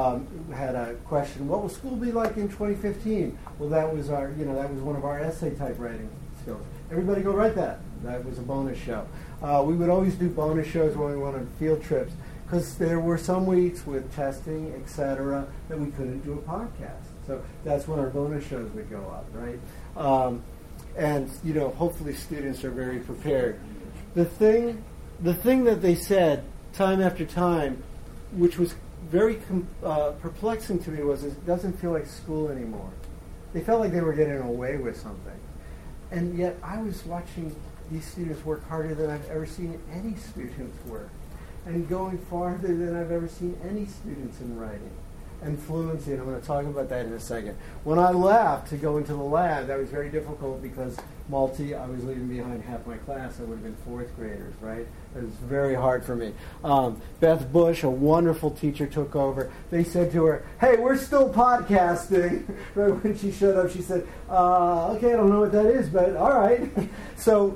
had a question, what will school be like in 2015? Well, that was that was one of our essay type writing skills. Everybody go write that. That was a bonus show. We would always do bonus shows when we went on field trips, because there were some weeks with testing, etc., that we couldn't do a podcast. So that's when our bonus shows would go up, right? And hopefully students are very prepared. The thing that they said time after time, which was very perplexing to me, was it doesn't feel like school anymore. They felt like they were getting away with something. And yet I was watching these students work harder than I've ever seen any students work, and going farther than I've ever seen any students in writing. And fluency, and I'm going to talk about that in a second. When I left to go into the lab, that was very difficult because I was leaving behind half my class. I would have been fourth graders, right? It was very hard for me. Beth Bush, a wonderful teacher, took over. They said to her, hey, we're still podcasting. Right when she showed up, she said, okay, I don't know what that is, but all right. So,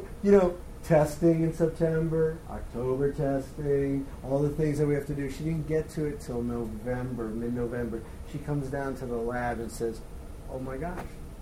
testing in September, October testing, all the things that we have to do. She didn't get to it till mid-November. She comes down to the lab and says, oh my gosh,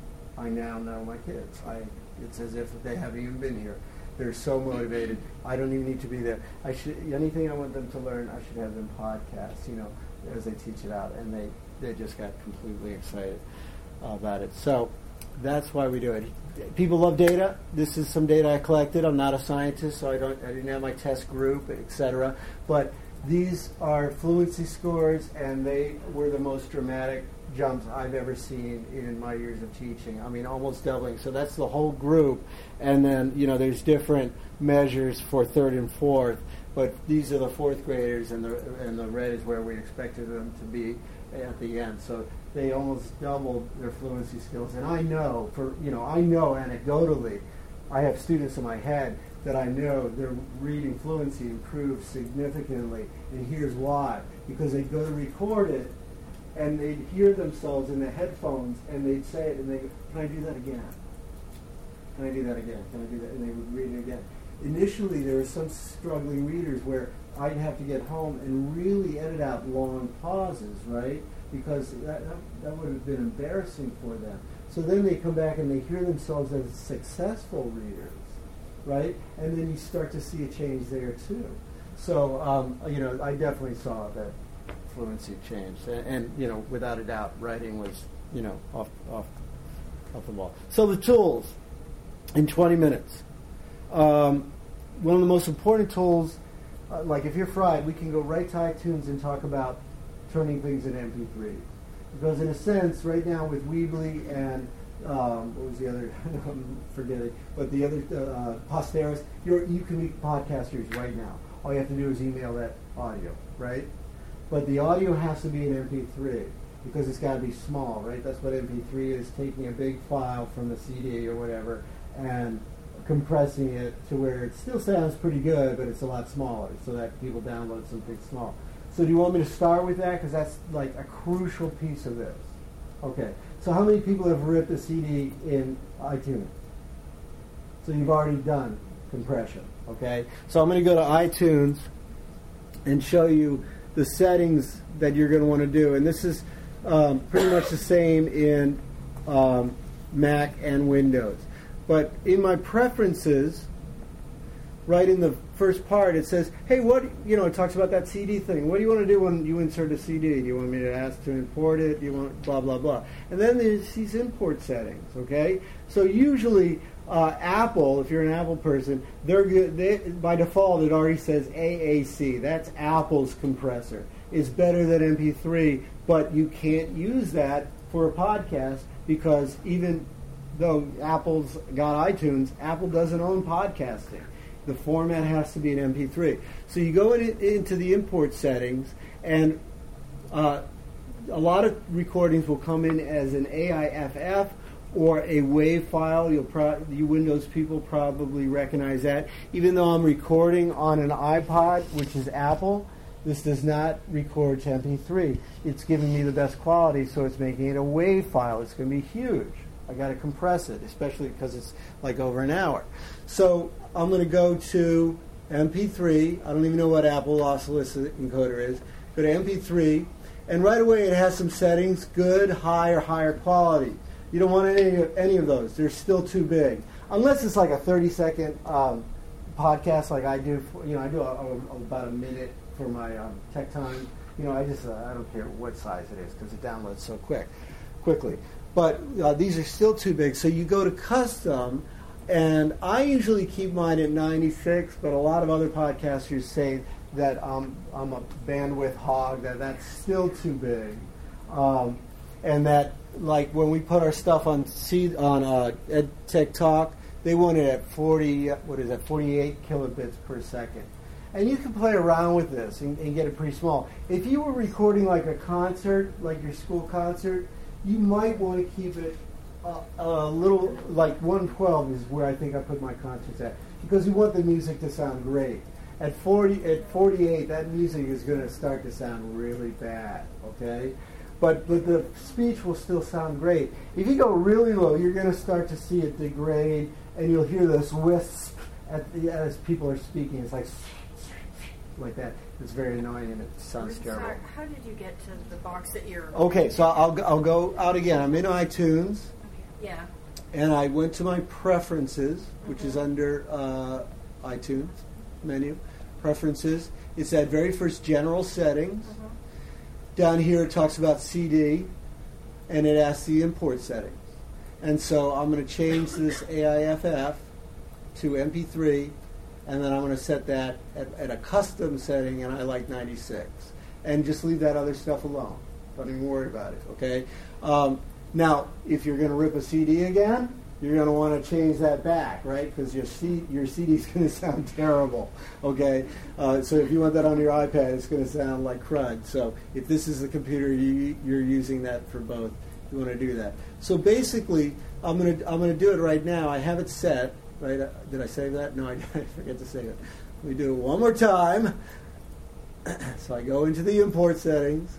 I now know my kids. It's as if they haven't even been here. They're so motivated. I don't even need to be there. Anything I want them to learn, I should have them podcast, as they teach it out. And they just got completely excited about it. So that's why we do it. People love data. This is some data I collected. I'm not a scientist, so I didn't have my test group, etc. But these are fluency scores, and they were the most dramatic jumps I've ever seen in my years of teaching. I mean, almost doubling. So that's the whole group. And then, there's different measures for third and fourth, but these are the fourth graders, and the red is where we expected them to be at the end. So they almost doubled their fluency skills. And I know anecdotally, I have students in my head that I know their reading fluency improved significantly. And here's why. Because they'd go to record it, and they'd hear themselves in the headphones, and they'd say it, and they go, can I do that again? Can I do that again? Can I do that? And they would read it again. Initially, there were some struggling readers where I'd have to get home and really edit out long pauses, right? Because that would have been embarrassing for them. So then they come back and they hear themselves as successful readers, right? And then you start to see a change there too. So, I definitely saw that fluency changed. And without a doubt, writing was, off the wall. So the tools in 20 minutes. One of the most important tools, like if you're fried, we can go right to iTunes and talk about turning things into MP3. Because in a sense, right now with Weebly and what was the other? I'm forgetting. But the other Posteris, you can be podcasters right now. All you have to do is email that audio, right? But the audio has to be an MP3 because it's got to be small, right? That's what MP3 is, taking a big file from the CD or whatever and compressing it to where it still sounds pretty good, but it's a lot smaller, so that people download something small. So do you want me to start with that? Because that's like a crucial piece of this. Okay. So how many people have ripped a CD in iTunes? So you've already done compression. Okay. So I'm going to go to iTunes and show you the settings that you're going to want to do. And this is pretty much the same in Mac and Windows. But in my preferences, right in the first part, it says, hey, it talks about that CD thing. What do you want to do when you insert a CD? Do you want me to ask to import it? Do you want blah, blah, blah? And then there's these import settings, okay? So usually Apple, if you're an Apple person, they're good. By default, it already says AAC. That's Apple's compressor. It's better than MP3, but you can't use that for a podcast because even though Apple's got iTunes, Apple doesn't own podcasting. The format has to be an MP3. So you go into the import settings, and a lot of recordings will come in as an AIFF or a WAV file. You Windows people probably recognize that. Even though I'm recording on an iPod, which is Apple, this does not record to MP3. It's giving me the best quality, so it's making it a WAV file. It's going to be huge. I got to compress it, especially because it's like over an hour. So I'm going to go to MP3. I don't even know what Apple lossless encoder is. Go to MP3, and right away it has some settings: good, high, or higher quality. You don't want any of those. They're still too big, unless it's like a 30-second podcast, like I do. I do about a minute for my Tech Time. I don't care what size it is because it downloads so quickly. But these are still too big, so you go to custom, and I usually keep mine at 96, but a lot of other podcasters say that I'm a bandwidth hog, that's still too big, and that, like, when we put our stuff on EdTech Talk, they want it at 48 kilobits per second. And you can play around with this and get it pretty small. If you were recording like a concert, like your school concert, you might want to keep it a little, like 112 is where I think I put my concerts at, because you want the music to sound great. At 48, that music is going to start to sound really bad, okay? But the speech will still sound great. If you go really low, you're going to start to see it degrade, and you'll hear this wisp as people are speaking. It's like that. It's very annoying and it sounds terrible. Sorry, how did you get to the box that you're... Okay, so I'll go out again. I'm in iTunes. Yeah. And I went to my preferences, which is under iTunes menu. Preferences. It's that very first general settings. Down here it talks about CD, and it asks the import settings. And so I'm going to change this AIFF to MP3, and then I'm going to set that at a custom setting, and I like 96. And just leave that other stuff alone. Don't even worry about it, okay? Now, if you're going to rip a CD again, you're going to want to change that back, right? Because your CD is going to sound terrible, okay? So if you want that on your iPad, it's going to sound like crud. So if this is the computer you're using that for both, you want to do that. So basically, I'm going to do it right now. I have it set. Right? Did I save that? No, I forget to save it. Let me do it one more time. So I go into the import settings,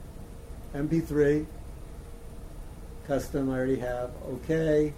MP3, custom I already have, okay.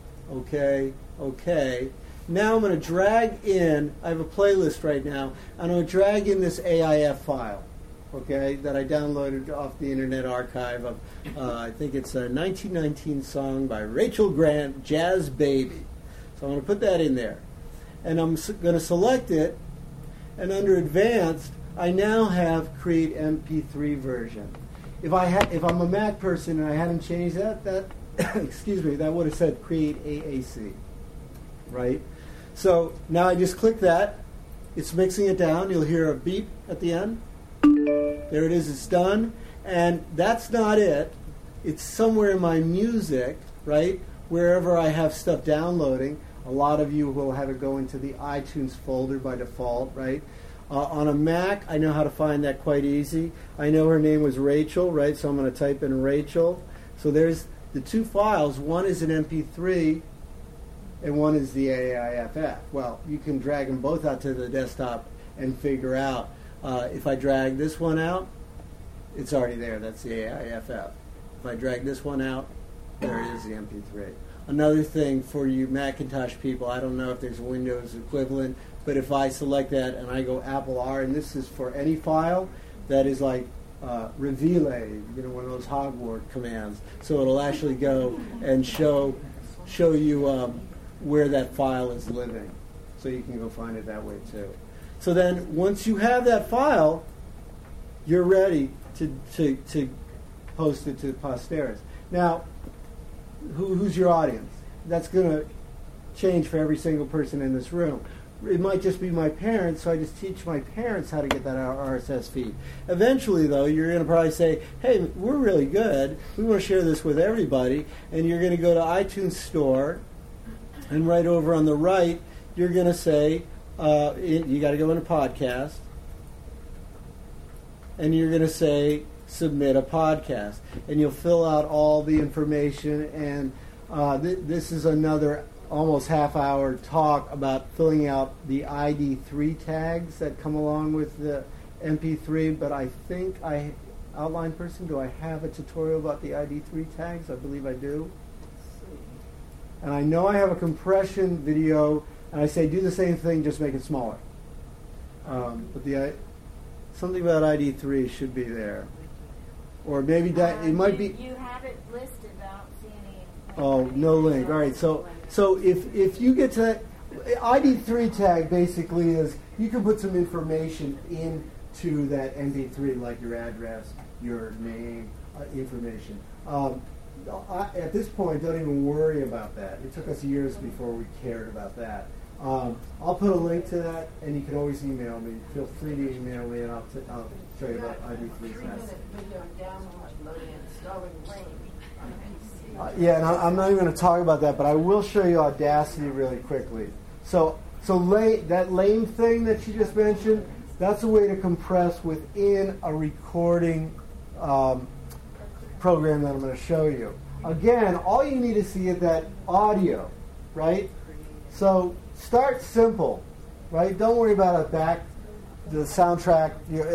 Now I'm going to drag in, I have a playlist right now, I'm going to drag in this AIF file, okay, that I downloaded off the Internet Archive of, I think it's a 1919 song by Rachel Grant, Jazz Baby. So I'm going to put that in there. And I'm going to select it, and under Advanced, I now have Create MP3 version. If I'm a Mac person and I hadn't changed that excuse me, that would have said Create AAC, right? So now I just click that. It's mixing it down. You'll hear a beep at the end. There it is. It's done. And that's not it. It's somewhere in my music, right? Wherever I have stuff downloading. A lot of you will have it go into the iTunes folder by default, right? On a Mac, I know how to find that quite easy. I know her name was Rachel, right? So I'm going to type in Rachel. So there's the two files. One is an MP3, and one is the AIFF. Well, you can drag them both out to the desktop and figure out. If I drag this one out, it's already there. That's the AIFF. If I drag this one out, there it is, the MP3. Another thing for you Macintosh people, I don't know if there's a Windows equivalent, but if I select that and I go Apple R, and this is for any file that is like reveal, one of those Hogwarts commands. So it'll actually go and show you where that file is living. So you can go find it that way too. So then once you have that file, you're ready to post it to posteris. Now, who's your audience? That's going to change for every single person in this room. It might just be my parents, so I just teach my parents how to get that RSS feed. Eventually, though, you're going to probably say, hey, we're really good. We want to share this with everybody. And you're going to go to iTunes Store, and right over on the right, you're going to say, you got to go into podcast, and you're going to say, submit a podcast, and you'll fill out all the information, and this is another almost half-hour talk about filling out the ID3 tags that come along with the MP3, but I think outline person, do I have a tutorial about the ID3 tags? I believe I do. And I know I have a compression video, and I say do the same thing, just make it smaller. But something about ID3 should be there. Or maybe that it might be. You have it listed, but I don't see any. Oh, no link. All right. So if you get to that, ID3 tag basically is you can put some information into that MP3, like your address, your name, information. At this point, don't even worry about that. It took us years before we cared about that. I'll put a link to that, and you can always email me. Feel free to email me, and I'll show you about ID3 tags. Yeah, and I'm not even going to talk about that, but I will show you Audacity really quickly. So that lame thing that you just mentioned, that's a way to compress within a recording program that I'm going to show you. Again, all you need to see is that audio, right? So start simple, right? Don't worry about the soundtrack,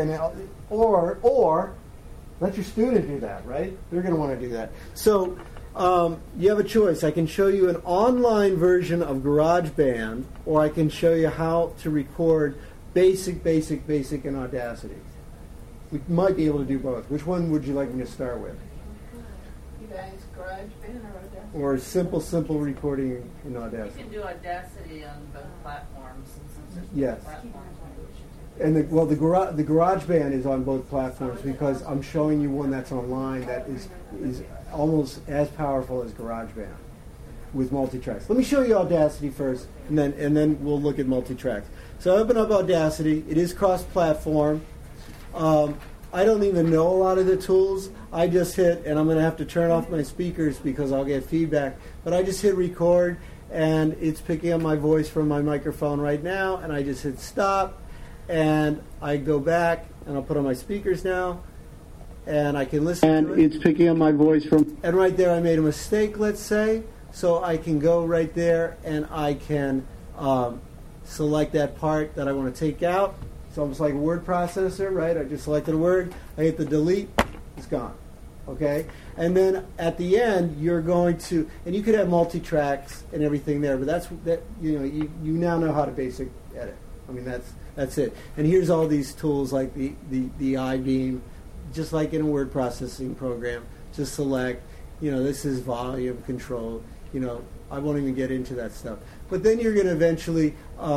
or let your student do that, right? They're going to want to do that. So you have a choice. I can show you an online version of GarageBand, or I can show you how to record basic in Audacity. We might be able to do both. Which one would you like me to start with? You guys, GarageBand or Audacity? Or simple recording in Audacity? You can do Audacity on both platforms. Yes. And the GarageBand is on both platforms because I'm showing you one that's online that is almost as powerful as GarageBand with multi-tracks. Let me show you Audacity first, and then we'll look at multi-tracks. So I open up Audacity. It is cross-platform. I don't even know a lot of the tools. I just hit, and I'm going to have to turn off my speakers because I'll get feedback, but I just hit record, and it's picking up my voice from my microphone right now, and I just hit stop, and I go back, and I'll put on my speakers now, and I can listen to it. And it's picking up my voice from... And right there I made a mistake, let's say, so I can go right there, and I can select that part that I want to take out. It's almost like a word processor, right? I just selected a word, I hit the delete, it's gone. Okay? And then at the end, you're going to, and you could have multi-tracks and everything there, but you now know how to basic edit. I mean, that's it. And here's all these tools like the iBeam, just like in a word processing program. Just select, this is volume control. I won't even get into that stuff. But then you're going to eventually,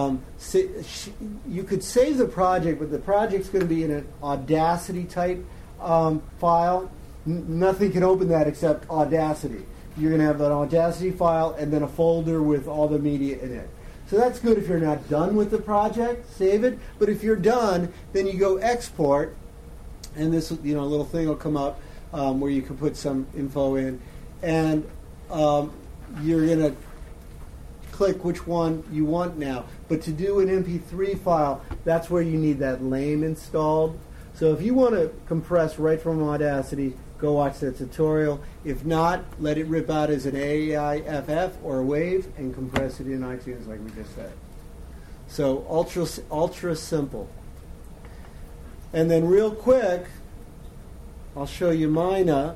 you could save the project, but the project's going to be in an Audacity type file. Nothing can open that except Audacity. You're going to have an Audacity file and then a folder with all the media in it. So that's good if you're not done with the project, save it. But if you're done, then you go export, and this little thing will come up where you can put some info in, and you're going to click which one you want now. But to do an MP3 file, that's where you need that lame installed. So if you want to compress right from Audacity, go watch that tutorial. If not, let it rip out as an AIFF or a WAV and compress it in iTunes like we just said. So ultra simple. And then real quick, I'll show you Mina.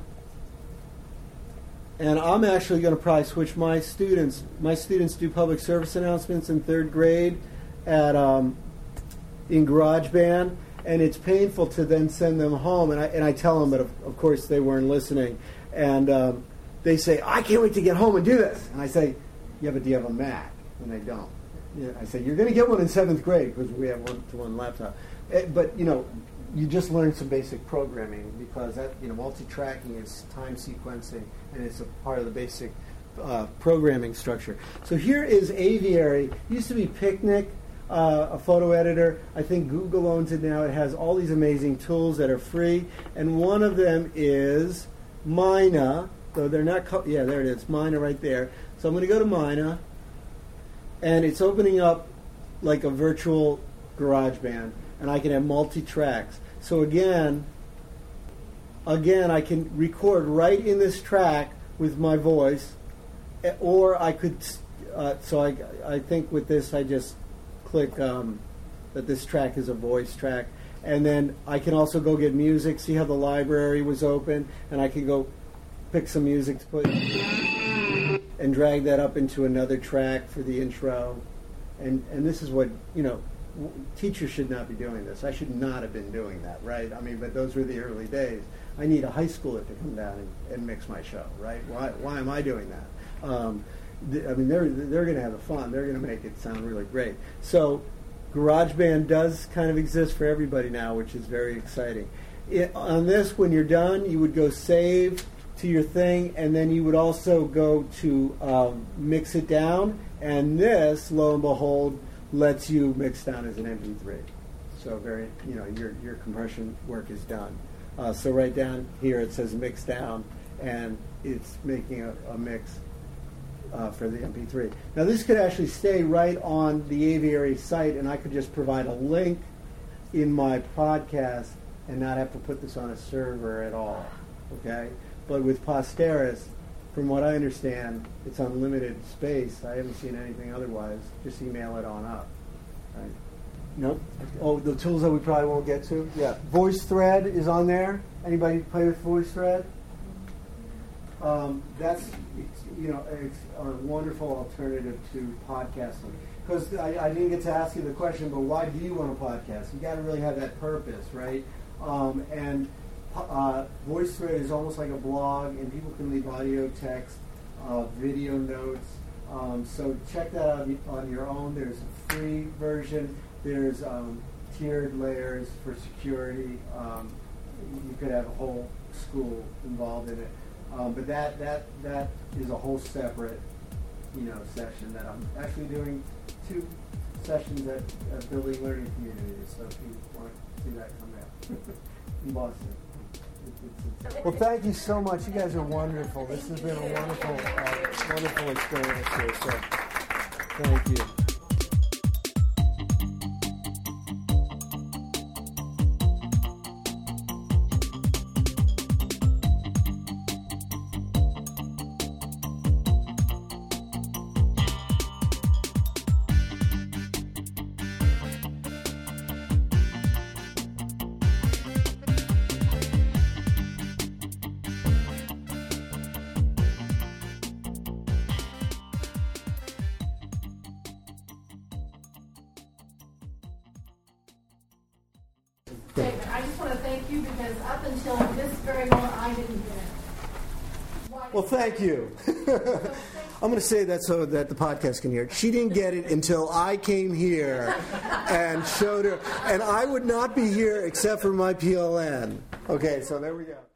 And I'm actually going to probably switch my students. My students do public service announcements in 3rd grade in GarageBand, and it's painful to then send them home. And I tell them, but of course they weren't listening. And they say, I can't wait to get home and do this. And I say, yeah, but do you have a Mac? And they don't. Yeah, I say, you're going to get one in 7th grade because we have one-to-one laptop. But, you just learn some basic programming because that, multi-tracking is time sequencing, and it's a part of the basic programming structure. So here is Aviary. It used to be Picnic, a photo editor. I think Google owns it now. It has all these amazing tools that are free, and one of them is Mina. So they're not, there it is, Mina right there. So I'm going to go to Mina, and it's opening up like a virtual GarageBand. And I can have multi-tracks. So again, I can record right in this track with my voice, or I could. So I think with this, I just click that this track is a voice track, and then I can also go get music. See how the library was open, and I can go pick some music to put and drag that up into another track for the intro, and this is what teachers should not be doing this. I should not have been doing that, right? I mean, but those were the early days. I need a high schooler to come down and mix my show, right? Why am I doing that? I mean, they're going to have the fun. They're going to make it sound really great. So GarageBand does kind of exist for everybody now, which is very exciting. On this, when you're done, you would go save to your thing, and then you would also go to mix it down, and this, lo and behold, lets you mix down as an MP3. So your compression work is done. So right down here it says mix down, and it's making a mix for the MP3. Now this could actually stay right on the Aviary site, and I could just provide a link in my podcast and not have to put this on a server at all. Okay? But with Posteris, from what I understand, it's unlimited space. I haven't seen anything otherwise. Just email it on up. Right? Nope. Oh, the tools that we probably won't get to? Yeah. VoiceThread is on there. Anybody play with VoiceThread? It's a wonderful alternative to podcasting. Because I didn't get to ask you the question, but why do you want a podcast? You got to really have that purpose, right? VoiceThread is almost like a blog, and people can leave audio, text, video notes. So check that out on your own. There's a free version. There's tiered layers for security. You could have a whole school involved in it. But that is a whole separate, session that I'm actually doing 2 sessions at Building Learning Communities. So if you want to see that, come out in Boston. Well, thank you so much. You guys are wonderful. This has been a wonderful experience here. So, thank you. I just want to thank you because up until this very moment, I didn't get it. Well, thank you. I'm going to say that so that the podcast can hear it. She didn't get it until I came here and showed her. And I would not be here except for my PLN. Okay, so there we go.